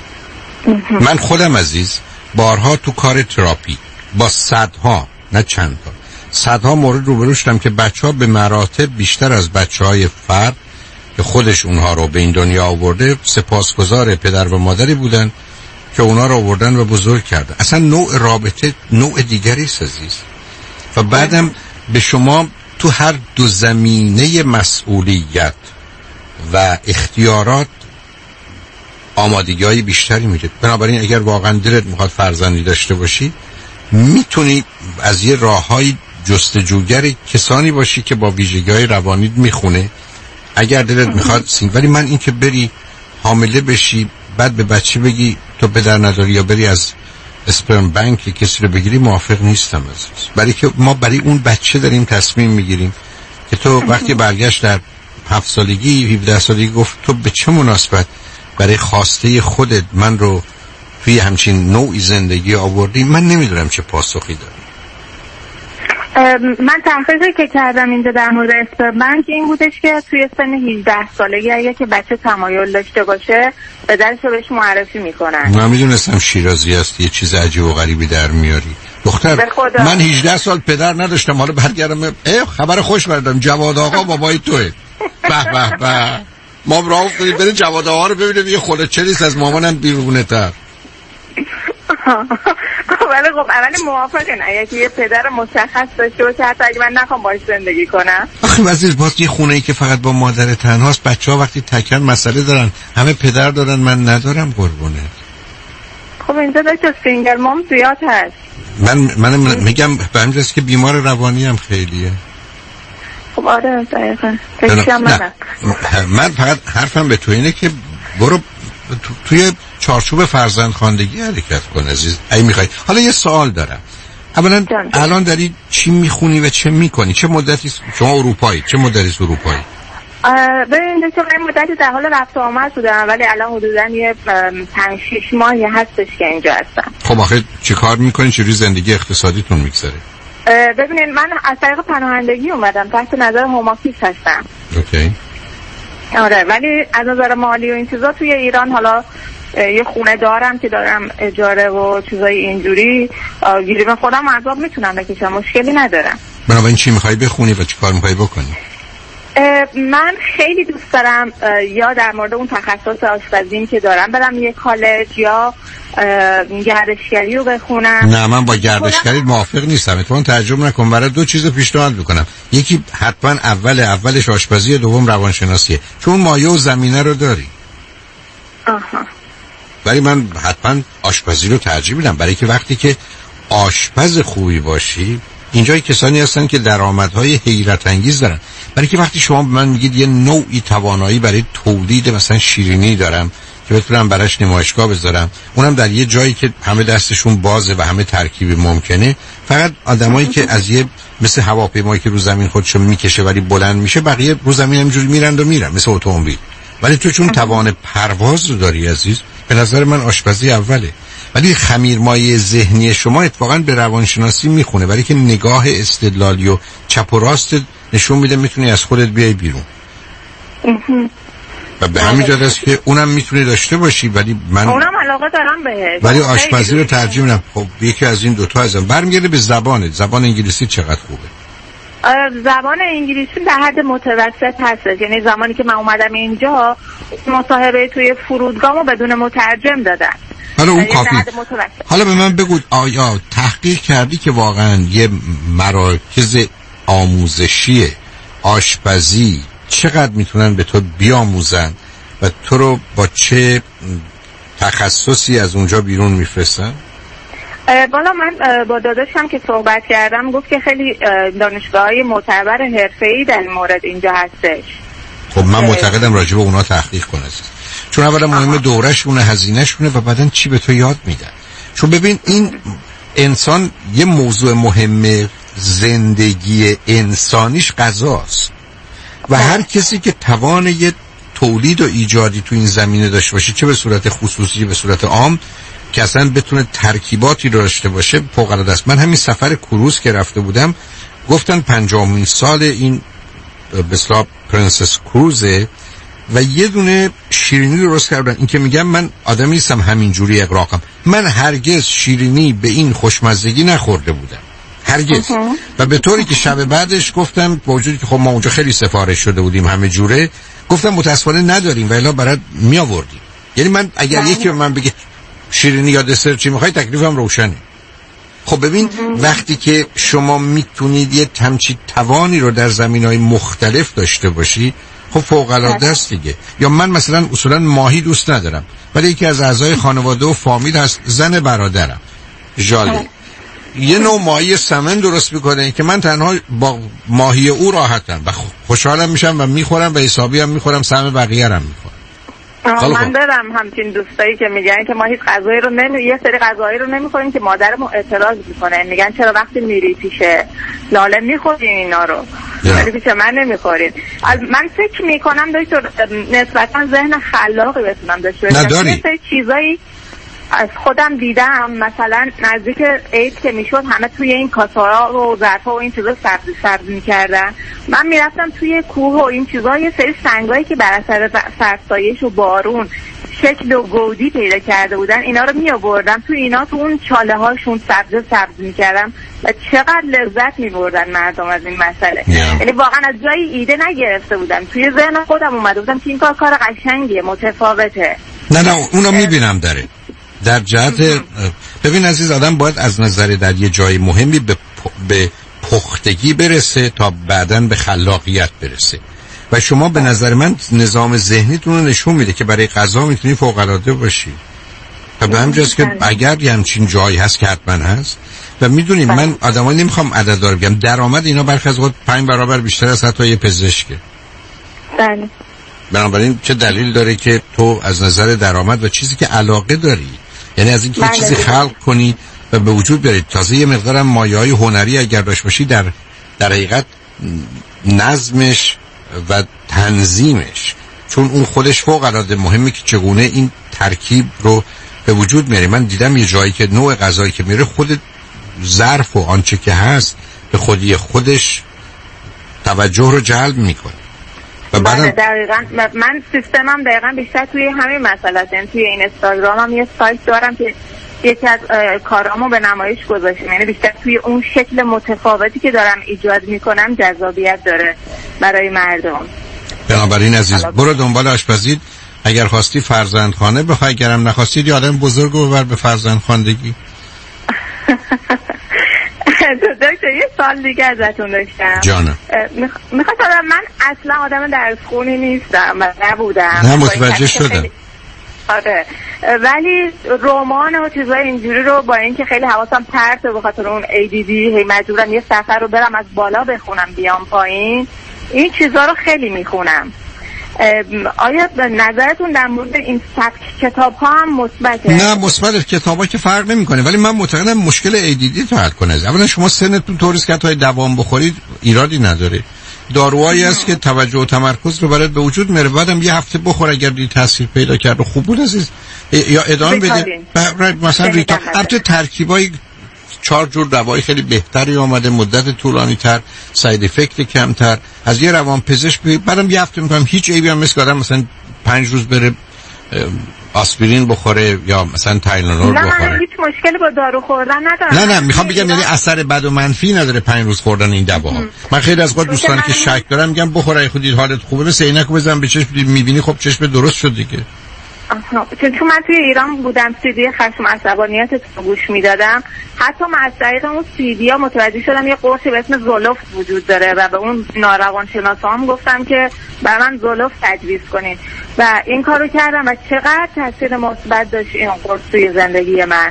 من خودم عزیز بارها تو کار تراپی با صدها نه چند تا صدها مورد روبرو شدم که بچه‌ها به مراتب بیشتر از بچه‌های فرد که خودش اونها رو به این دنیا آورده سپاسگزار پدر و مادری بودن که اونا رو آوردن و بزرگ کردن. اصلا نوع رابطه نوع دیگری است عزیز. و بعدم به شما تو هر دو زمینه مسئولیت و اختیارات آمادگی‌های بیشتری میده. بنابراین اگر واقعا دلت میخواد فرزندی داشته باشی، میتونی از یه راههای جستجوگر کسانی باشی که با ویژگی‌های روانیت میخونه. اگر دلت میخواد ولی من این که بری حامله بشی بعد به بچه بگی تو پدر نداری یا بری از اسپرم بانک کسی رو بگیری موافق نیستم عزیز. برای که ما برای اون بچه داریم تصمیم میگیریم که تو وقتی برگشت در 7 سالگی 17 سالگی گفت تو به چه مناسبت برای خواسته خودت من رو توی همچین نوعی زندگی آوردی، من نمیدونم چه پاسخی دارم. من تحقیقی که کردم اینجا در مورد اسپرم بانک این بودش که توی سن 18 سالگی اگه که بچه تمایل داشته باشه پدرش رو بهش معرفی میکنن. من میدونستم شیرازی هستی، یه چیز عجیب و غریبی در میاری دختر. من 18 سال پدر نداشتم، حالا برگردم خبر خوش بردم، جواد آقا بابای توه. به به به، ما راه افتادیم بریم جواد آقا رو ببینیم یه خلوت چلیست از مامانم بیرونه تر. ولی خب اولی موافقه نه یکی یه پدر مشخص داشته باشه حتی اگه من نخوام باش زندگی کنم. آخه عزیز باز یه خونه‌ای که فقط با مادر تنهاست، بچه‌ها وقتی تکن مسئله دارن، همه پدر دارن، من ندارم قربونه. خب اینجا داشت سینگل مام زیاد هست. من میگم به همین راستی که بیمار روانی هم خیلیه. خب آره دقیقاً. من فقط حرفم به تو اینه که برو توی چارچوب فرزندخواندگی حرکت کن عزیز اگه میخوای. حالا یه سوال دارم. اولا الان داری چی میخونی و چه میکنی؟ چه مدتی شما اروپایی؟ چه مدتی اروپایی؟ ببینید که من مدتی در حال رفت و آمد بودم ولی الان حدوداً یه 5-6 ماهی هستش که اینجا هستم. خب آخه چی کار میکنی؟ چجوری زندگی اقتصادیتون میگذره؟ ببینید من از طریق پناهندگی اومدم، تحت نظر هوم آفیس هستم. اوکی. آره ولی از نظر مالی و این چیزا توی ایران حالا یه خونه دارم که دارم اجاره و چیزای اینجوری گیریم خودم عذاب میتونم بکشم، مشکلی ندارم. بنابراین چی میخوای بخونی و چی کار میخوای بکنی؟ من خیلی دوست دارم یا در مورد اون تخصص آشپزیم که دارم برم یه کالج یا گردشگری رو بخونم. نه من با گردشگری موافق نیستم. اتفاقا تعجب نکن، برای دو چیز پیشنهاد میکنم. یکی حتما اولش آشپزی، دوم روانشناسیه، چون مایه و زمینه رو داری. آها. ولی من حتما آشپزی رو ترجیح میدم، برای که وقتی که آشپز خوبی باشی، اینجای کسانی هستن که درآمدهای حیرت انگیز دارن. برای که وقتی شما به من میگید یه نوعی توانایی برای تولید مثلا شیرینی دارم که بتونم براش نمایشگاه بذارم، اونم در یه جایی که همه دستشون بازه و همه ترکیبی ممکنه، فقط آدمایی که از یه مثل هواپیمایی که رو زمین خودشو میکشه ولی بلند میشه، بقیه رو زمین همینجوری میرن و میرن مثل اتومبیل. ولی تو چون توان پرواز رو داری عزیز، به نظر من آشپزی اوله. ولی خمیرمایه ذهنی شما اتفاقا به روانشناسی میخونه، برای که نگاه استدلالی و چپ و راست نشون میده میتونی از خودت بیای بیرون. و به همین جهت است که اونم میتونی داشته باشی، ولی من اونم علاقه دارم بهش، ولی آشپزی رو ترجیح میدم. خب یکی از این دوتا ازم برمیگرده به زبانت. زبان انگلیسی چقدر خوبه؟ زبان انگلیسی در حد متوسط هست. یعنی زمانی که من اومدم اینجا مصاحبه توی فرودگاهمو بدون مترجم دادن. حالا اون کافی. حالا به من بگو آیا تحقیق کردی که واقعا یه مراکز آموزشی آشپزی چقدر میتونن به تو بیاموزن و تو رو با چه تخصصی از اونجا بیرون میفرستن؟ بالا من با داداشم که صحبت کردم گفت که خیلی دانشگاه‌های معتبر حرفه‌ای در این مورد اینجا هستش. خب من معتقدم راجع به اونا تحقیق کنه، چون اولا مهمه دوره‌شونه، هزینه‌شونه و بعدن چی به تو یاد میدن. چون ببین این انسان یه موضوع مهم زندگی انسانیش غذاست و هر کسی که توان یه تولید و ایجادی تو این زمینه داشته باشه، چه به صورت خصوصی به صورت عام، که اصلا بتونه ترکیباتی رو داشته باشه، فوق‌العاده است. من همین سفر کروز که رفته بودم گفتن 50مین سال این به اصطلاح پرنسس کروزه و یه دونه شیرینی درست کردن. این که میگم من آدمی نیستم همینجوری اغراقم، من هرگز شیرینی به این خوشمزگی نخورده بودم، هرگز. و به طوری که شب بعدش گفتم با وجودی که خب ما اونجا خیلی سفارش شده بودیم همه جوره، گفتم متاسفانه نداریم و الا برات می آوردیم. یعنی من اگر یکی به من بگه شیرینی یا دسر چی میخوای، تکلیفم روشنه. خب ببین وقتی که شما میتونید یه همچین توانی رو در زمینهای مختلف داشته باشی، خب فوق العاده است دیگه. یا من مثلا اصولا ماهی دوست ندارم، ولی یکی از اعضای خانواده و فامیل هست، زن برادرم ژاله، یه نوع ماهی سمن درست میکنه که من تنها با ماهی او راحتم و خوشحالم میشم و میخورم و حسابی هم میخورم، سهم بقیه هم میخورم. من دارم همچین دوستایی که میگن که ما هیچ غذایی رو یه سری غذایی رو نمیخوریم که مادرمون اعتراض میکنه، میگن چرا وقتی میری پیش لاله میخورین اینا رو ولی پیش من نمیخورین. من فکر میکنم دکتر نسبتا ذهن خلاقی بتونم داشته باشم. یه سری چیزایی از خودم دیدم، مثلا نزدیک عید که میشد همه توی این کاسه‌ها و ظرف‌ها و این چیزا سبز میکردن. من میرفتم توی کوه و این چیزا، یه سری سنگایی که بر اثر فرسایش و بارون شکل و گودی پیدا کرده بودن، اینا رو میآوردم تو اینا، تو اون چاله هاشون سبز میکردم و چقدر لذت میبردن مردم از این مسئله. یعنی واقعا از جای ایده نگرفته بودم، توی ذهن خودم اومده بودم که این کار قشنگیه، متفاوته. نه اونو میبینم داره در جهت. ببین عزیز، آدم باید از نظر در یه جای مهمی به پختگی برسه تا بعداً به خلاقیت برسه و شما به نظر من نظام ذهنیتون رو نشون میده که برای غذا میتونی فوق‌العاده باشی. و به همجاست که اگر یه همچین جایی هست که حتما هست و میدونیم من آدمایی نمیخوام عدد بگم، درآمد اینا برخی از وقت 5 برابر بیشتر از حتی یه پزشکه. بله. بنابراین چه دلیل داره که تو از نظر درآمد و چیزی که علاقه داری، یعنی از اینکه چیزی خلق کنی و به وجود بیاری، تازه یه مقدارم مایه‌های هنری اگر داشت باشی، در حقیقت نظمش و تنظیمش، چون اون خودش فوق العاده مهمه که چگونه این ترکیب رو به وجود میاری. من دیدم یه جایی که نوع غذایی که میره، خود ظرف و آنچه که هست به خودی خودش توجه رو جلب میکنه. و دقیقاً من سیستمم دقیقاً بیشتر توی همین مسئله است. توی این اینستاگرامم یه سایت دارم که یکی از کارامو به نمایش گذاشتم، یعنی بیشتر توی اون شکل متفاوتی که دارم ایجاد میکنم جذابیت داره برای مردم. بنابراین عزیز برو دنبال آشپزید، اگر خواستی فرزندخانه بخوای، اگرم نخواستید یه آدم بزرگ رو ببر به فرزندخواندگی. دکتر یه سال دیگه ازتون داشتم. جانم. میخواستم، من اصلا آدم درس خونی نیستم و نبودم. نه متوجه شدم. آره، ولی رمان و چیزای اینجوری رو با اینکه خیلی حواسم پرته به خاطر اون ADD، هی مجبورم یه سفر رو برم از بالا بخونم بیام پایین، این چیزا رو خیلی میخونم. آیا نظرتون در مورد این سبک کتاب ها هم مثبته؟ نه، مثبت کتاب ها که فرق نمیکنه، ولی من معتقدم مشکل ADD تو حل کنه. اولا شما سنتون طوریست که تا دوام بخورید ایرادی نداره. داروهایی هست که توجه و تمرکز رو برات به وجود میاره، بعدم یه هفته بخور اگر دی تاثیر پیدا کرد و خوب بود عزیز یا ادامه بده. مثلا ریتا البته ترکیبای 4 جور دوایی خیلی بهتری اومده، مدت طولانی تر، ساید افکت کمتر، از یه روان پزشک بعدم یه هفته میگم هیچ عیبی هم مثل آدم مثلا 5 روز بره آسپرین بخوره یا مثلا تایلانول بخوره. نه، من هیچ مشکلی با دارو خوردن ندارم. نه میخوام بگم یعنی اثر بد و منفی نداره 5 روز خوردن این دواها. من خیلی از وقت دوستان که شک دارم میگم بخورای خودت حالت خوبه، مثل عینکو بزن به چشم میبینی خب چشم درست شد دیگه. چون من توی ایران بودم CD خشم و عصبانیت رو گوش میدادم، حتی من از طریق اون CD ها متوجه شدم یه قرصی به اسم زولوف وجود داره و به اون ناروانشناسا هم گفتم که برای من زولوف تجویز کنین و این کارو کردم و چقدر تاثیر مثبت داشت این قرص توی زندگی من.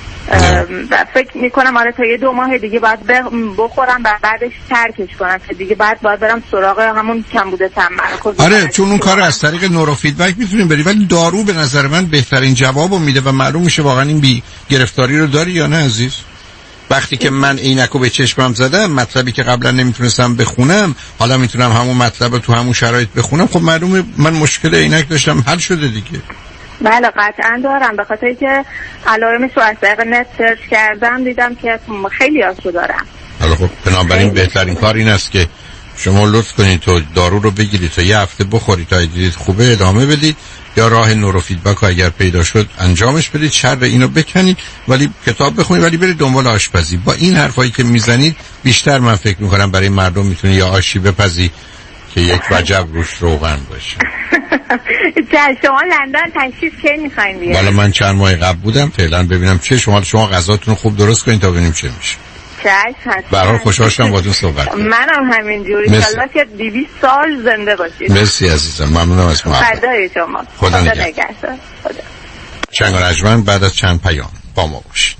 و فکر میکنم آره تا 2 ماه دیگه باید بخورم و بعدش ترکش کنم که دیگه باید برم سراغ همون کمبود تمرکز. آره چون اون کار از طریق نوروفیدبک میتونیم بری، ولی دارو به نظر من بهترین جوابو میده و معلوم میشه واقعا این بی گرفتاری رو داری یا نه عزیز. وقتی که من عینکو به چشمم زدم، مطلبی که قبلا نمیتونستم بخونم حالا میتونم همون مطلب رو تو همون شرایط بخونم، خب معلومه من مشکل عینک داشتم حل شده دیگه. بله قطعا دارم، به خاطر که علائمش رو از طریق نت سرچ کردم دیدم که خیلی هاشو دارم. حالا خب بنابراین بهترین کار این است که شما لطف کنید تو دارو رو بگیرید تا یه هفته بخورید تا دیدید خوبه ادامه بدید، یا راه نوروفیدبک اگر پیدا شد انجامش بدید، شر اینو بکنید ولی کتاب بخونید ولی برید دنبال آشپزی. با این حرفایی که میزنید بیشتر من فکر میکنم برای مردم میتونی یا آشی بپزی که یک وجب روش روغن باشه. شما لندن تشریف کی میخواین بیارید؟ والا من چند ماه قبل بودم، فعلا ببینم چه شما غذاتون رو خوب درست کنید تا ببینیم چه میشه. هستم. برای خوشحال شدم باهاتون صحبت. منم همینجوری. ان شاءالله که 200 سال زنده باشید. مرسی عزیزم، ممنونم از محبت. فدای شما. خدا نگهدار. خدا. چنگ و رجمن بعد از چند پیام با ما باشید.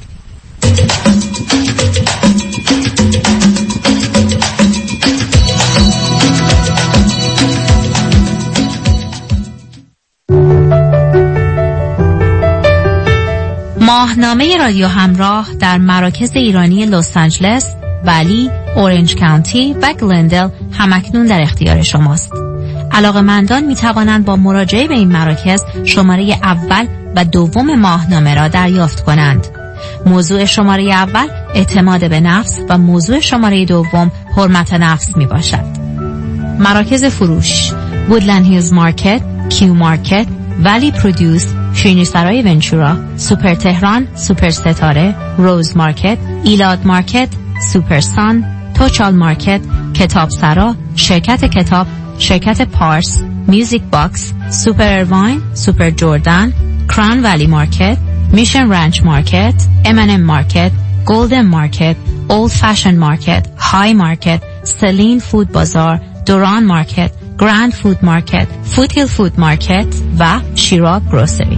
ماهنامه رادیو همراه در مراکز ایرانی لس آنجلس، ولی، اورنج کانتی و گلندل همکنون در اختیار شماست. علاقه‌مندان می توانند با مراجعه به این مراکز شماره اول و دوم ماهنامه را دریافت کنند. موضوع شماره اول اعتماد به نفس و موضوع شماره دوم حرمت نفس می باشد. مراکز فروش: وودلند هیلز مارکت، کیو مارکت، ولی پرودوس، شیرینی سرای ونچورا، سوپر تهران، سوپر ستاره، روز مارکت، ایلاد مارکت، سوپر سان، توچال مارکت، کتاب سرا، شرکت کتاب، شرکت پارس، میوزیک باکس، سوپر اروین، سوپر جردن، کران ولی مارکت، میشن رانچ مارکت، M&M مارکت، گلدن مارکت، اولد فشن مارکت، های مارکت، سلین فود بازار، دوران مارکت، گراند فود مارکت، فوتهیل فود مارکت و شیراب گروسری.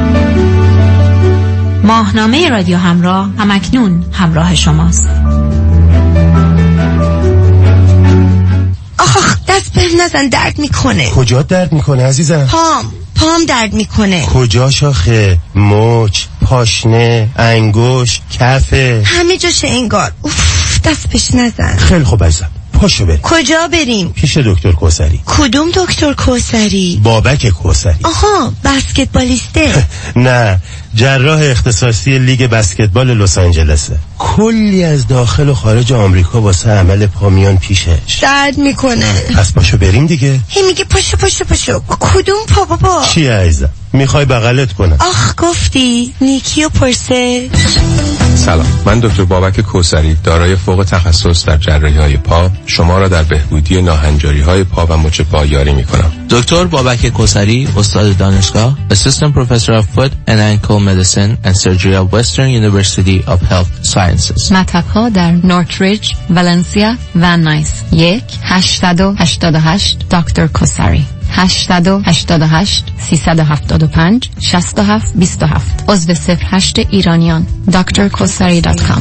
ماهنامه رادیو همراه همکنون همراه شماست. آخ دست بهم نزن، درد میکنه. کجا درد میکنه عزیزم؟ پام درد میکنه. کجا شاخه؟ مچ، پاشنه، انگوش، کفه، همه جاشه انگار. اوف دست بهش نزن. خیلی خوب عزیزم، پاشو بریم. کجا بریم؟ پیش دکتر کوثری. کدوم دکتر کوثری؟ بابک کوثری. آها بسکتبالیسته. نه، جراح اختصاصی لیگ بسکتبال لس آنجلسه. کلی از داخل و خارج آمریکا واسه عمل پا میان پیشش. درد میکنه. پس پاشو بریم دیگه. هی میگه پاشو. کدوم پا بابا؟ چی عزیزم؟ میخوای بغلت کنم؟ آخ گفتی نیکی و پرسه. سلام، من دکتر بابک کوثری دارای فوق تخصص در جراحی‌های پا شما را در بهبودی ناهنجاری‌های پا و مچ پا یاری می‌کنم. دکتر بابک کوثری، استاد دانشگاه، Assistant Professor of Foot and Ankle Medicine and Surgery at Western University of Health Sciences. مطب‌ها در نورتریج، ولنسیا و نایس. 1-888 دکتر کوثری. 888 375 6727. عضو 08 ایرانیان. drkosari.com.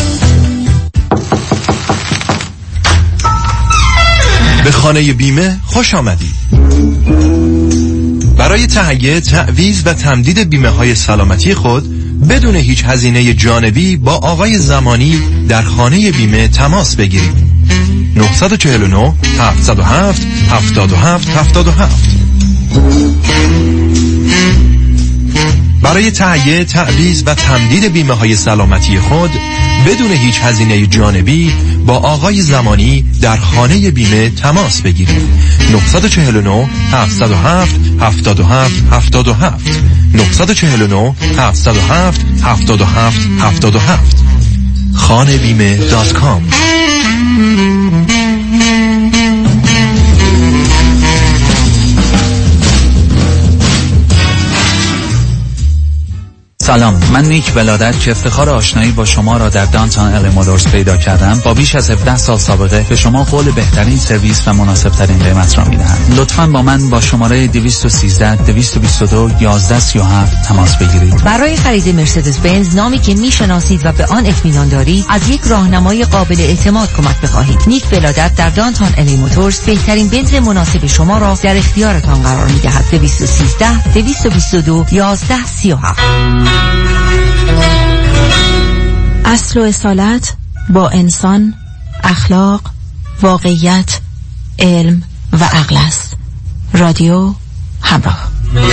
به خانه بیمه خوش آمدید. برای تهیه، تعویض و تمدید بیمه های سلامتی خود بدون هیچ هزینه جانبی با آقای زمانی در خانه بیمه تماس بگیرید. 949 707 77 77. برای تهیه، تعویض و تمدید بیمه های سلامتی خود بدون هیچ هزینه جانبی با آقای زمانی در خانه بیمه تماس بگیرید. 949 707 77 77. 949 707 77 77. khanebime.com. سلام، من نیک ولادت که افتخار آشنایی با شما را در دانتان ال مولورز پیدا کردم. با بیش از 17 سال سابقه به شما قول بهترین سرویس و مناسب ترین قیمت را میدهم. لطفاً با من با شماره 213 222 1137 تماس بگیرید. برای خرید مرسدس بنز، نامی که میشناسید و به آن اطمینان دارید، از یک راهنمای قابل اعتماد کمک بخواهید. نیک ولادت در دانتان ال مولورز بهترین بنز مناسب شما را در اختیارتان قرار میدهد. 213 222 1137. اصل و اصالت با انسان، اخلاق، واقعیت، علم و عقل است. رادیو همراه.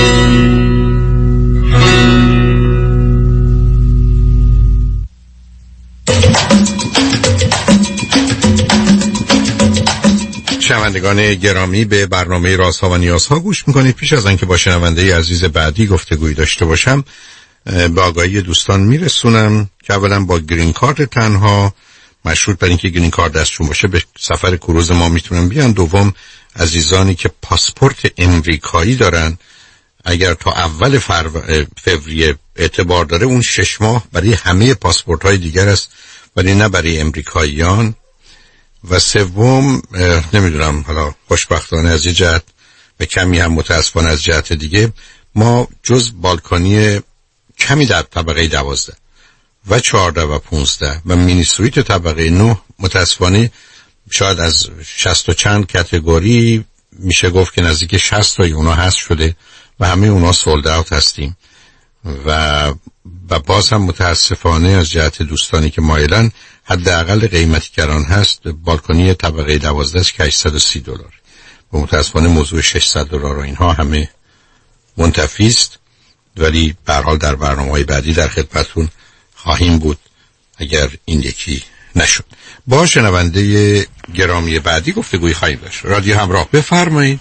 شنوندگان گرامی، به برنامه رازها و نیازها گوش میکنید. پیش از آنکه با شنونده عزیز بعدی گفتگویی داشته باشم، به آگاهی دوستان میرسونم که اولا با گرین کارت تنها، مشروط بر اینکه گرین کارت دستشون باشه، به سفر کروز ما میتونن بیان. دوم، عزیزانی که پاسپورت امریکایی دارن، اگر تا اول فوریه اعتبار داره، اون 6 ماه برای همه پاسپورت های دیگر است ولی نه برای امریکاییان. و سوم نمیدونم، حالا خوشبختانه از یه جهت و کمی هم متاسفانه از جهت دیگه، ما جز بالکانی کمی در طبقه 12 و 14 و 15 و مینی سویت طبقه 9 متاسفانه شاید از 60 و چند کاتگوری میشه گفت که نزدیک 60 تای اونا هست شده و همه اونا سولد اوت هستیم. و باز هم متاسفانه از جهت دوستانی که مایلن، حداقل قیمتی که الان هست بالکنی طبقه 12 است که $830 و متاسفانه موضوع $600 و اینها همه منتفی است. ولی به هر حال در برنامه‌های بعدی در خدمتتون خواهیم بود اگر این یکی نشد. با شنونده گرامی بعدی گفتگوی خواهیم داشت. رادیو همراه، بفرمایید.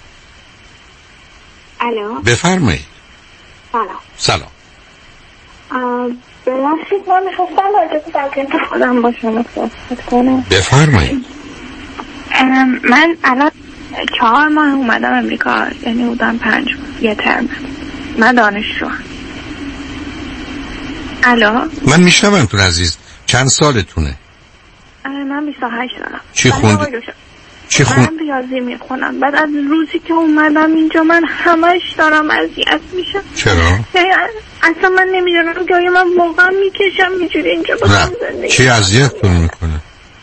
الو، بفرمایید. سلام. ببخشید من میخواستم راجع به تقریبا خودم با شما صحبت کنم. بفرمایید. من الان 4 ماه اومدم امریکا، یعنی بودم 5 یه ترم. من دانشجوام. الو، من میشنوم تون عزیز. چند سالتونه؟ من 28 سالم. چی خوندی؟ من ریاضی میخونم. بعد از روزی که اومدم اینجا من همش دارم اذیت میشم. چرا؟ اصلا من نمیدونم که من واقعا میکشم اینجوری اینجا باشم زندگی. چی اذیتتون میکنه؟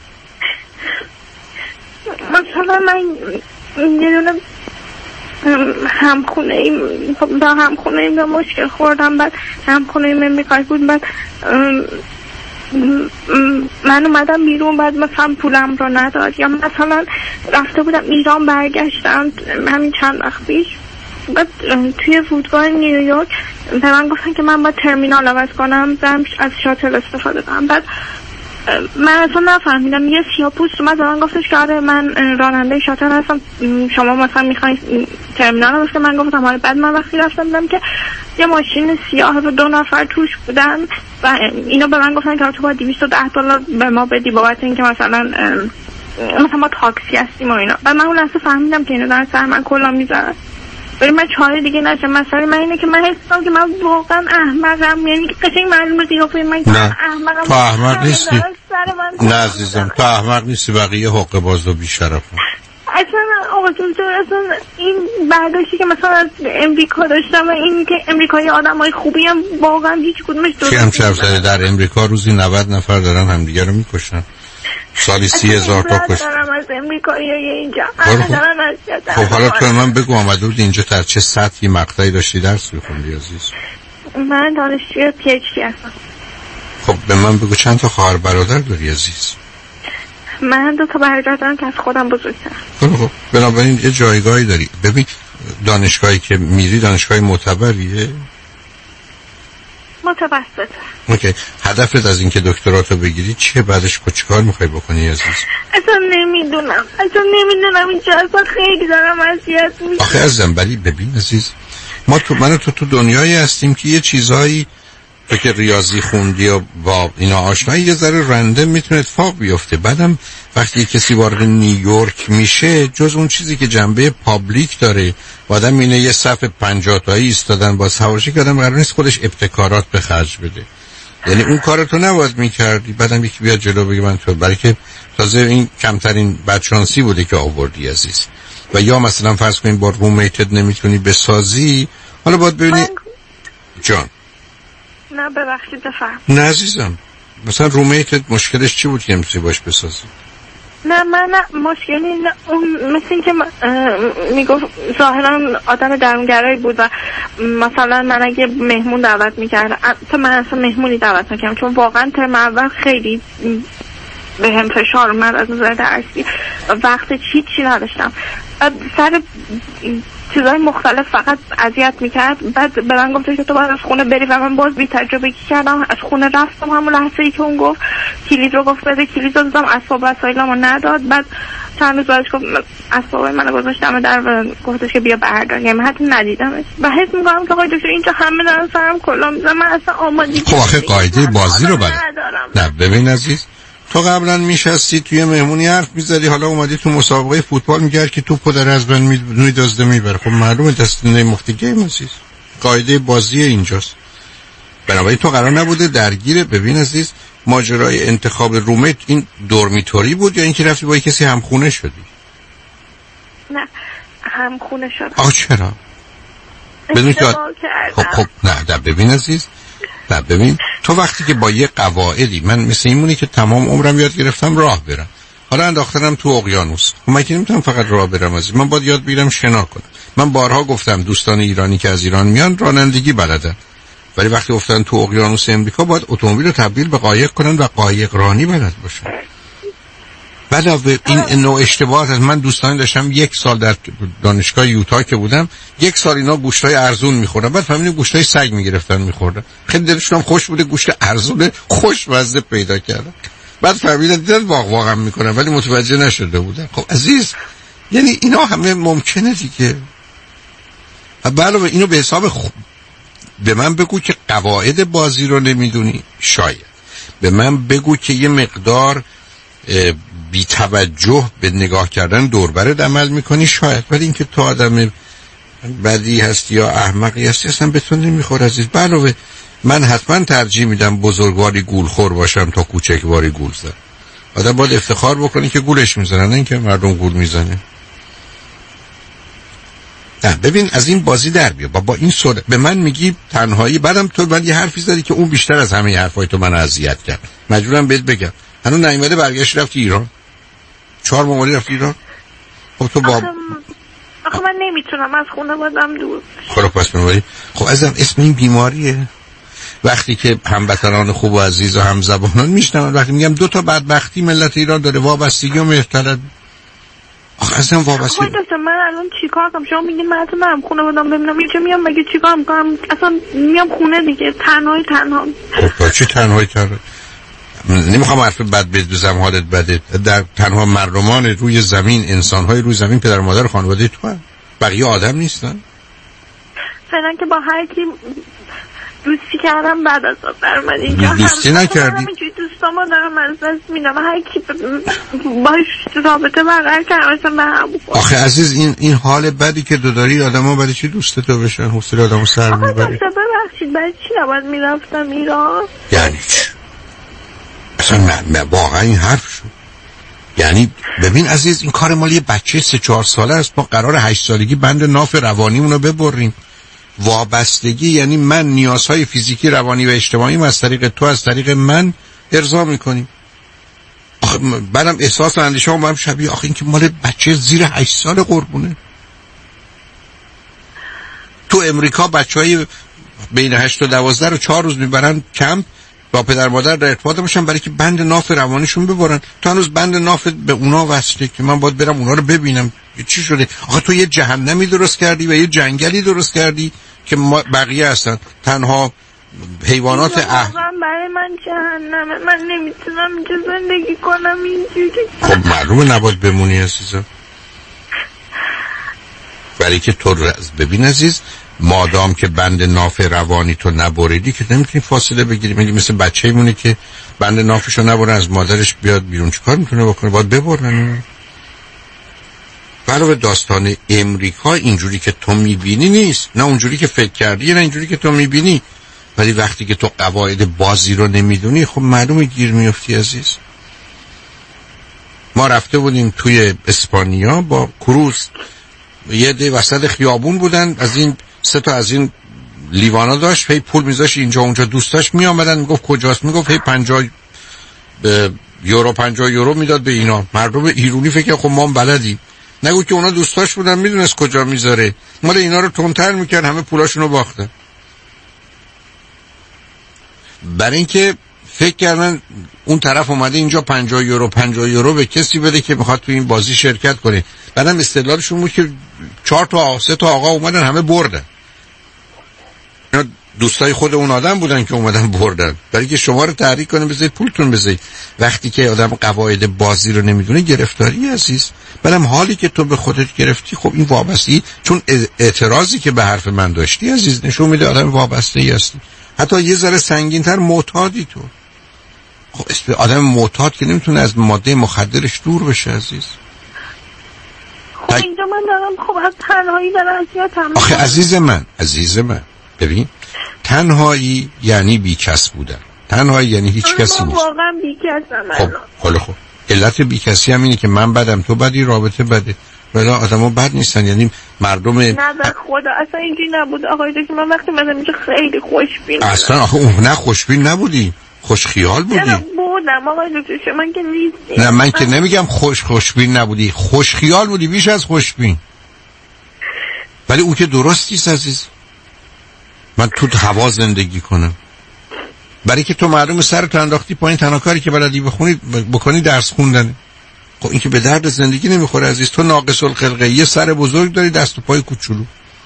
مثلا من یه دونه همخونه ایم به مشکل خوردم. بعد همخونه ایم امریکایی بود. بعد من اومدم بیرون، بعد مثلا پولم رو نداد. یا مثلا رفته بودم ایران برگشتم همین چند وقت پیش، بعد توی فرودگاه نیویورک به من گفتن که من باید ترمینال عوض کنم، برم از شاتل استفاده کنم. بعد من اصلا نفهمیدم. یه سیاه‌پوست اومد به من گفتش که آره من راننده شاتل هستم، شما مثلا میخواین ترمینال رو بشه؟ من گفتم آره. بعد من وقتی رفتم دیدم که یه ماشین سیاه و 2 نفر توش بودن و اینا به من گفتن که تو باید $210 به ما بدی بابت اینکه مثلا ما تاکسی هستیم و اینا. بعد من اون لحظه فهمیدم که اینا دارن سر من کلا میذارن. ولی من چاره دیگه نشه. مسئله من اینه که من حس کنم که من واقعا احمقم، یعنی قشنگ معلومه قیافه من که احمقم. تو احمق نیستی. نه عزیزم، تو احمق نیستی، بقیه حقه باز و بی‌شرفن. اصلا آقا دکتر، اصلا این برداشتی که مثلا از امریکا داشتم و این که امریکایی آدمای خوبی هم واقعا هیچ کدومش درست نیست. چی هم چه در امریکا روزی 90 نفر دارن همدیگه رو میکشن، سالی 30,000 تا کشته. از امریکایی اینجا خب حالا تو من بگو آمده بود اینجا در چه سطحی مقطعی داشتی درس می‌خوندی عزیز؟ من دانشجوی PhD هستم. خب به من بگو چند تا خواهر برادر داری عزیز؟ من 2 تا برادر دارم که از خودم بزرگترم. خب بنابراین یه جایگاهی داری. ببین دانشگاهی که میری دانشگاه معتبریه؟ متوسطه. اوکی. هدفت از اینکه دکتراتو بگیری چیه؟ بعدش چیکار میخوای بکنی عزیز؟ اصلا نمیدونم اینجا اصلا خیلی دارم اذیت میشم. آخه عزیزم ولی ببین عزیز، من تو دنیایی هستیم که یه چیزایی تو که ریاضی خوندی و با اینا آشنایی یه ذره رندم میتونه اتفاق بیفته. بعدم وقتی کسی وارد نیویورک میشه، جز اون چیزی که جنبه پابلیک داره و آدم اینه یه صف 50 تایی ایستادن با سوارشی که آدم قرار نیست خودش ابتکارات به خرج بده. یعنی اون کارتو نباید میکردی. بعدم یکی بیاد جلو بگه من تو، برای که تازه این کمترین بدشانسی بوده که آوردی عزیز. و یا مثلا فرض کنیم با رومیتد نمیتونی بسازی، حالا باید ببینی جان. نه ببخشید بفرم. نه عزیزم، مثلا رومیتت مشکلش چی بود که نمیتونی باش بسازی؟ نه من مشکلی نه. اون مثل این که میگفت ظاهرا آدم درونگرایی بود و مثلا من اگه مهمون دعوت میکردم، تا من اصلا مهمونی دعوت نکردم چون واقعا ترم اول خیلی به هم فشار اومد از نظر درسی، وقت چی نداشتم. سر چیزای مختلف فقط اذیت میکرد. بعد به من گفت که تو باید از خونه بری و من باز بی تجربه کردم. از خونه رفتم همون لحظه ای که اون گفت کلید رو گفت بده، کلید رو دادم، اسباب وسایلمو نداد. بعد چند روز بعدش گفت اسباب منو گذاشتم در و گفتش که بیا بردار. یعنی من حتی ندیدمش و حس میکنم که آقای دکتر اینجا همه دارن سرم کلا میزنن، من اصلا آمادگی خب آخه قاعده بازی رو بلد. نه ببین عزیز، تو قبلا میشستی توی مهمونی حرف میزدی، حالا اومدی تو مسابقه فوتبال میگرد که توپو در از بین میدازده میبره. خب معلومه دست نمیختی گیم عزیز، قاعده بازی اینجاست. بنابراین تو قرار نبوده درگیر. ببین عزیز، ماجرای انتخاب رومت این دورمیتوری بود یا اینکه رفتی با کسی همخونه شدی؟ نه همخونه شدم. آه چرا؟ بدون که خب نه ببین عزیز، نه ببین تو وقتی که با یه قواعدی، من مثل این مونی که تمام عمرم یاد گرفتم راه برم، حالا انداختنم تو اقیانوس، من که نمیتونم فقط راه برم عزیز، من باید یاد بگیرم شنا کنم. من بارها گفتم دوستان ایرانی که از ایران میان رانندگی بلدن، ولی وقتی افتادن تو اقیانوس امریکا باید اتومبیل رو تبدیل به قایق کنن و قایق رانی بلد باشن. علاوه این نوع اشتباهات از من دوستانی داشتم 1 سال در دانشگاه یوتا که بودم، 1 سال اینا گوشتای ارزون میخوردن، بعد فهمیدن گوشتای سگ میگرفتن میخوردن، خیلی دلشون خوش بوده گوشت ارزون خوشمزه پیدا کردن، بعد فهمیدن دیدن واقعا میکنن ولی متوجه نشده بودن. خب عزیز یعنی اینا همه ممکنه دیگه. علاوه اینو به حساب به من بگو که قواعد بازی رو نمیدونی، شاید به من بگو که یه مقدار بی توجه به نگاه کردن دوربرت عمل میکنی، شاید، ولی اینکه تو آدم بدی هستی یا احمقی هستی اصلا به تو نمیخور عزیز. علاوه من حتما ترجیح میدم بزرگواری گولخور باشم تا کوچکواری گول زن. آدم باید افتخار بکنی که گولش میزنن، نه اینکه مردم گول میزنه. نه ببین از این بازی در بیا با این سر به من میگی تنهایی، بعدم تو من یه حرفی زدی که اون بیشتر از همه حرفای تو من اذیت کرد، مجبورم بهت بگم هنوز نیومده برگشت رفتی ایران، 4 ماه رفتی ایران. خب تو با آخه من نمیتونم از خانواده‌ام دور. خب پس می‌بری. خب ازم اسم این بیماریه. وقتی که هموطنان خوب و عزیز و همزبانان میشنون وقتی میگم 2 تا بدبختی ملت ایران داره، وابستگی و مهرطلب. آخه ازم وابستگی. من الان چیکار کنم؟ شما میگین من خانواده‌ام ببینم اینجا میام مگه چیکار می‌کنم؟ اصلا میام خونه دیگه تنها. خب چی تنهایی؟ نمیخوام حرف بد بزنم، حالت بده. در تنها مردمان روی زمین، انسان‌های روی زمین پدر و مادر خانواده تو هست، بقیه آدم نیستن. فعلا که با هر کی دوستی کردم بعد از در اومد اینجا دوستی نکردی؟ همینجوری دوستامو دارم از دست میدم، هر کی باش رابطه برقرار کردم به هم. آخه عزیز این حال بدی که تو داری آدم‌ها برای چی دوست تو بشن؟ حوصله آدمو سر میبره. ببخشید برای چی نباید میرفتم ایران؟ یعنی چی؟ اصلا من واقعا این حرف شد. یعنی ببین عزیز این کار مال یه بچه 3-4 ساله است. ما قرار 8 سالگی بند ناف روانیمون رو ببریم. وابستگی یعنی من نیازهای فیزیکی، روانی و اجتماعی از طریق تو، از طریق من ارضا میکنیم. بعدم احساس و اندیشه هم شبیه. آخه این که مال بچه زیر 8 سال قربونه. تو امریکا بچهای بین 8 و 12 رو 4 روز میبرن کمپ با پدر مادر در ارتباط باشن برای که بند ناف روانیشون ببرن. تو هنوز بند ناف به اونا وصله که من باید برم اونا رو ببینم چی شده. آخه تو یه جهنمی درست کردی و یه جنگلی درست کردی که بقیه هستن تنها حیوانات برای من جهنمه. من نمیتونم اینجا زندگی کنم اینجوری. خب معلومه نباید بمونی عزیزم، برای که تو ببین عزیز مادام که بند ناف روانی تو نبریدی که نمیتونی فاصله بگیری. میگی مثل بچه‌ای مونه که بند نافشو نبره از مادرش بیاد بیرون، چیکار میتونه بکنه؟ باید ببرن. علاوه داستان امریکا اینجوری که تو میبینی نیست، نه اونجوری که فکر کردی، نه اینجوری که تو میبینی. ولی وقتی که تو قواعد بازی رو نمیدونی خب معلومه گیر میافتی عزیز. ما رفته بودیم توی اسپانیا با کروز، یه ده وسط خیابون بودن، از این 3 تا از این لیوانا داشت، هی پول میذاشت اینجا اونجا، دوستاش میآمدن میگفت کجاست، میگفت هی 50 یورو 50 یورو میداد به اینا. مردم ایرانی فکر خب ما بلدیم، نگو که اونا دوستاش بودن میدونست کجا میذاره، مال اینا رو تندتر میکرد، همه پولاشونو باختن. برای اینکه فکر کردن اون طرف اومده اینجا 50 یورو به کسی بده که میخواد تو این بازی شرکت کنه. بعدم استدلالشون بود که 4 تا 3 تا آقا اومدن همه بردن. اینا دوستای خود اون آدم بودن که اومدن بردن، برای که شما رو تحریک کنه بذارید پولتون بذارید. وقتی که آدم قواعد بازی رو نمیدونه گرفتاری عزیز. بعدم حالی که تو به خودت گرفتی خب این وابستگی، چون اعتراضی که به حرف من داشتی عزیز نشون میده آدم وابسته‌ای هستی، حتی یه ذره سنگین‌تر معتادی تو. خب اسم آدم معتاد که نمیتونه از ماده مخدرش دور بشه عزیز. خب اینجا من دارم خب از تنهایی دارم اذیتم. آخه عزیز من ببین تنهایی یعنی بیکس بودن، تنهایی یعنی هیچ کسی نیست. واقعا بی‌کسم. خب علت بی‌کسی هم اینه که من بدم تو بدی، رابطه بده. ولی آدم‌ها بد نیستن، یعنی مردم نه به خدا اصلا اینجوری نبود آقای دکتر. من وقتی مثلا اینجا خیلی خوشبین اصلا آخه اون نه خوشبین نبودی، خوش خیال بودی. نه بودم آقای دکتر، شما که نیستی. نه من که نمیگم خوشبین نبودی، خوش خیال بودی بیش از خوشبین. ولی اون که درست نیست عزیز. من تو هوا زندگی کنم برای که تو معلوم سرت انداختی پایین، تنها کاری که بلدی بکنی درس خوندنه. خب این که به درد زندگی نمیخوره عزیز. تو ناقص الخلقه، یه سر بزرگ داری دست و پای کوچولو.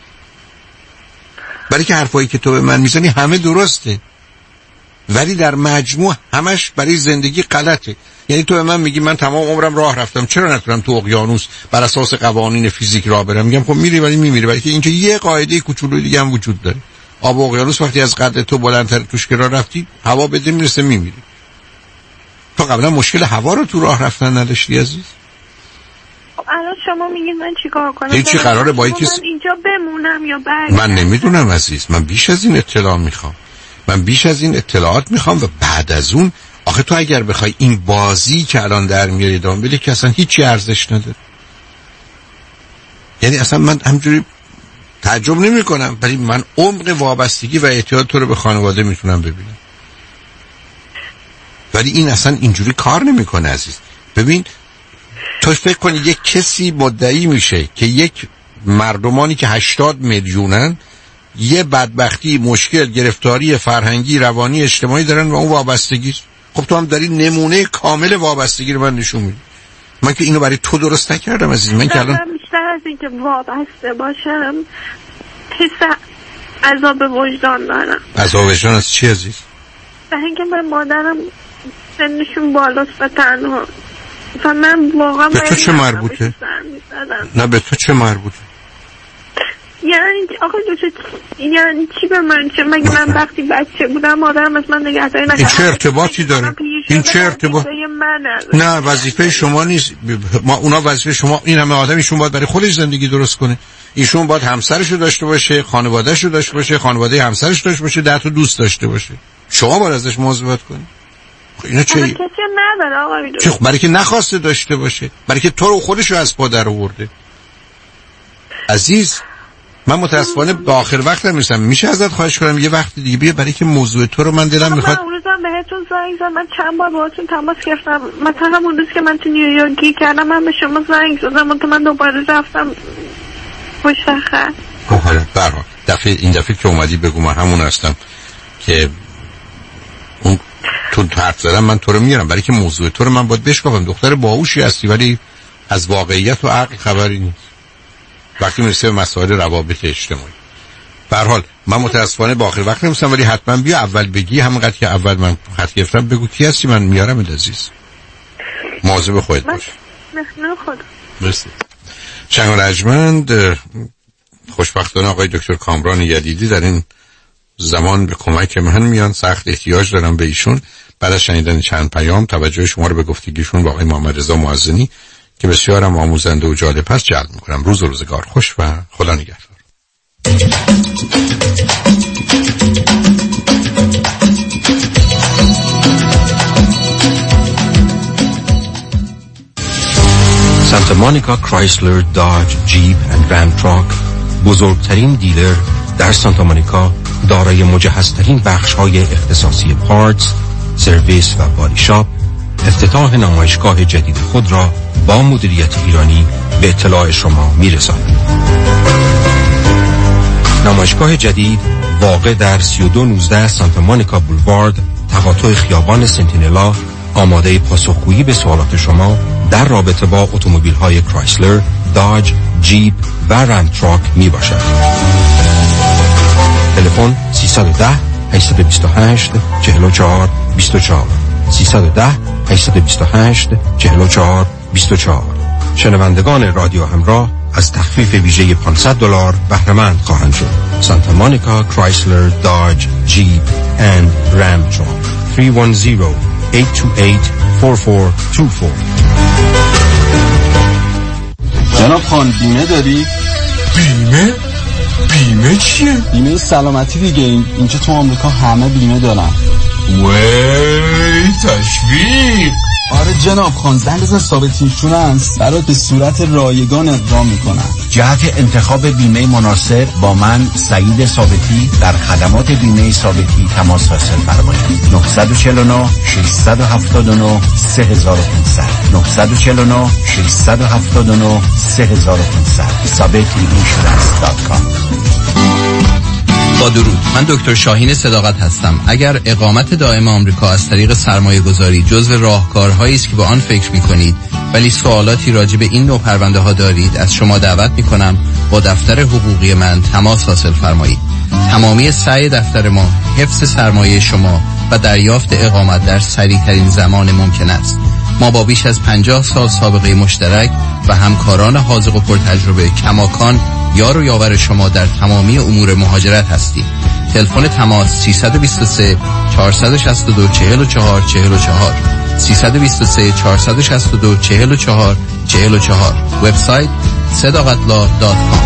برای که حرفایی که تو به من میزنی همه درسته ولی در مجموع همش برای زندگی غلطه. یعنی تو به من میگی من تمام عمرم راه رفتم، چرا نتونم تو اقیانوس بر اساس قوانین فیزیک راه برم؟ میگم خب میری ولی میمیری. برای که اینجا یه قاعده کوچولوی دیگه هم وجود داره. آب اقیانوس وقتی از قد تو بلندتر توش که راه رفتی هوا بده میرسه میمیری. تو قبلا مشکل هوا رو تو راه رفتن نداشتی عزیز؟ الان شما میگید من چیکار کنم؟ هیچی قراره با اینکه من اینجا بمونم یا برگردم؟ من نمیدونم عزیز. من بیش از این اطلاع میخوام. من بیش از این اطلاعات میخوام و بعد از اون آخه تو اگر بخوای این بازی که الان در میاری ادامه بدی که اصلا هیچی ارزش نداره. یعنی اصلا من همجوری تعجب نمی کنم ولی من عمق وابستگی و اعتیاد تو رو به خانواده میتونم ببینم. ولی این اصلا اینجوری کار نمیکنه عزیز. ببین تو فکر کنی یک کسی مدعی میشه که یک مردمانی که 80 میلیونن یه بدبختی، مشکل، گرفتاری فرهنگی، روانی، اجتماعی دارن و اون وابستگی. خب تو هم داری نمونه کامل وابستگی رو من نشون میدی. من که اینو برای تو درست نکردم عزیز. من که الان بیشتر از این که وابسته باشم حس عذاب وجدان دارم. عذاب وجدان از چی عزیز؟ به اینکه من مادرم سنشون بالاست و تنها. من واقعا به تو چه مربوطه؟ نه به تو چه مربوطه؟ یعنی آقا یعنی چی به من چه؟ مگه من وقتی بچه بودم مادرم از من نگهداری نکرد؟ این چه ارتباطی داره؟ این چه ارتباط؟ نه وظیفه شما نیست. ما اونا وظیفه شما. این همه آدم ایشون باید برای خودش زندگی درست کنه. ایشون باید همسرشو داشته باشه، خانواده‌شو داشته باشه، خانواده همسرش داشته باشه، 10 تا دوست داشته باشه. شما باید ازش مواظبت کنید. اینا چه؟ کسی نداره آقا چه؟ برای که نخواسته داشته باشه، برای که تو رو خودشو از پا در آورده. عزیز من متاسفانه به آخر وقت نمیرسم. میشه ازت خواهش کنم یه وقت دیگه بیا برای که موضوع تو رو من دلم میخواد. من اون روزم بهتون زنگ زدم. من چند بار باهاتون تماس گرفتم. مثلا اون روز که من تو نیویورک گیر کردم من به شما زنگ زدم و من دوباره رفتم پشت خط. خب حالا برام این دفعه که اومدی بگو من همون هستم که اون تو حرف زدم. من تو رو میارم برای که موضوع تو رو من باید بشکافم. دختر باهوشی هستی ولی از واقعیت و عقل خبری نیست وقتی میرسه به مسائل روابط اجتماعی. به هر حال من متاسفانه با آخر وقت نمیستم ولی حتما بیا اول بگی. همونقدر که اول من خط گرفتم بگو کی هستی من میارم عزیز. مواظب خودت باش. ممنون خدا. مرسی. شنگ و رجمند خوشبختانه آقای دکتر کامران یدیدی در این زمان به کمک من میان. سخت احتیاج دارم به ایشون. بعد از شنیدن چند پیام توجه شما رو به گفتگیشون با آقای محمد رضا معزنی که بسیارم آموزنده و جالب هست جلب میکنم. روز و روزگار خوش و خدا نگهدار. سانتا مونیکا کرایسلر، داج، جیپ اند رام تراک بزرگترین دیلر در سانتا مونیکا دارای مجهزترین بخش‌های اختصاصی پارتس، سرویس و بادی شاپ افتتاح نمایشگاه جدید خود را با مدیریت ایرانی به اطلاع شما می‌رساند. نمایشگاه جدید واقع در 3219 سانتا مونیکا بولوارد تقاطع خیابان سنتینلا آماده پاسخگویی به سوالات شما در رابطه با اتومبیل‌های کرایسلر، داج، جیپ و رام تراک میباشد. تلفن 310 828 44 24 310 828 44 24. شنوندگان رادیو همراه از تخفیف ویژه $500 بهره مند خواهند شد. سانتا مونیکا کرایسلر، داج، جیپ اند رام تراک 310-828-4424. جناب خان بیمه داری؟ بیمه؟ بیمه چیه؟ بیمه سلامتی دیگه. اینجا تو آمریکا همه بیمه دارن. وی تشویق. آره جناب خان، زن بزن ثابتیشوننس برات به صورت رایگان اقدام میکنن. جهت انتخاب بیمه مناسب با من سعید ثابتی در خدمات بیمه ثابتی تماس حاصل فرمایید. 949 679 3500 949 679 3500 sabetiinsurance.com. با درود، من دکتر شاهین صداقت هستم. اگر اقامت دائم آمریکا از طریق سرمایه گذاری جزو راهکارهایی است که به آن فکر می کنید ولی سوالاتی راجع به این نوع پرونده ها دارید، از شما دعوت می کنم با دفتر حقوقی من تماس حاصل فرمایید. تمامی سعی دفتر ما حفظ سرمایه شما و دریافت اقامت در سریع‌ترین زمان ممکن است. ما با بیش از 50 سال سابقه مشترک و همکاران حاذق و پرتجربه کماکان یار و یاور شما در تمامی امور مهاجرت هستیم. تلفن تماس 323 462 44 44 323 462 44 44. وبسایت sadaqatlaw.com.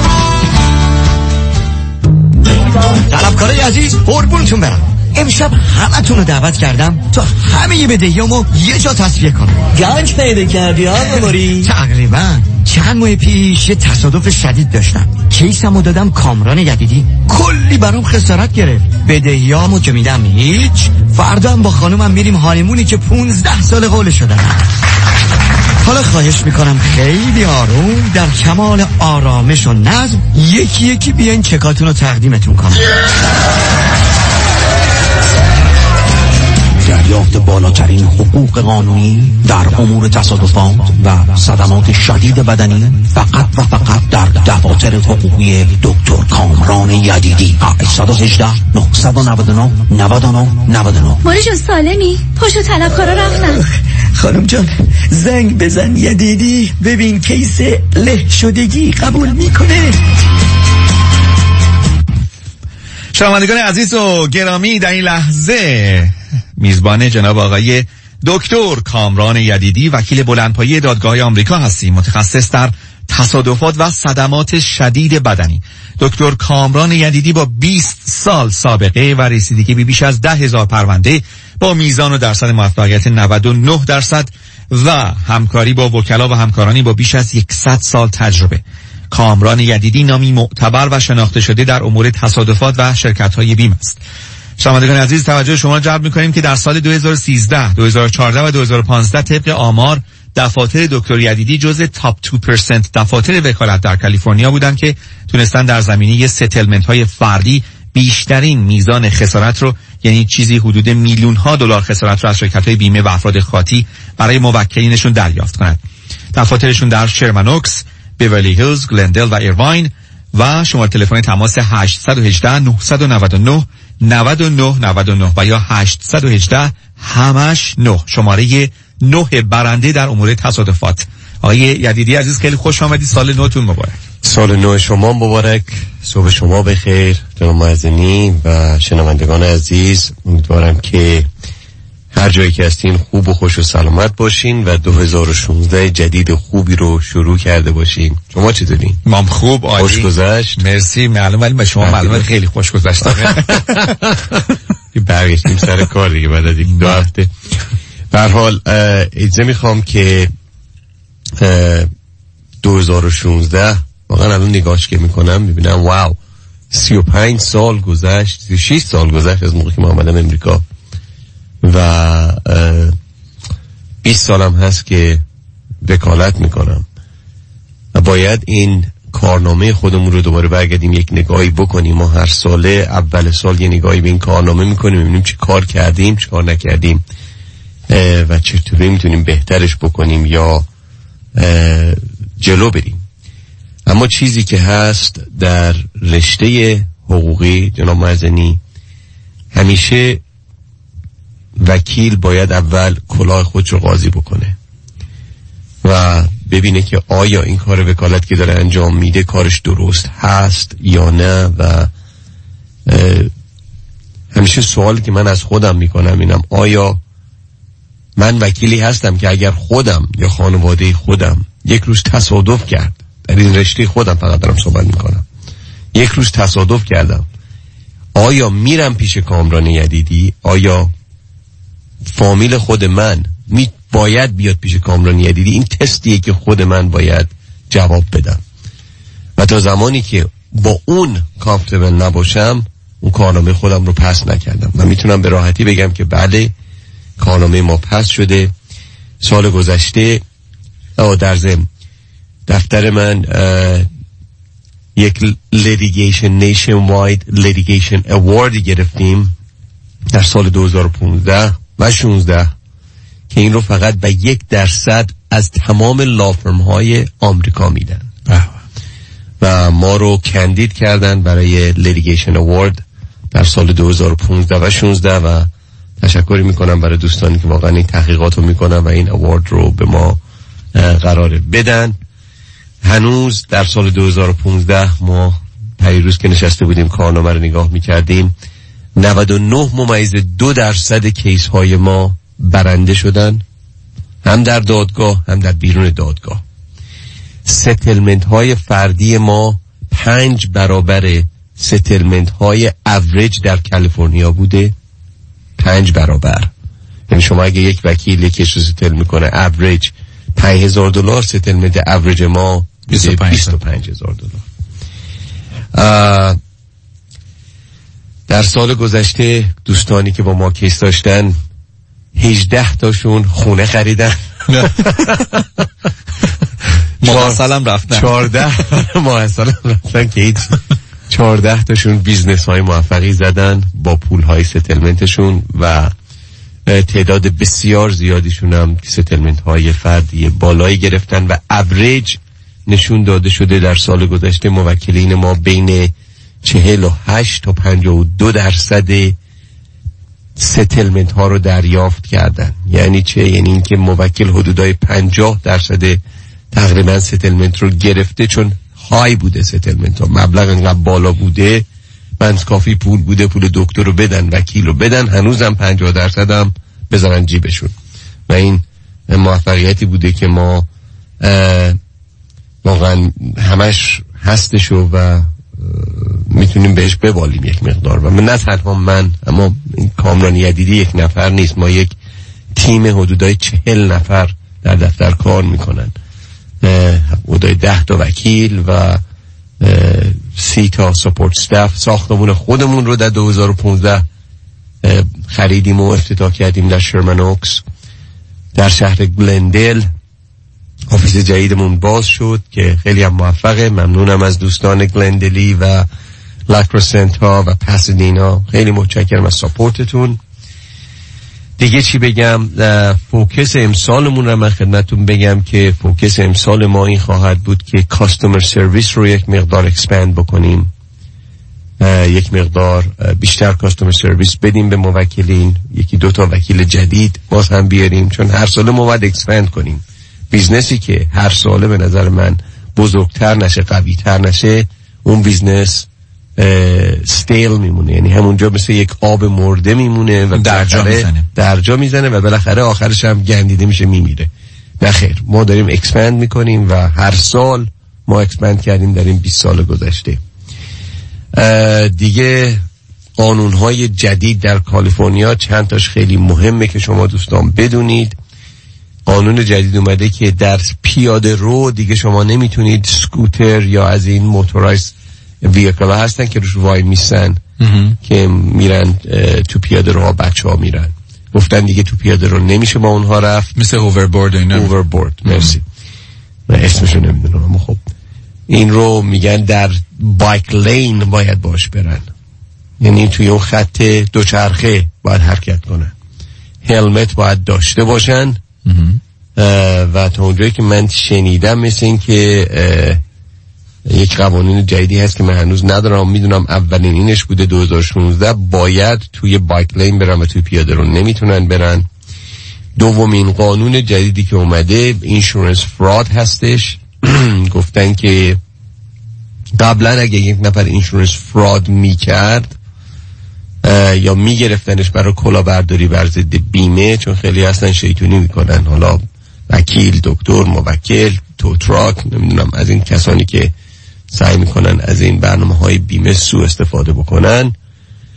طلبکارای عزیز قربونتون برم، امشب همتون رو دعوت کردم تا همه بدهیامو یه جا تصفیه کنم. گنج پیدا کردی ها مباری؟ تقریبا چند ماه پیش یه تصادف شدید داشتم، کیسمو دادم کامران یدیدی، کلی برام خسارت گرفت. بدهیامو که میدم هیچ، فردا هم با خانومم میریم هانیمونی که 15 سال قولش دادم. حالا خواهش میکنم خیلی آروم در کمال آرامش و نظم یکی یکی بیاین چکاتون رو تقدیمتون کنم. دریافت بالاترین حقوق قانونی در امور تصادفات و صدمات شدید بدنی فقط و فقط در دفاتر حقوقی دکتر کامران یدیدی. 818 999 99 99. ماری جون سالمی؟ پاشو طلبکارا رفتن. خانم جان زنگ بزن یدیدی ببین کیس له شدگی قبول میکنه. شنوندگان عزیز و گرامی، در این لحظه میزبان جناب آقای دکتر کامران یدیدی، وکیل بلندپایه دادگاه آمریکا هستیم، متخصص در تصادفات و صدمات شدید بدنی. دکتر کامران یدیدی با 20 سال سابقه و رسیدگی به بیش از 10,000 پرونده با میزان و درصد موفقیت 99% و همکاری با وکلا و همکارانی با بیش از 100 سال تجربه. کامران یدیدی نامی معتبر و شناخته شده در امور تصادفات و شرکت‌های بیمه است. شنوندگان عزیز، توجه شما را جلب می‌کنیم که در سال 2013، 2014 و 2015 طبق آمار دفاتر دکتر یدیدی جزء تاپ 2% دفاتر وکالت در کالیفرنیا بودند که تونستن در زمینه ستلمنت‌های فردی بیشترین میزان خسارت رو، یعنی چیزی حدود میلیون‌ها دلار خسارت رو از شرکت‌های بیمه و افراد خاطی برای موکلینشون دریافت کنند. دفاترشون در شرمنوکس، بیورلی هیلز، گلندل و ایرواین و شماره تلفن تماس 818 999 9999 و یا 818 همش 9 شماره 9 برنده در امور تصادفات. آقای یدیدی عزیز خیلی خوش آمدید، سال نوتون مبارک. سال نو شما مبارک، صبح شما بخیر جناب معزنی و شنوندگان عزیز. امیدوارم که هر جایی که هستین خوب و خوش و سلامت باشین و 2016 جدید خوبی رو شروع کرده باشین. شما چطورین؟ مام خوب، عالی، خوش گذشت. مرسی. معلوم، ولی به شما معلومه خیلی خوش گذشت. برگشتیم سر کار دیگه بعد از 2 هفته. به هر حال اجازه میخوام که 2016 واقعا الان نگاهش که میکنم میبینم واو، 35 سال گذشت، 36 سال گذشت از موقعی که من آمدم امریکا و 20 سالم هست که وکالت میکنم و باید این کارنامه خودمون رو دوباره برگردیم یک نگاهی بکنیم. ما هر ساله اول سال یه نگاهی به این کارنامه میکنیم، ببینیم چه کار کردیم چه کار نکردیم و چطوری میتونیم بهترش بکنیم یا جلو بریم. اما چیزی که هست در رشته حقوقی جناب معزنی، همیشه وکیل باید اول کلاه خودش رو قاضی بکنه و ببینه که آیا این کار وکالت که داره انجام میده کارش درست هست یا نه. و همیشه سوالی که من از خودم میکنم اینم، آیا من وکیلی هستم که اگر خودم یا خانواده خودم یک روز تصادف کرد، در این رشته خودم فقط دارم صحبت میکنم، یک روز تصادف کردم، آیا میرم پیش کامران یدیدی؟ آیا فامیل خود من باید بیاد پیش کامران یدیدی؟ این تستیه که خود من باید جواب بدم و تا زمانی که با اون کامفتبل نباشم اون کارنامه خودم رو پس نکردم. من میتونم به راحتی بگم که بله کارنامه ما پس شده. سال گذشته در ضمن دفتر من یک litigation nationwide litigation award گرفتیم در سال 2015 و 16 که این رو فقط به 1% از تمام لافرم های آمریکا میدن و ما رو کندید کردن برای litigation award در سال 2015 و 16 و تشکر میکنم برای دوستانی که واقعا این تحقیقات رو میکنن و این اوارد رو به ما قراره بدن. هنوز در سال 2015 ما پیروز که نشسته بودیم کارنامه رو نگاه میکردیم 99.2% کیس های ما برنده شدن، هم در دادگاه هم در بیرون دادگاه. ستلمنت های فردی ما 5 برابر ستلمنت های اوریج در کالیفرنیا بوده. 5 برابر. یعنی شما اگه یک وکیل یک کیس رو ستل میکنه اوریج $5,000، ستلمنت اوریج ما $25,000. در سال گذشته دوستانی که با ما کیس داشتن 18 تاشون خونه خریدن. محصلم رفتن 14 محصلم رفتن که هیچ 14 تاشون بیزنس های موفقی زدن با پول های ستلمنتشون و تعداد بسیار زیادیشون هم ستلمنت های فردی بالایی گرفتن و اوریج نشون داده شده در سال گذشته موکلین ما بین 48 تا 52% ستلمنت ها رو دریافت کردن. یعنی چه؟ یعنی اینکه موکل حدودای 50% تقریبا ستلمنت رو گرفته، چون های بوده ستلمنت ها، مبلغ انقدر بالا بوده، بنز کافی پول بوده پول دکتر رو بدن، وکیل رو بدن، هنوزم 50% هم بذارن جیبشون. و این موفقیتی بوده که ما واقعا همش هستشو و میتونیم بهش ببالیم یک مقدار. و من نه تنها من، اما کامران یدیدی یک نفر نیست، ما یک تیم حدودای 40 نفر در دفتر کار میکنن، حدودای 10 تا وکیل و 30 تا سپورت استاف. ساختمون خودمون رو در 2015 خریدیم و افتتاح کردیم در شرمن اوکس در شهر گلندل. آفیس جدیدمون باز شد که خیلی هم موفقه. ممنونم از دوستان گلندلی و لاکروسنتا و پاسادینا، خیلی متشکرم از ساپورتتون. دیگه چی بگم؟ فوکس امسالمون رو من خدمتتون بگم که فوکس امسال ما این خواهد بود که کاستومر سرویس رو یک مقدار اکسپند بکنیم، یک مقدار بیشتر کاستومر سرویس بدیم به موکلین، 1-2 تا وکیل جدید باز هم بیاریم، چون هر ساله ما باید اکسپند کنیم. بیزنسی که هر ساله به نظر من بزرگتر نشه، قویتر نشه، اون بیزنس استیل میمونه، یعنی همونجا مثل یک آب مرده میمونه و درجا میزنه و بالاخره آخرش هم گندیده میشه میمیره. نه خیر، ما داریم اکسپند میکنیم و هر سال ما اکسپند کردیم در این 20 سال گذشته. دیگه قانونهای جدید در کالیفرنیا چند تاش خیلی مهمه که شما دوستان بدونید. قانون جدید اومده که در پیاده رو دیگه شما نمیتونید سکوتر یا از این موتورایز ویکل هستن که روش وای میسن که میرن تو پیاده رو، بچه ها میرن، گفتن دیگه تو پیاده رو نمیشه با اونها رفت، مثل هووربورد. هووربورد مرسی، من اسمشو نمیدونم، اما خب این رو میگن در بایک لین باید باش برن، یعنی توی اون خط دوچرخه باید حرکت کنن، هلمت باید داشته باشن و تا اونجایی که من شنیدم مثل این که یک قوانین جدیدی هست که من هنوز ندارم، میدونم اولین اینش بوده 2016 باید توی بایک لین برن و توی پیاده رو نمیتونن برن. دومین قانون جدیدی که اومده اینشورنس فراد هستش. گفتن که قبلا اگه یک نفر اینشورنس فراد میکرد یا میگرفتنش برای کلاهبرداری بر ضد بیمه، چون خیلی هستن شیطونی میکنن، حالا وکیل، دکتر، موکل، توتراک، نمیدونم از این کسانی که سعی میکنن از این برنامه های بیمه سوء استفاده بکنن.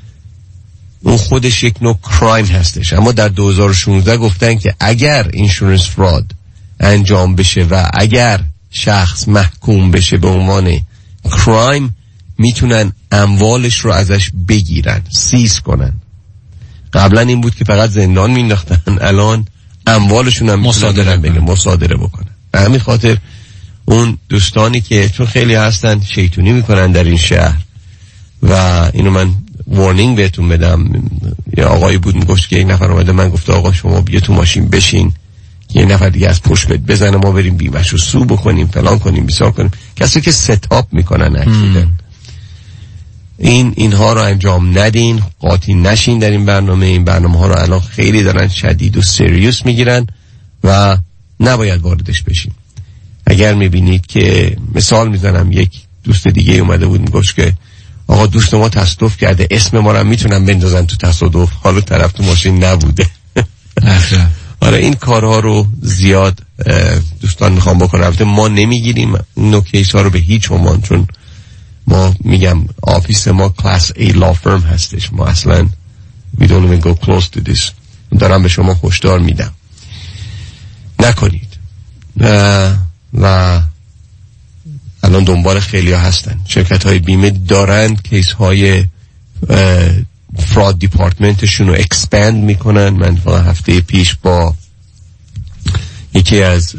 اون خودش یک نوع کرایم هستش. اما در 2016 گفتن که اگر اینشورنس فراد انجام بشه و اگر شخص محکوم بشه به عنوان کرایم، میتونن اموالش رو ازش بگیرن، سیز کنن. قبلا این بود که فقط زندان مینداختن، الان اموالشون هم مصادره بکنن. به همین خاطر اون دوستانی که چون خیلی هستن شیطونی میکنن در این شهر و اینو من وارنینگ بهتون بدم. یه آقایی بود میگفت که یک نفر اومده من گفته آقا شما بیا تو ماشین بشین که یه نفر دیگه از پشت بزنه ما بریم بیمش رو سو بکنیم فلان کنیم بیسار کنیم. کسی که ستاپ میکنن اکیدن اینها رو انجام ندین، قاطی نشین در این برنامه. این برنامه ها رو الان خیلی دارن شدید و سریوس میگیرن و نباید واردش بشین. اگر میبینید که مثال میزنم یک دوست دیگه اومده بود میگفت که آقا دوست ما تصادف کرده، اسم ما رو میتونن بندازن تو تصادف، حالا طرف تو ماشین نبوده. آره این کارها رو زیاد دوستان میخوام بکنم. البته ما نمیگیریم نوع کیس ها رو به هیچ عنوان، چون ما میگم آفیس ما کلاس A law firm هستش، ما اصلا we don't even go close to this. دارم به شما هشدار میدم نکنید. و الان دنبال خیلی ها هستن، شرکت های بیمه دارن کیس های فراد دیپارتمنتشون رو اکسپند میکنن. من هفته پیش با یکی از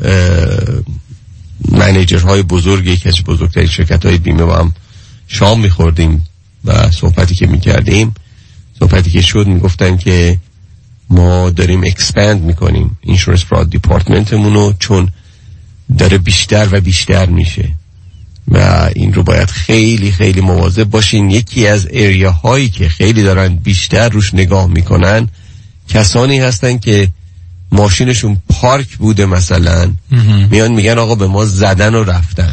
منیجرهای بزرگ یکی از بزرگترین شرکت های بیمه با هم شام میخوردیم و صحبتی که میکردیم، صحبتی که شد میگفتن که ما داریم اکسپند میکنیم اینشورنس فراد دیپارتمنتمونو چون داره بیشتر و بیشتر میشه و این رو باید خیلی خیلی مواظب باشین. یکی از اریاهایی که خیلی دارن بیشتر روش نگاه میکنن کسانی هستن که ماشینشون پارک بوده مثلا، میان میگن آقا به ما زدن و رفتن.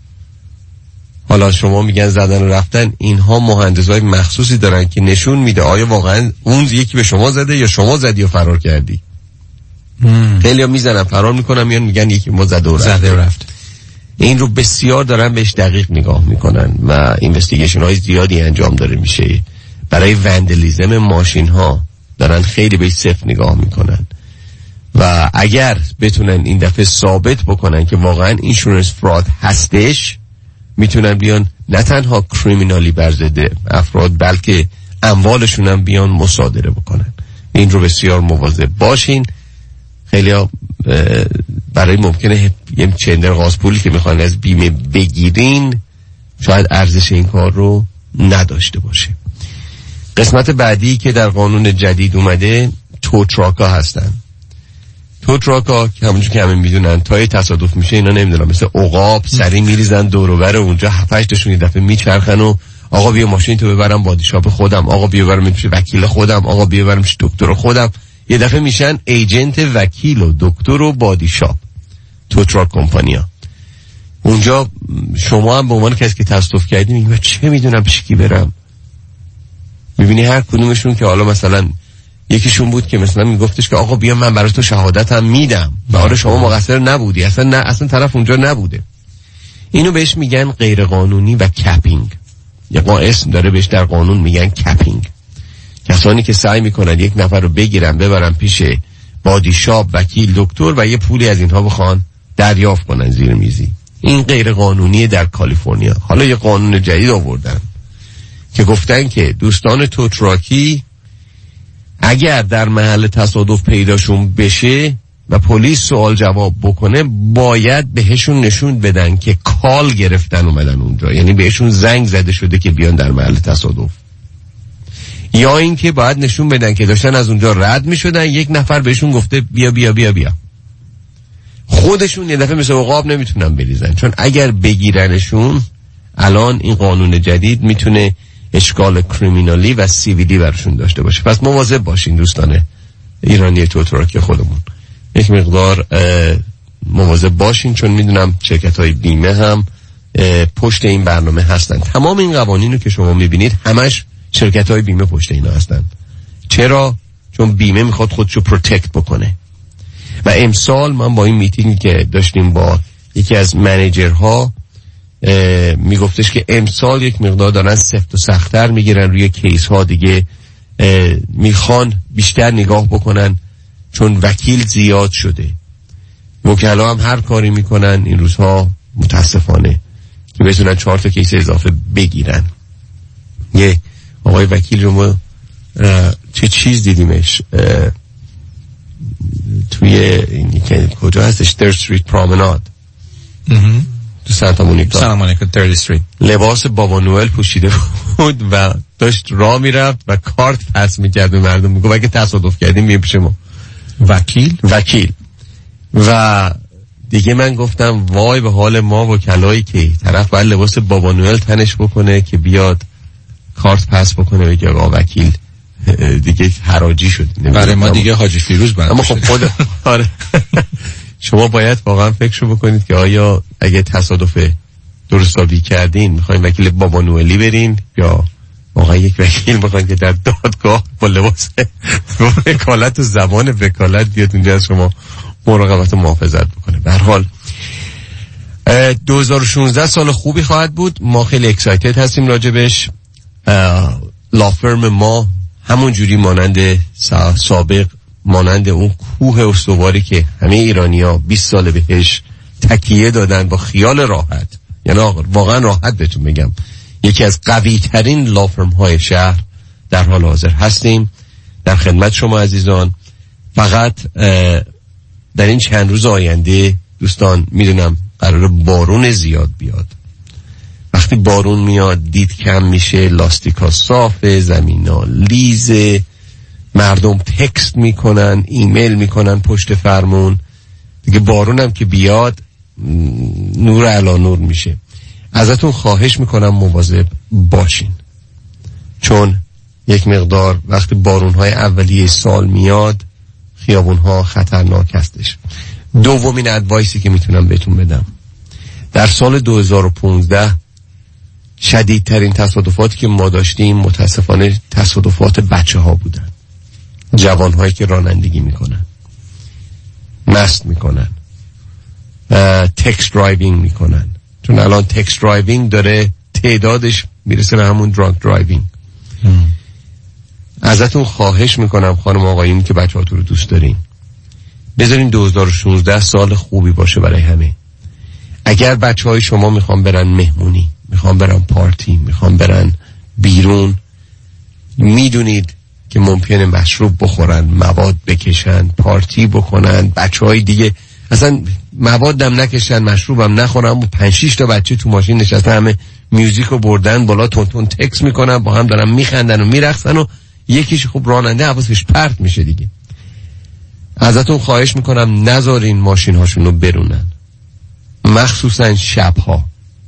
حالا شما میگن زدن و رفتن، اینها مهندسای مخصوصی دارن که نشون میده آیا واقعا اون یکی به شما زده یا شما زدی و فرار کردی. خیلی ها میزنن فرار میکنن میان میگن یکی ما زده و رفت. این رو بسیار دارن بهش دقیق نگاه میکنن و اینوستیگیشن های زیادی انجام داره میشه. برای وندلیزم ماشین ها دارن خیلی بهش صفر نگاه میکنن و اگر بتونن این دفعه ثابت بکنن که واقعا اینشورنس فراد هستش، میتونن بیان نه تنها کریمینالی برزده افراد بلکه اموالشون هم بیان مصادره بکنن. این رو بسیار مواظب باشین. خیلی ها برای ممکنه یه چندر غاز پولی که میخوان از بیمه بگیرین شاید ارزش این کار رو نداشته باشه. قسمت بعدی که در قانون جدید اومده توتراکا هستن. توتراکا که همونجور که همه میدونن تای تصادف میشه اینا نمیدونم مثل عقاب سری میریزن دور و بر اونجا 7-8 تاشون یه دفعه میچرخن و آقا بیا ماشین تو ببرم بادی شاپ خودم، آقا بیا ببرم میشه وکیل خودم، آقا بیا ببرم میشه دکتر خودم. یه دفعه میشن ایجنت وکیل و دکتر و بادی شاپ توتراک کمپانیا. اونجا شما هم به عنوان کسی که تصادف کردی میگی چه میدونم پیش کی برم. میبینی هر کدومشون که حالا مثلا یکیشون بود که مثلا میگفتش که آقا بیا من برای تو شهادتم میدم و آره شما مقصر نبودی، اصلا طرف اونجا نبوده. اینو بهش میگن غیر قانونی و کپینگ. یا اسم داره بهش در قانون میگن کپینگ. کسانی که سعی میکنن یک نفر رو بگیرن ببرن پیش بادی شاپ، وکیل، دکتر و یه پولی از اینها بخوان دریافت کنن زیر میزی. این غیر قانونیه در کالیفرنیا. حالا یه قانون جدید آوردن که گفتن که دوستان توتراکی اگر در محل تصادف پیداشون بشه و پلیس سوال جواب بکنه باید بهشون نشون بدن که کال گرفتن اومدن اونجا، یعنی بهشون زنگ زده شده که بیان در محل تصادف، یا این که باید نشون بدن که داشتن از اونجا رد می شدن یک نفر بهشون گفته بیا بیا بیا بیا. خودشون یه دفعه مثل عقاب نمیتونن بریزن، چون اگر بگیرنشون الان این قانون جدید میتونه اشکال کریمینالی و CVD برشون داشته باشه. پس مواظب باشین دوستان ایرانی توتراکی خودمون، یک مقدار مواظب باشین، چون میدونم شرکت های بیمه هم پشت این برنامه هستن. تمام این قوانین رو که شما میبینید همش شرکت های بیمه پشت اینا هستن. چرا؟ چون بیمه میخواد خودشو پروتکت بکنه. و امسال من با این میتینگی که داشتیم با یکی از منیجرها میگفتش که امسال یک مقدار دارن سفت و سخت‌تر میگیرن روی کیس ها دیگه میخوان بیشتر نگاه بکنن، چون وکیل زیاد شده. وکلا هم هر کاری میکنن این روزها متاسفانه که بتونن 4 تا کیس اضافه بگیرن. یه آقای وکیل رو ما چه چیز دیدیمش توی این که کجا هستش، در استریت پرومناد تو سانتا مونیکا 30 استریت، لباس بابا نوئل پوشیده بود و داشت راه میرفت و کارت پس میکرد به مردم، میگه اگه تصادف کردیم میام پیش ما. وکیل و دیگه من گفتم وای به حال ما وکلایی که طرف باید لباس بابا نوئل تنش بکنه که بیاد کارت پس بکنه بگه آقا وکیل دیگه حراجی شد برای ما دیگه حاجی فیروز بند. اما خب خود آره شما باید واقعا فکر بکنید که آیا اگه تصادف درستابی کردین میخواین وکیل بابا نوئلی برین یا واقعا یک وکیل میخواین که در دادگاه با لباس وکالت و زبان وکالت بیاد اونجا از شما مراقبت و محافظت بکنه. به هر حال 2016 سال خوبی خواهد بود، ما خیلی اکسایتد هستیم راجبش. لافرم ما همون جوری مانند سابق، مانند اون کوه استواری که همه ایرانی‌ها 20 سال بهش تکیه دادن با خیال راحت، یعنی واقعا راحت بهتون بگم یکی از قوی ترین لافرم های شهر در حال حاضر هستیم در خدمت شما عزیزان. فقط در این چند روز آینده دوستان میدونم قرار بارون زیاد بیاد. وقتی بارون میاد دید کم میشه، لاستیکا صافه، زمینا لیزه، مردم تکست میکنن، ایمیل میکنن پشت فرمون دیگه. بارون هم که بیاد نور علا نور میشه. ازتون خواهش میکنم مواظب باشین، چون یک مقدار وقتی بارونهای اولیه سال میاد خیابونها خطرناک هستش. دومین ادوایسی که میتونم بهتون بدم، در سال 2015 شدیدترین تصادفاتی که ما داشتیم متاسفانه تصادفات بچه ها بودن، جوانهایی که رانندگی میکنن، مست میکنن، تکس درایوینگ میکنن. چون الان تکس درایوینگ داره تعدادش میرسه به همون درانک درایوینگ. ازتون خواهش میکنم خانم آقایون که بچه هاتون رو دوست دارین بذارین 2016 سال خوبی باشه برای همه. اگر بچه های شما میخوان برن مهمونی، میخوان برن پارتی، میخوان برن بیرون، میدونید که ممکنه مشروب بخورن، مواد بکشن، پارتی بکنن، بچه های دیگه اصلا موادم نکشن، مشروبم نخورن، 5-6 تا بچه تو ماشین نشستن همه میوزیکو بردن بالا، تون تون تکس میکنن، با هم دارن میخندن و میرقصن و یکیش خوب راننده حواسش پرت میشه دیگه. ازتون خواهش میکنم نذارین ماشین هاشون رو برونن، مخصوصا شبها.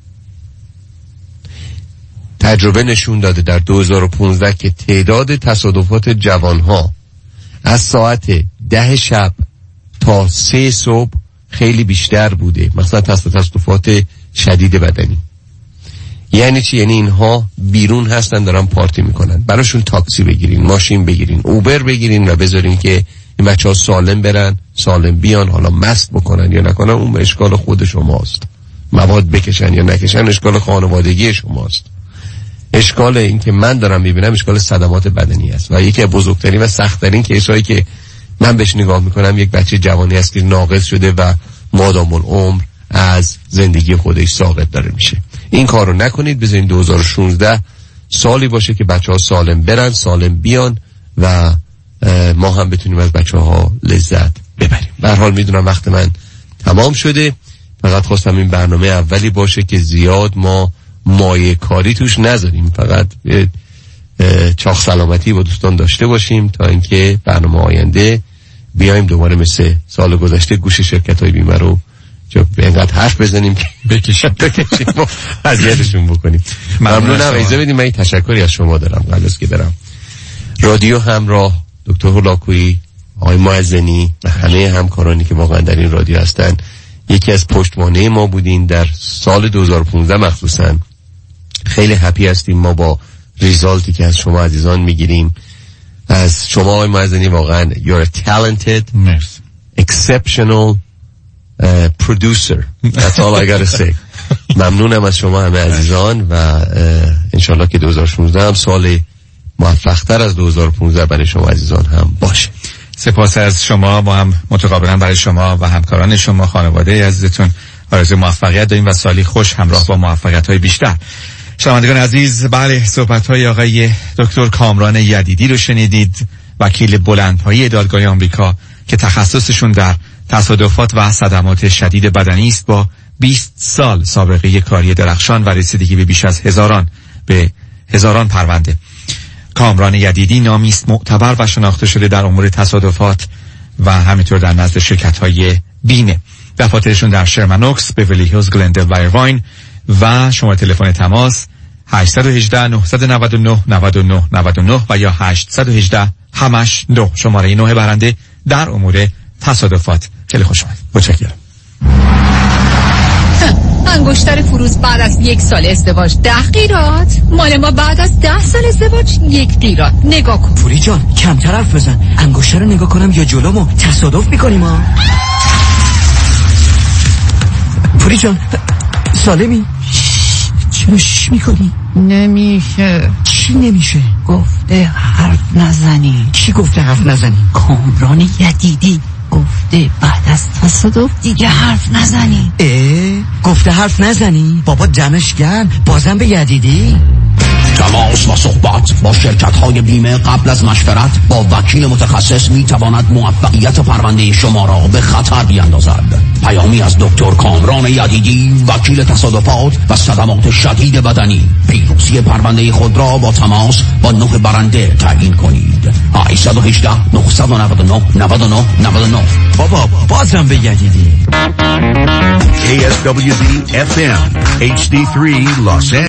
تجربه نشون داده در 2015 که تعداد تصادفات جوانها از ساعت 10 شب تا 3 صبح خیلی بیشتر بوده، مثلا تصادفات شدید بدنی. یعنی چی؟ یعنی اینها بیرون هستن دارن پارتی میکنن. براشون تاکسی بگیرین، ماشین بگیرین، اوبر بگیرین و بذارین که این بچه ها سالم برن سالم بیان. حالا مست بکنن یا نکنن اون اشکال خود شماست، مواد بکشن یا نکشن اشکال خانوادگی شماست. اشکال این که من دارم میبینم اشکال صدمات بدنی است و یکی از بزرگترین و سخت‌ترین کیسایی که من بهش نگاه میکنم یک بچه جوانی است که ناقص شده و مادام العمر از زندگی خودش ساقط داره میشه. این کارو نکنید. بذارین 2016 سالی باشه که بچه ها سالم برن سالم بیان و ما هم بتونیم از بچه ها لذت ببریم. به هر حال میدونم وقت من تمام شده، فقط خواستم این برنامه اولی باشه که زیاد ما مایه کاری توش نذاریم، فقط چاق سلامتی با دوستان داشته باشیم تا اینکه برنامه آینده بیایم دوباره مثل سال گذشته گوش شرکت های بیمه رو اینقدر حرف بزنیم که بکشیم و اذیتشون بکنیم. ممنونم. اجازه بدیم من تشکری از شما دارم قبل از که برم. رادیو همراه، دکتر هولاکویی، آقای معزنی و همه همکارانی که واقعا در این رادیو هستن یکی از پشتوانه ما بودین در سال 2015 مخصوصا. خیلی هپی هستیم ما با ریزالتی که از شما عزیزان میگیریم. از شما آقای معزنی واقعا you're a talented, exceptional producer. That's all I gotta say. ممنونم از شما همه عزیزان و انشالله که 2016 هم سال موفق‌تر از 2015 برای شما عزیزان هم باشه. سپاس از شما. ما هم متقابلا برای شما و همکاران شما، خانواده عزیزتون آرزوی موفقیت داریم و سالی خوش همراه با موفقیت‌های بیشتر. شنوندگان عزیز، بله، صحبت‌های آقای دکتر کامران یدیدی رو شنیدید، وکیل بلندپایه دادگاه آمریکا که تخصصشون در تصادفات و صدمات شدید بدنی است، با 20 سال سابقه کاری درخشان و رسیدگی به بیش از هزاران پرونده. کامران یدیدی نامی است معتبر و شناخته شده در امور تصادفات و همینطور در نزد شرکت‌های بیمه. دفاترشون در شرمنوکس، بیولی هیلز، گلندل و ایروین و شماره تلفن تماس 818 999 99 99 و یا 818 89 شماره 9 برنده در امور تصادفات. خیلی خوش اومد. متشکرم. انگشتر فروز بعد از 1 سال ازدواج 10 قیراط، مال ما بعد از 10 سال ازدواج 1 قیراط. نگاه کن. پوری جان کمتر حرف بزن. انگشتر رو نگاه کنم یا جلومو تصادف میکنیم ها. پوری جان سالمی؟ چرا شش میکنی؟ نمیشه. چی نمیشه؟ گفته حرف نزنی. کی گفته حرف نزنی؟ کامران یدیدی گفته بعد از تصادف دیگه حرف نزنی. گفته حرف نزنی؟ بابا دمش گرم، بازم به یدیدی؟ تماس و صحبت با شرکت‌های بیمه قبل از مشورت با وکیل متخصص می‌تواند موفقیت پرونده شما را به خطر بیاندازد. پیامی از دکتر کامران یدیدی، وکیل تصادفات و صدمات شدید بدنی. پیروزی پرونده خود را با تماس با 9 برنده تعیین کنید. 818 999 99 99. بابا بازم به یدیدی. KSWZ FM HD3 Los Angeles.